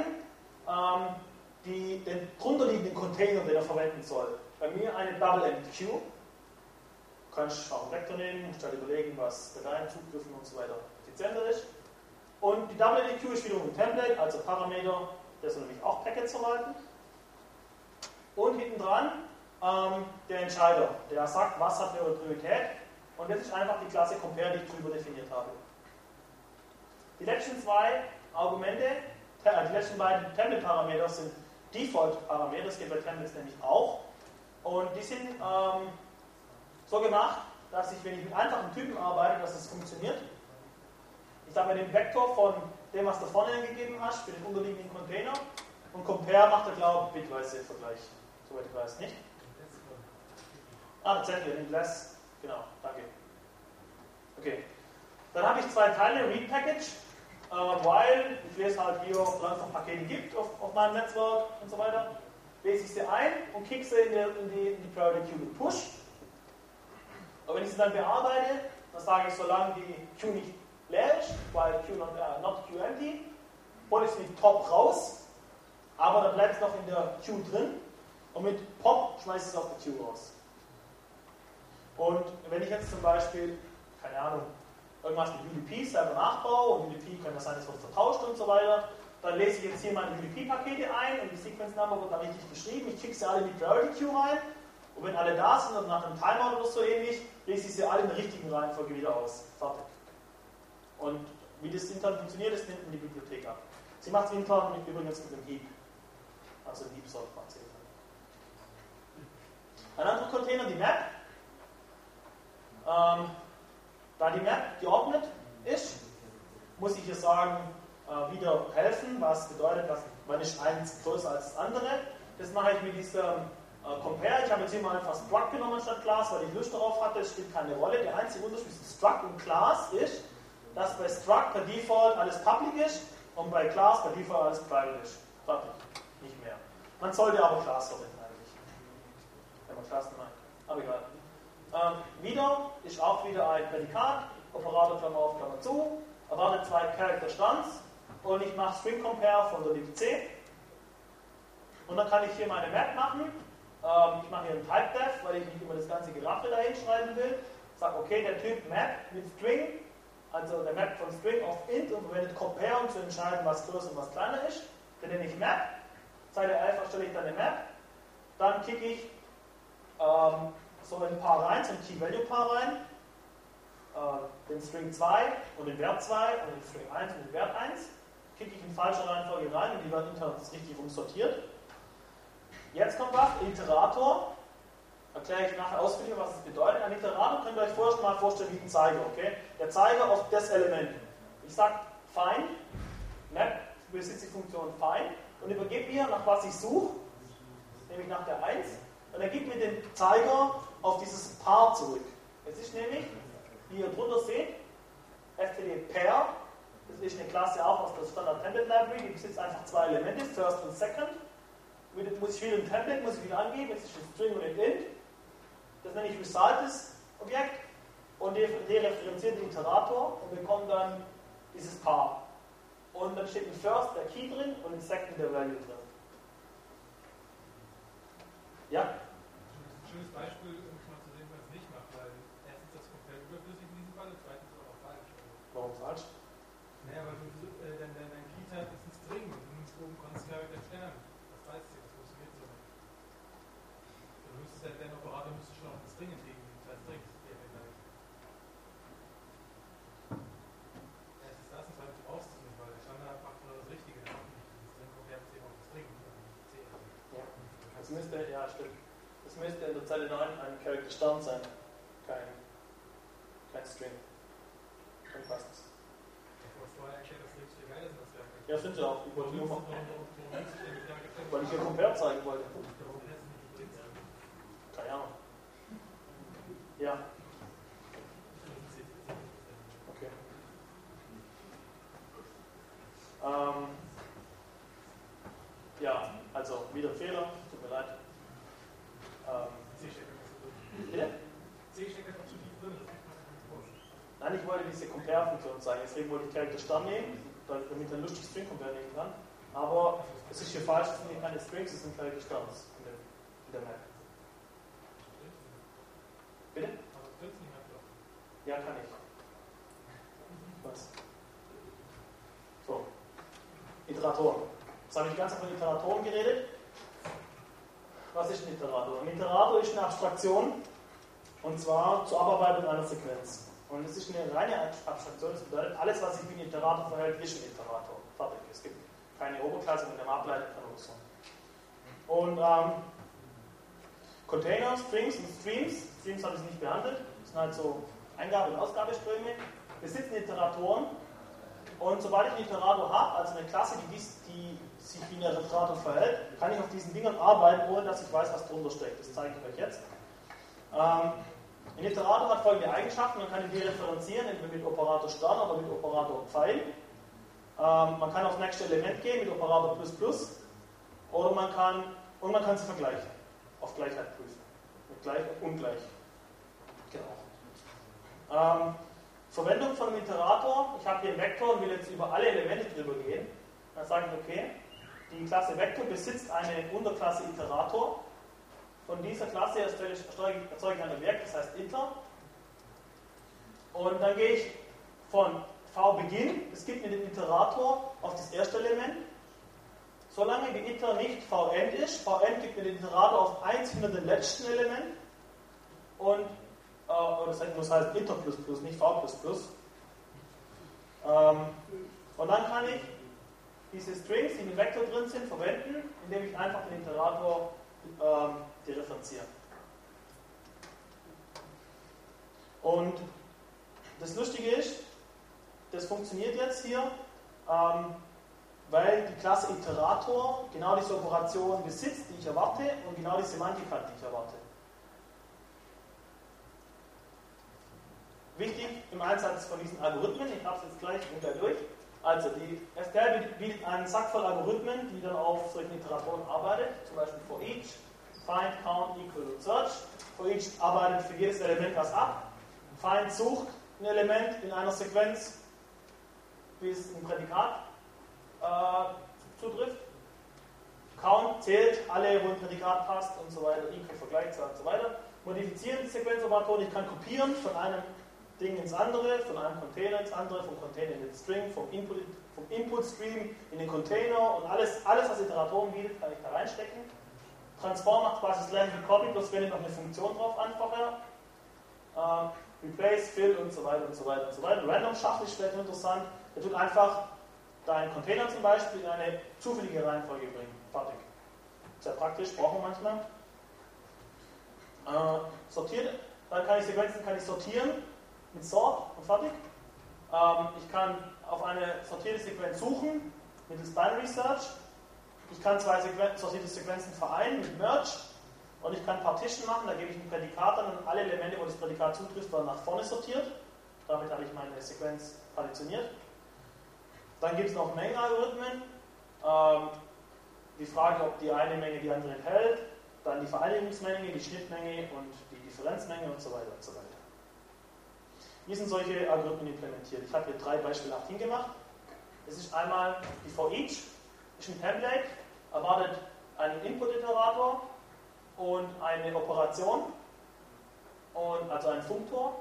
den drunterliegenden Container, den er verwenden soll. Bei mir eine Double-Ended Queue. Du kannst auch einen Vektor nehmen, musst halt überlegen, was bei deinen Zugriffen und so weiter effizienter ist. Und die Double-Ended Queue ist wiederum ein Template, also Parameter, der soll nämlich auch Packets verwalten. Und hinten dran der Entscheider, der sagt, was hat eine Priorität. Und das ist einfach die Klasse Compare, die ich drüber definiert habe. Die letzten 2 Argumente, die letzten beiden Template-Parameter sind Default-Parameter, das geht bei Templates nämlich auch. Und die sind so gemacht, dass ich, wenn ich mit einfachen Typen arbeite, dass es funktioniert. Ich sage mir den Vektor von dem, was du vorne angegeben hast, für den unterliegenden Container. Und Compare macht er, glaube ich, bitweise Vergleich. Soweit ich weiß, nicht? Tatsächlich, in Less. Genau, danke. Okay. Dann habe ich 2 Teile, Read Package, weil ich lese halt hier, ob es einfach Pakete gibt auf meinem Netzwerk und so weiter. Lese ich sie ein und kicke sie in die Priority Queue mit Push. Aber wenn ich sie dann bearbeite, dann sage ich, solange die Queue nicht leer ist, weil Queue not Queue empty, hole ich es mit Top raus, aber dann bleibt es noch in der Queue drin und mit Pop schmeiße ich es aus der Queue raus. Und wenn ich jetzt zum Beispiel, keine Ahnung, irgendwas mit UDP selber nachbaue, und UDP kann das sein, es wird vertauscht und so weiter, dann lese ich jetzt hier meine UDP-Pakete ein und die Sequence Number wird dann richtig geschrieben, ich kicke sie alle in die Priority Queue rein und wenn alle da sind und nach einem Timeout oder so ähnlich, lese ich sie alle in der richtigen Reihenfolge wieder aus. Fertig. Und wie das intern funktioniert, das nimmt man die Bibliothek ab. Sie macht es intern übrigens mit einem Heap. Also ein Heap-Sort macht sie. Ein anderer Container, die Map. Da die Map geordnet ist, muss ich hier sagen, wieder helfen, was bedeutet, wann ist eins größer als das andere. Das mache ich mit diesem Compare. Ich habe jetzt hier mal einfach Struct genommen statt Class, weil ich Lust darauf hatte, das spielt keine Rolle. Der einzige Unterschied zwischen Struct und Class ist, dass bei Struct per Default alles public ist und bei Class per Default alles private ist. Fertig. Nicht mehr. Man sollte aber Class verwenden eigentlich. Wenn man Class meint. Aber egal. Wieder ist auch wieder ein Prädikat, Operator Klammer auf, Klammer zu, erwartet 2 Character Stands und ich mache String Compare von der libc. Und dann kann ich hier meine Map machen. Ich mache hier einen Type Def, weil ich nicht immer das ganze Geraffel da hinschreiben will. Ich sage, okay, der Typ Map mit String, also der Map von String auf Int und verwendet Compare, um zu entscheiden, was größer und was kleiner ist. Den nenne ich Map. Zeile 11 erstelle ich dann eine Map. Dann kicke ich so ein Paar rein, so ein Key-Value-Paar rein, den String 2 und den Wert 2 und den String 1 und den Wert 1, kicke ich in falscher Reihenfolge rein und die werden intern richtig umsortiert. Jetzt kommt was, Iterator, erkläre ich nachher ausführlicher, was das bedeutet. Ein Iterator könnt ihr euch vorher mal vorstellen wie ein Zeiger, okay? Der Zeiger auf das Element. Ich sage find, Map besitzt die Funktion find und übergebe mir, nach was ich suche, nämlich nach der 1. Und er gibt mir den Zeiger auf dieses Paar zurück. Es ist nämlich, wie ihr drunter seht, std pair. Das ist eine Klasse auch aus der Standard Template Library. Die besitzt einfach 2 Elemente, First und Second. Muss ich wieder ein Template, muss ich wieder angeben. Jetzt ist ein String und ein Int. Das nenne ich Results Objekt. Und dereferenziert den Iterator und bekommt dann dieses Paar. Und dann steht in First der Key drin und in Second der Value drin. Ja? Ein schönes Beispiel, um mal zu sehen, was es nicht macht, weil erstens das komplett überflüssig in diesem Fall und zweitens auch falsch. Warum falsch? Naja, weil dein Key-Type ist ein String und du nimmst oben Constant Stern. Das weißt du, das funktioniert so nicht. Du müsstest dein Operator müsste schon auf ein String entgegennehmen, 2 Strings, die er vergleicht. Erstens das und zweitens brauchst du es nicht, weil der Standard macht nur das Richtige, der macht nicht den String, kommt jetzt eben auf den String. Ja. Das müsste, ja, stimmt. Das müsste in der Zeile 9 ein Character Stern sein. Kein String. Dann passt es. Ja, sind sie auch. Ich wollte nur machen. Weil ich hier Compare zeigen wollte. Keine Ahnung. Ja. wieder ein Fehler, tut mir leid. Bitte? C-Stecker noch zu tief drin, das ist ganz groß. Nein, ich wollte diese Compare-Funktion zeigen, deswegen wollte ich Character Star nehmen, damit ich einen lustigen String Compare nehmen kann. Aber es ist hier falsch, es sind hier keine Strings, es sind Character Stars in der Map. Bitte? Aber das nicht mehr doch. Ja, kann ich. Was? So. Iteratoren. Jetzt habe ich die ganze Zeit von Iteratoren geredet. Was ist ein Iterator? Ein Iterator ist eine Abstraktion, und zwar zur Abarbeitung einer Sequenz. Und es ist eine reine Abstraktion, das bedeutet, alles, was sich wie ein Iterator verhält, ist ein Iterator. Fertig. Es gibt keine Oberklasse, mit der man ableiten kann oder so. Und Container, Strings und Streams, Streams habe ich nicht behandelt, das sind halt so Eingabe- und Ausgabeströme, besitzen Iteratoren. Und sobald ich einen Iterator habe, also eine Klasse, die sich wie ein Iterator verhält, kann ich auf diesen Dingern arbeiten, ohne dass ich weiß, was drunter steckt. Das zeige ich euch jetzt. Ein Iterator hat folgende Eigenschaften, man kann ihn dereferenzieren, entweder mit Operator Stern oder mit Operator Pfeil. Man kann aufs nächste Element gehen mit Operator ++, oder man kann sie vergleichen, auf Gleichheit prüfen, mit gleich und ungleich. Genau. Verwendung von einem Iterator, ich habe hier einen Vektor und will jetzt über alle Elemente drüber gehen. Dann sage ich, okay, die Klasse Vektor besitzt eine Unterklasse Iterator. Von dieser Klasse erzeuge ich ein Objekt, das heißt iter. Und dann gehe ich von v-Beginn, es gibt mir den Iterator auf das erste Element. Solange die iter nicht vn ist, vn gibt mir den Iterator auf eins hinter dem letzten Element. Und das heißt iter++, nicht v++. Und dann kann ich diese Strings, die im Vektor drin sind, verwenden, indem ich einfach den Iterator dereferenziere. Und das Lustige ist, das funktioniert jetzt hier, weil die Klasse Iterator genau diese Operation besitzt, die ich erwarte, und genau die Semantik hat, die ich erwarte. Wichtig im Einsatz von diesen Algorithmen, ich habe es jetzt gleich durch. Also die STL bietet einen Sack voll Algorithmen, die dann auf solchen Iteratoren arbeitet, zum Beispiel for each, find, count, equal und search. For each arbeitet für jedes Element was ab. Find sucht ein Element in einer Sequenz, bis ein Prädikat zutrifft. Count zählt alle, wo ein Prädikat passt und so weiter, equal vergleicht und so weiter. Modifizieren die Sequenzoperationen, ich kann kopieren von einem Ding ins andere, von einem Container ins andere, vom Container in den String, vom Input-Stream in den Container und alles, was Iteratoren bietet, kann ich da reinstecken. Transform macht quasi das gleiche wie Copy, bloß wenn ich noch eine Funktion drauf anfache. Replace, Fill und so weiter und so weiter und so weiter. Random Shuffle ist vielleicht interessant. Der tut einfach deinen Container zum Beispiel in eine zufällige Reihenfolge bringen. Fertig. Sehr praktisch, brauchen wir manchmal. Sortiert, dann kann ich Sequenzen sortieren mit Sort und fertig. Ich kann auf eine sortierte Sequenz suchen mittels Binary Search. Ich kann zwei sortierte Sequenzen vereinen mit Merge. Und ich kann Partition machen, da gebe ich ein Prädikat an und alle Elemente, wo das Prädikat zutrifft, werden nach vorne sortiert. Damit habe ich meine Sequenz partitioniert. Dann gibt es noch Mengenalgorithmen. Die Frage, ob die eine Menge die andere enthält. Dann die Vereinigungsmenge, die Schnittmenge und die Differenzmenge und so weiter und so weiter. Wie sind solche Algorithmen implementiert? Ich habe hier 3 Beispiele 8 hingemacht. Es ist einmal die for each, ist ein Template, erwartet einen Input-Iterator und eine Operation, und also einen Funktor,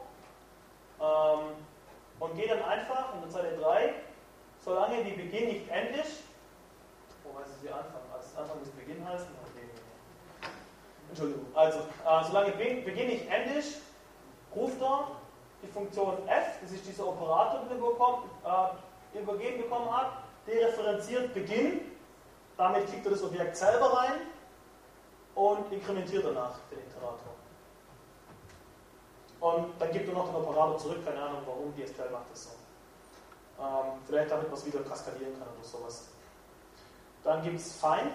und geht dann einfach in der Zeile 3, solange die Beginn nicht end ist, wo heißt es hier Anfang? Also Anfang muss Beginn heißen. Entschuldigung. Also, solange Beginn nicht end ist, ruft er die Funktion f, das ist dieser Operator, den er übergeben bekommen hat, dereferenziert Beginn, damit klickt er das Objekt selber rein und inkrementiert danach den Iterator. Und dann gibt er noch den Operator zurück, keine Ahnung warum, die STL macht das so. Vielleicht damit man es wieder kaskadieren kann oder sowas. Dann gibt es Find.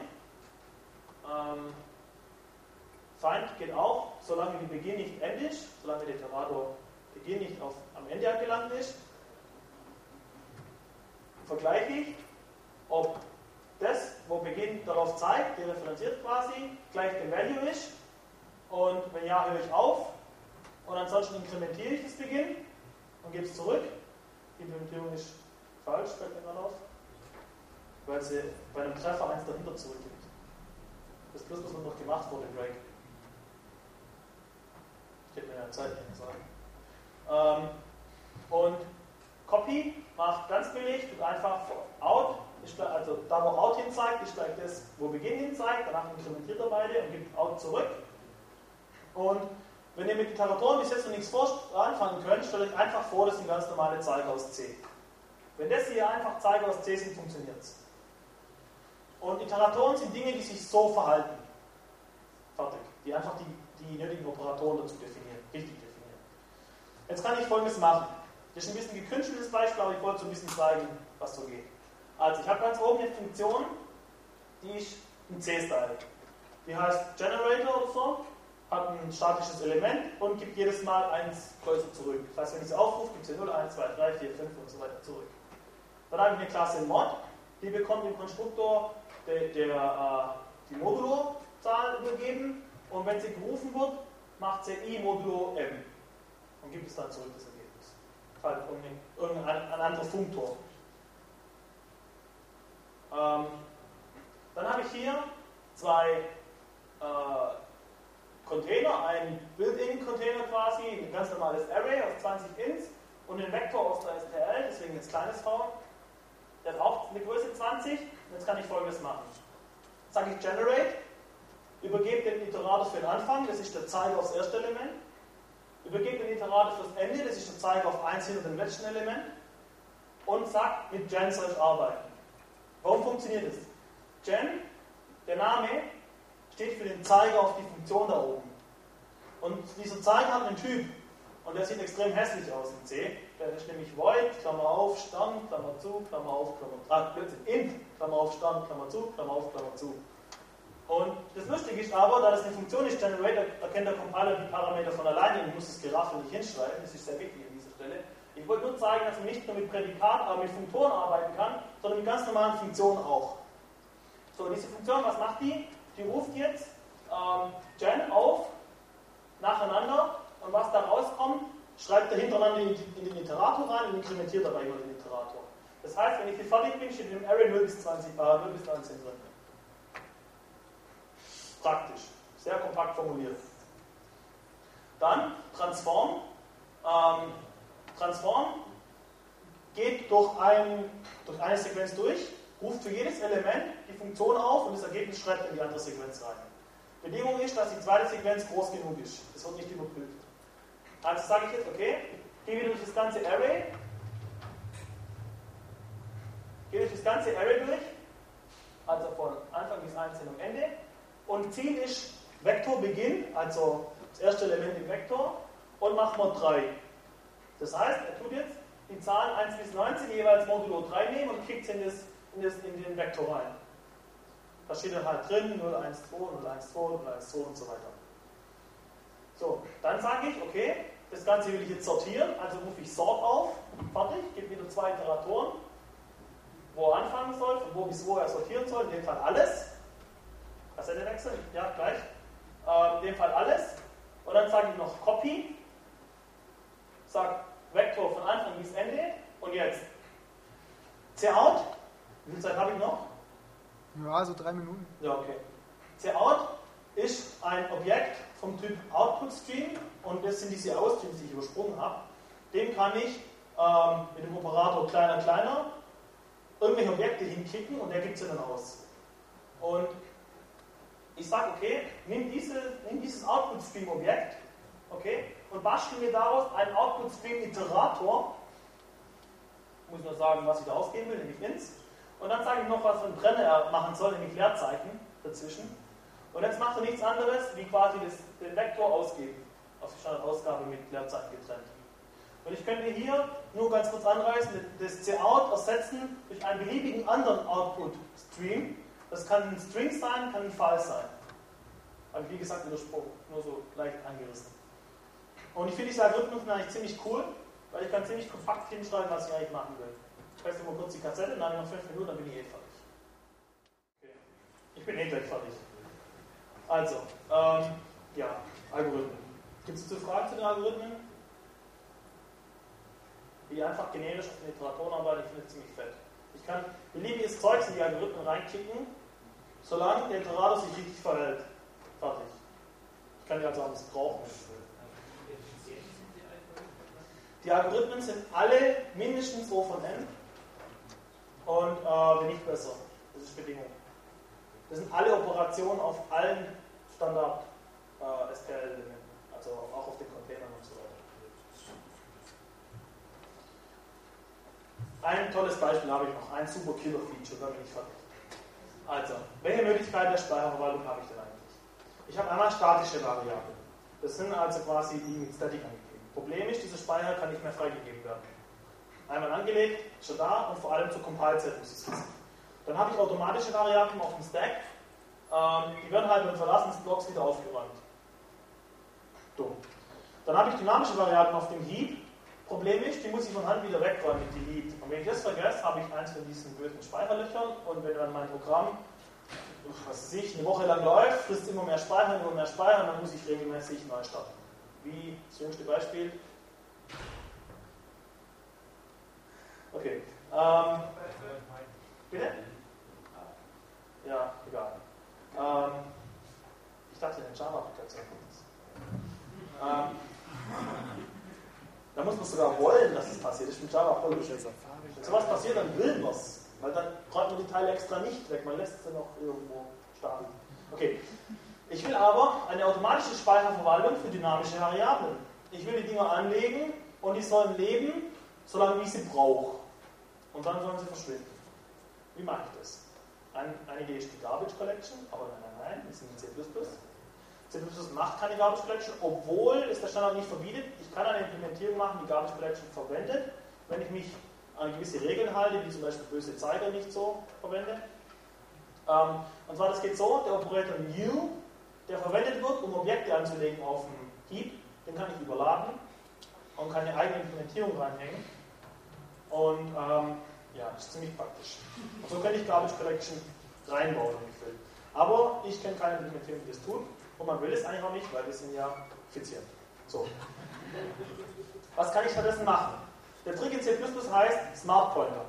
Find geht auch, solange die Beginn nicht end ist, solange der Iterator Beginn nicht am Ende angelangt ist, vergleiche ich, ob das, wo Beginn darauf zeigt, dereferenziert quasi, gleich dem Value ist. Und wenn ja, höre ich auf. Und ansonsten inkrementiere ich das Beginn und gebe es zurück. Die Implementierung ist falsch, fällt mir gerade auf, weil sie bei einem Treffer 1 dahinter zurückgibt. Das Plus wird noch gemacht vor dem Break. Steht mir in der Zeit nicht sagen. Und Copy macht ganz billig, tut einfach out, also da wo out hin zeigt, ist gleich das, wo Beginn hin zeigt, danach inkrementiert er beide und gibt out zurück. Und wenn ihr mit Iteratoren bis jetzt noch nichts anfangen könnt, stellt euch einfach vor, das sind ganz normale Zeiger aus C. Wenn das hier einfach Zeiger aus C sind, funktioniert es. Und Iteratoren sind Dinge, die sich so verhalten. Fertig. Die einfach die nötigen Operatoren dazu definieren, richtig definieren. Jetzt kann ich Folgendes machen. Das ist ein bisschen gekünsteltes Beispiel, aber ich wollte so ein bisschen zeigen, was so geht. Also ich habe ganz oben eine Funktion, die ist im C-Style. Die heißt Generator oder so, hat ein statisches Element und gibt jedes Mal 1 größer zurück. Das heißt, wenn ich sie aufrufe, gibt es hier 0, 1, 2, 3, 4, 5 und so weiter zurück. Dann habe ich eine Klasse Mod, die bekommt im Konstruktor die Modulo-Zahl übergeben und wenn sie gerufen wird, macht sie i modulo m und gibt es dann zurück das Ergebnis. Halt irgendein anderer Funktor. Dann habe ich hier zwei Container, ein Built-in-Container quasi, ein ganz normales Array aus 20 Ints und einen Vektor aus der STL, deswegen jetzt kleines v. Der hat auch eine Größe 20. Jetzt kann ich Folgendes machen. Jetzt sage ich Generate, übergebe den Iterator für den Anfang, das ist der Zeiger aufs erste Element. Übergebe den Iterator fürs Ende, das ist der Zeiger auf 1 hinter dem letzten Element. Und sage mit Gen soll ich arbeiten. Warum funktioniert das? Gen, der Name, steht für den Zeiger auf die Funktion da oben. Und dieser Zeiger hat einen Typ. Und der sieht extrem hässlich aus in C. Der ist nämlich void, Klammer auf, Stern, Klammer zu, Klammer auf, Klammer int, Klammer auf, Stern, Klammer zu, Klammer auf, Klammer zu. Und das Lustige ist aber, da das eine Funktion ist, Generator, erkennt der Compiler die Parameter von alleine und muss das Geraffel nicht hinschreiben. Das ist sehr wichtig an dieser Stelle. Ich wollte nur zeigen, dass man nicht nur mit Prädikat, aber mit Funktoren arbeiten kann, sondern mit ganz normalen Funktionen auch. So, diese Funktion, was macht die? Die ruft jetzt Gen auf, nacheinander, und was da rauskommt, schreibt er hintereinander in den Iterator rein und inkrementiert dabei immer den Iterator. Das heißt, wenn ich hier fertig bin, steht in dem Array 0 bis 19 drin. Praktisch. Sehr kompakt formuliert. Dann Transform. Transform geht durch eine Sequenz durch, ruft für jedes Element die Funktion auf und das Ergebnis schreibt in die andere Sequenz rein. Bedingung ist, dass die zweite Sequenz groß genug ist. Das wird nicht überprüft. Also sage ich jetzt, okay, gehe wieder durch das ganze Array. Durch. Also von Anfang bis einzeln am Ende. Und Ziel ist Vektorbeginn, also das erste Element im Vektor, und macht Mod 3. Das heißt, er tut jetzt die Zahlen 1 bis 19 jeweils modulo 3 nehmen und kickt es in den Vektor rein. Da steht dann halt drin 0, 1, 2, 0, 1, 2, 0, 1, 2 und so weiter. So, dann sage ich, okay, das Ganze will ich jetzt sortieren, also rufe ich Sort auf, fertig, gebe wieder 2 Iteratoren, wo er anfangen soll, von wo bis wo er sortieren soll, in dem Fall alles. Kassette wechseln, ja, gleich. In dem Fall alles. Und dann sage ich noch Copy, sage Vektor von Anfang bis Ende und jetzt Cout, wie viel Zeit habe ich noch? Ja, so 3 Minuten. Ja, okay. Cout ist ein Objekt vom Typ OutputStream und das sind diese Ausstreams, die ich übersprungen habe. Dem kann ich mit dem Operator kleiner irgendwelche Objekte hinkicken und der gibt sie dann aus. Und ich sage, okay, nimm dieses OutputStream-Objekt, okay, und bastel mir daraus einen OutputStream-Iterator. Muss nur sagen, was ich da ausgeben will, nämlich ins. Und dann sage ich noch, was für ein Brenner er machen soll, nämlich Leerzeichen dazwischen. Und jetzt macht er nichts anderes, wie quasi den Vektor ausgeben. Auf die Standardausgabe mit Leerzeichen getrennt. Und ich könnte hier nur ganz kurz anreißen, das Cout ersetzen durch einen beliebigen anderen Output-Stream. Das kann ein String sein, kann ein File sein. Habe ich wie gesagt übersprungen, nur so leicht angerissen. Und ich finde diese Algorithmen eigentlich ziemlich cool, weil ich kann ziemlich kompakt hinschreiben, was ich eigentlich machen will. Ich weiß nur mal kurz die Kassette, dann habe ich noch 5 Minuten, dann bin ich fertig. Ich bin gleich fertig. Also, ja, Algorithmen. Gibt es Fragen zu den Algorithmen? Die einfach generisch auf den Iteratoren arbeiten, ich finde es ziemlich fett. Ich kann beliebiges Zeugs in die Algorithmen reinkicken, solange der Iterator sich richtig verhält. Fertig. Ich kann die also auch missbrauchen. Die Algorithmen sind alle mindestens O von N und wenn nicht besser. Das ist Bedingung. Das sind alle Operationen auf allen Standard SQL-Elementen, also auch auf den Containern und so weiter. Ein tolles Beispiel habe ich noch, ein super Killer-Feature, da bin ich fertig. Also, welche Möglichkeiten der Speicherverwaltung habe ich denn eigentlich? Ich habe einmal statische Variablen. Das sind also quasi die mit Static angegeben. Problem ist, dieser Speicher kann nicht mehr freigegeben werden. Einmal angelegt, schon da und vor allem zur Compile-Zeit muss es wissen. Dann habe ich automatische Variablen auf dem Stack, die werden halt beim Verlassen des Blocks wieder aufgeräumt. Dumm. Dann habe ich dynamische Variablen auf dem Heap. Problem ist, die muss ich von Hand wieder wegräumen mit Delete. Und wenn ich das vergesse, habe ich eins von diesen bösen Speicherlöchern und wenn dann mein Programm, was weiß ich, eine Woche lang läuft, frisst immer mehr Speicher, dann muss ich regelmäßig neu starten. Wie das jüngste Beispiel. Okay. Bitte? Ja, egal. Ich dachte, eine Java-Applikation kommt das. Da muss man sogar wollen, dass es passiert. Das ist mit Java voll geschützt. Wenn sowas passiert, dann will man es. Weil dann räumt man die Teile extra nicht weg. Man lässt sie noch irgendwo starten. Okay. Ich will aber eine automatische Speicherverwaltung für dynamische Variablen. Ich will die Dinger anlegen und die sollen leben, solange ich sie brauche. Und dann sollen sie verschwinden. Wie mache ich das? Eine Idee ist die Garbage Collection, aber nein, das ist in C++. C++ macht keine Garbage Collection, obwohl es der Standard nicht verbietet. Ich kann eine Implementierung machen, die Garbage Collection verwendet, wenn ich mich an gewisse Regeln halte, wie zum Beispiel böse Zeiger nicht so verwende. Und zwar, das geht so, der Operator new, der verwendet wird, um Objekte anzulegen auf dem Heap, den kann ich überladen und kann eine eigene Implementierung reinhängen. Und ja, das ist ziemlich praktisch. Und so kann ich Garbage Collection reinbauen, wenn ich will. Aber ich kenne keine Implementierung, die das tut. Und man will es eigentlich auch nicht, weil wir sind ja effizient. So. Was kann ich stattdessen machen? Der Trick in C++ heißt Smart Pointer.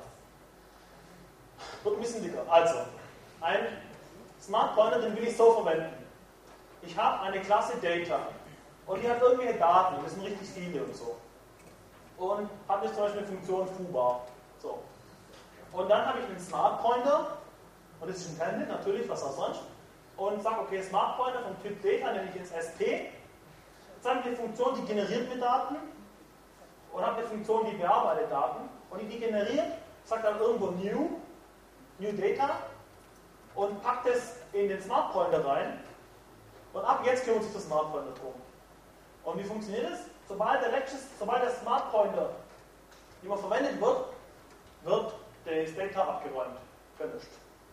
Wird ein bisschen dicker. Also, ein Smart Pointer, den will ich so verwenden. Ich habe eine Klasse Data und die hat irgendwelche Daten, das sind richtig viele und so. Und habe jetzt zum Beispiel eine Funktion foobar. So. Und dann habe ich einen Smart Pointer, und das ist intended, natürlich, was auch sonst. Und sage, okay, Smart Pointer vom Typ Data nenne ich jetzt SP. Jetzt habe ich eine Funktion, die generiert mir Daten. Und habe eine Funktion, die bearbeitet Daten. Und die generiert, sagt dann irgendwo New Data. Und packt es in den Smart Pointer rein. Und ab jetzt kümmert sich das Smart Pointer drum. Und wie funktioniert es? Sobald der Smart Pointer immer verwendet wird, wird das Data abgeräumt, gelöscht.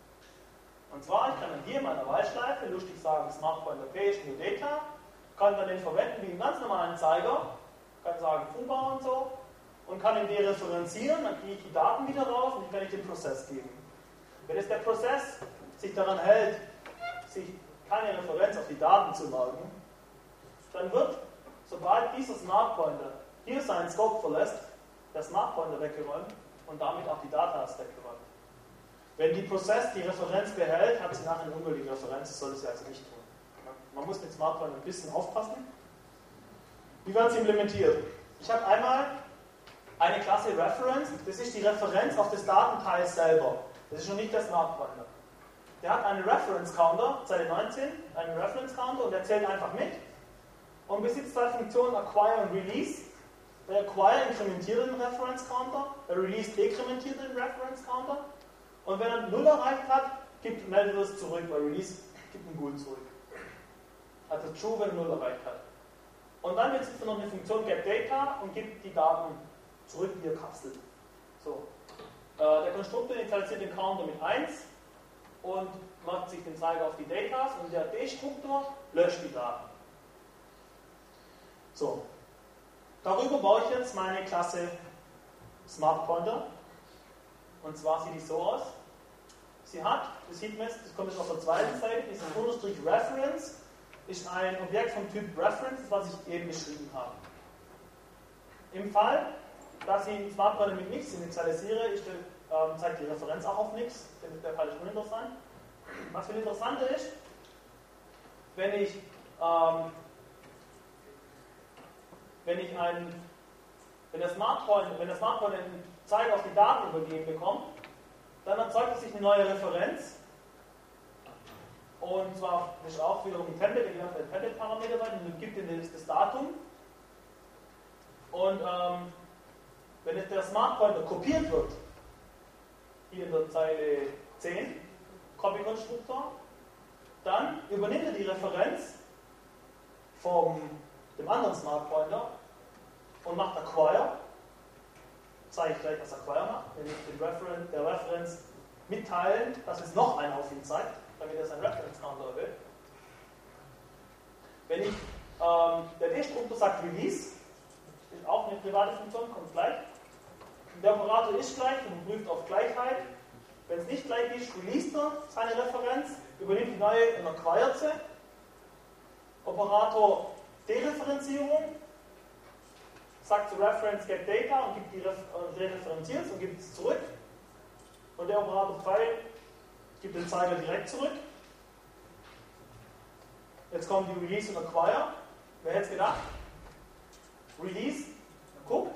Und zwar, ich kann dann hier in meiner While-Schleife lustig sagen, Smart Pointer P ist New Data, kann dann den verwenden wie einen ganz normalen Zeiger, kann sagen foobar und so, und kann ihn dereferenzieren, dann kriege ich die Daten wieder raus und die kann ich dem Prozess geben. Wenn jetzt der Prozess sich daran hält, sich keine Referenz auf die Daten zu merken, dann wird, sobald dieser Smart Pointer hier seinen Scope verlässt, der Smart Pointer weggeräumt und damit auch die Data weggeräumt. Wenn die Prozess die Referenz behält, hat sie nachher eine ungültige Referenz, das sollte sie also nicht tun. Man muss mit Smart Pointer ein bisschen aufpassen. Wie werden sie implementiert? Ich habe einmal eine Klasse Reference, das ist die Referenz auf das Datenteil selber. Das ist noch nicht der Smart Pointer. Der hat einen Reference Counter, Zeile 19, einen Reference Counter und der zählt einfach mit und besitzt zwei Funktionen Acquire und Release. Der Acquire inkrementiert den Reference Counter, der Release dekrementiert den Reference Counter und wenn er 0 erreicht hat, meldet er es zurück, weil Release gibt ein Bool zurück. Also True, wenn er 0 erreicht hat. Und dann besitzt er noch eine Funktion getData und gibt die Daten zurück via Kapsel. So. Der Konstruktor initialisiert den Counter mit 1 und macht sich den Zeiger auf die Datas und der Destruktor löscht die Daten. So. Darüber baue ich jetzt meine Klasse Smart Pointer. Und zwar sieht die so aus. sie hat, das sieht man jetzt, das kommt jetzt auf der zweiten Seite, dieses Unterstrich Reference ist ein Objekt vom Typ Reference, was ich eben beschrieben habe. Im Fall, dass ich einen Smart Pointer mit nichts initialisiere, zeigt die Referenz auch auf nichts, denn der Fall ist uninteressant. Was viel interessanter ist, wenn der Smart Pointer einen Zeiger auf die Daten übergeben bekommt, dann erzeugt sich eine neue Referenz. Und zwar ist auch wiederum ein Template, der geht auf den Template-Parameter weiter und gibt ihm das Datum. Und wenn jetzt der Smart Pointer kopiert wird, hier in der Zeile 10, Copy-Konstruktor, dann übernimmt er die Referenz von dem anderen Smart Pointer und macht Acquire. Zeige ich gleich, was Acquire macht, wenn ich der Referenz mitteilen, dass es noch einen auf ihn zeigt, damit er seinen Reference-Counter erhöht. Wenn ich der Destruktor sagt Release, ist auch eine private Funktion, kommt gleich. Der Operator ist gleich und prüft auf Gleichheit. Wenn es nicht gleich ist, released er seine Referenz, übernimmt die neue und acquired sie. Operator Dereferenzierung, sagt zu Reference Get Data und gibt referenziert es und gibt es zurück. Und der Operator File gibt den Zeiger direkt zurück. Jetzt kommen die Release und Acquire. Wer hätte es gedacht? Release, guckt.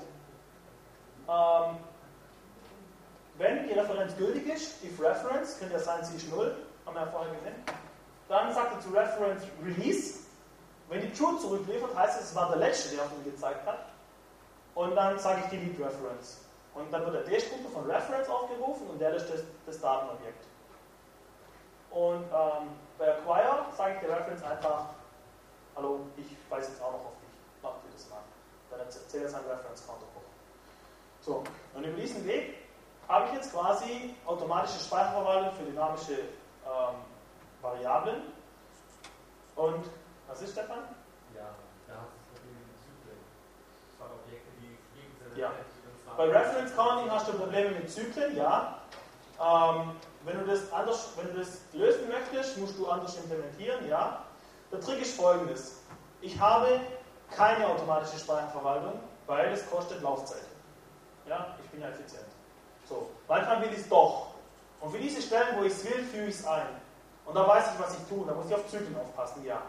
Wenn die Referenz gültig ist, if Reference, könnte ja sein, sie ist 0, haben wir ja vorher gesehen, dann sagt er zu Reference Release. Wenn die True zurückliefert, heißt es war der Letzte, der auf ihn gezeigt hat. Und dann sage ich Delete Reference. Und dann wird der Destruktor von Reference aufgerufen und der ist das Datenobjekt. Und bei Acquire sage ich der Reference einfach, hallo, ich weise jetzt auch noch auf dich, mach dir das mal. Dann erzählt er seinen Reference-Counter hoch. So, und über diesen Weg habe ich jetzt quasi automatische Speicherverwaltung für dynamische Variablen. Und was ist, Stefan? Ja, da hast du Probleme mit Zyklen. Das waren Objekte, die gegenseitig. Ja. Bei Reference Counting hast du Probleme mit Zyklen, ja. Wenn du das lösen möchtest, musst du anders implementieren, ja. Der Trick ist folgendes. Ich habe keine automatische Speicherverwaltung, weil es kostet Laufzeit. Ja, ich bin ja effizient. So, manchmal will ich es doch. Und für diese Stellen, wo ich es will, füge ich es ein. Und da weiß ich, was ich tue. Da muss ich auf Zyklen aufpassen, ja.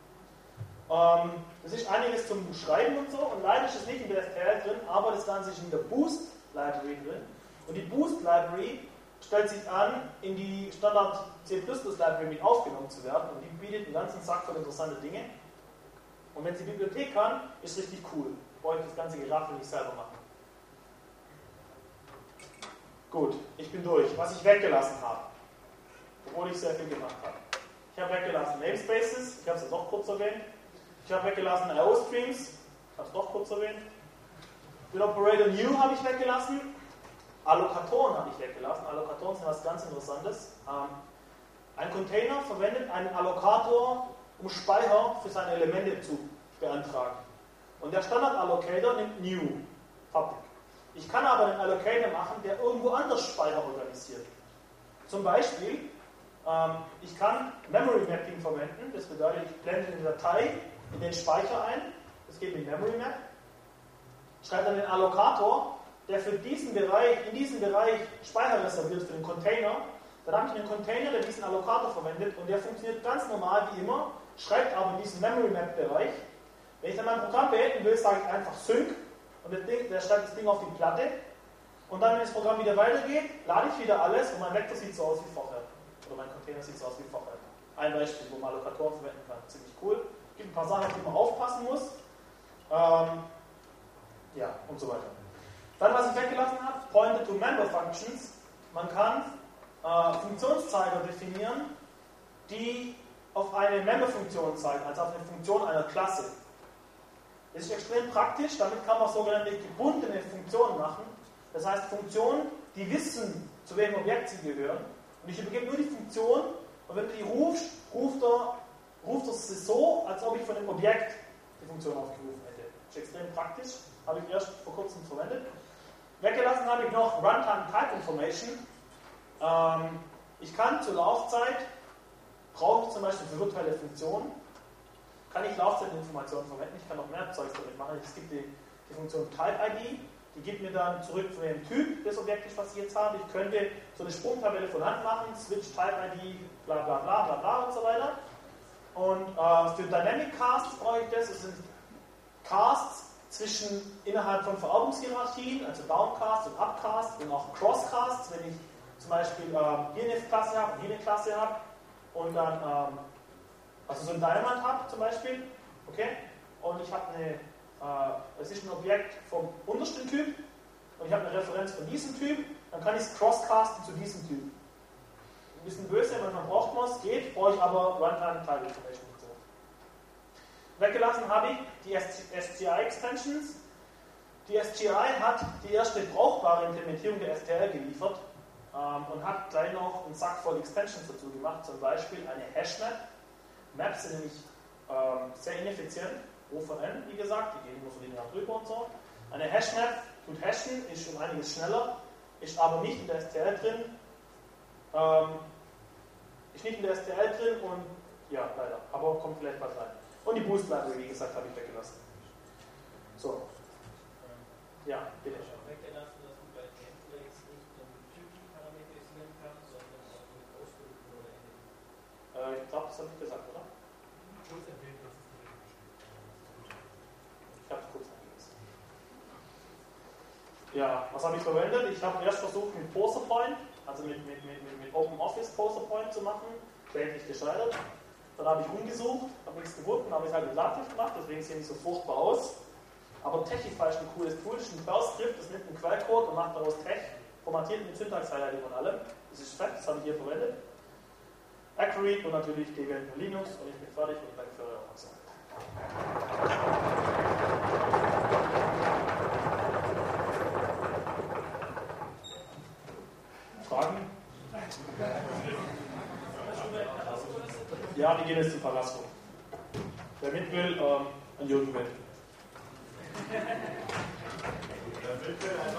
Das ist einiges zum Schreiben und so. Und leider ist es nicht in der STL drin, aber das Ganze ist in der Boost Library drin. Und die Boost Library stellt sich an, in die Standard C++ Library mit aufgenommen zu werden. Und die bietet einen ganzen Sack von interessanten Dinge. Und wenn sie die Bibliothek kann, ist richtig cool. Brauche ich das ganze Geraffel nicht selber machen. Gut, ich bin durch. Was ich weggelassen habe, obwohl ich sehr viel gemacht habe. Ich habe weggelassen Namespaces, ich habe es ja doch kurz erwähnt. Ich habe weggelassen IO-Streams, ich habe es doch kurz erwähnt. Den Operator New habe ich weggelassen. Allokatoren habe ich weggelassen. Allokatoren sind was ganz Interessantes. Ein Container verwendet einen Allokator, um Speicher für seine Elemente zu beantragen. Und der Standard-Allocator nimmt New. Fertig. Ich kann aber einen Allocator machen, der irgendwo anders Speicher organisiert. Zum Beispiel, ich kann Memory Mapping verwenden. Das bedeutet, ich blende eine Datei in den Speicher ein. Das geht mit Memory Map. Schreibe dann den Allokator, der für diesen Bereich, in diesem Bereich Speicher reserviert für den Container. Dann habe ich einen Container, der diesen Allokator verwendet und der funktioniert ganz normal wie immer, schreibt aber in diesen Memory Map Bereich. Wenn ich dann mein Programm beenden will, sage ich einfach Sync und der schreibt das Ding auf die Platte. Und dann, wenn das Programm wieder weitergeht, lade ich wieder alles und mein Vektor sieht so aus wie vorher. Oder mein Container sieht so aus wie vorher. Ein Beispiel, wo man Allokatoren verwenden kann. Ziemlich cool. Es gibt ein paar Sachen, auf die man aufpassen muss. Ja, und so weiter. Dann, was ich weggelassen habe, Pointer-to-Member-Functions. Man kann Funktionszeiger definieren, die auf eine Member-Funktion zeigen, also auf eine Funktion einer Klasse. Das ist extrem praktisch, damit kann man sogenannte gebundene Funktionen machen. Das heißt, Funktionen, die wissen, zu welchem Objekt sie gehören. Und ich übergebe nur die Funktion, und wenn du die rufst, ruft er sie so, als ob ich von dem Objekt die Funktion aufgerufen hätte. Das ist extrem praktisch, habe ich erst vor kurzem verwendet. Weggelassen habe ich noch Runtime Type Information. Ich kann zur Laufzeit, brauche ich zum Beispiel für virtuelle Funktionen, kann ich Laufzeitinformationen verwenden. Ich kann noch mehr Zeugs damit machen. Es gibt die Funktion Type-ID, die gibt mir dann zurück von dem Typ des Objektes, was ich jetzt habe. Ich könnte so eine Sprungtabelle von Hand machen, Switch Type-ID, bla bla bla bla bla und so weiter. Und für Dynamic Casts brauche ich das. Es sind Casts innerhalb von Vererbungshierarchien, also Downcast und Upcast und auch Crosscasts, wenn ich zum Beispiel hier eine Klasse habe und hier eine Klasse habe und dann also so ein Diamond habe zum Beispiel, okay, und ich habe es ist ein Objekt vom untersten Typ und ich habe eine Referenz von diesem Typ, dann kann ich es crosscasten zu diesem Typ. Ein bisschen böse, manchmal braucht man es, geht, brauche ich aber Runtime Type Information. Weggelassen habe ich die SGI-Extensions. Die SGI hat die erste brauchbare Implementierung der STL geliefert und hat gleich noch einen Sack voll Extensions dazu gemacht, zum Beispiel eine Hashmap. Maps sind nämlich sehr ineffizient, O von N, wie gesagt, die gehen nur von linear drüber und so. Eine Hashmap tut hashen, ist um einiges schneller, ist aber nicht in der STL drin. Und ja, leider, aber kommt vielleicht bald rein. Und die Boost Library, wie gesagt, habe ich weggelassen. So. Ja, bitte. Weggelassen, dass du bei Templates nicht nur mit Typen parametrisieren kannst, sondern auch mit Ausdrücken oder ähnlichem. Ich glaube, das habe ich gesagt, oder? Kurz erwähnt, dass es drin steht. Ich habe es kurz angelassen. Ja, was habe ich verwendet? Ich habe erst versucht mit Poserpoint, also mit OpenOffice Poserpoint zu machen, kläglich gescheitert. Dann habe ich umgesucht, habe nichts gefunden, habe ich halt mit LaTeX gemacht, deswegen sehen die so furchtbar aus. Aber Techify ist ein cooles Tool, das ist ein Perl-Skript, das nimmt einen Quellcode und macht daraus Tech, formatiert mit Syntax-Highlighting und allem. Das ist fett, das habe ich hier verwendet. Accurate und natürlich Debian für Linux und ich bin fertig und danke für eure Aufmerksamkeit. Fragen? Ja, wir gehen jetzt zu Palasco. Wer mit will, an Jürgen will.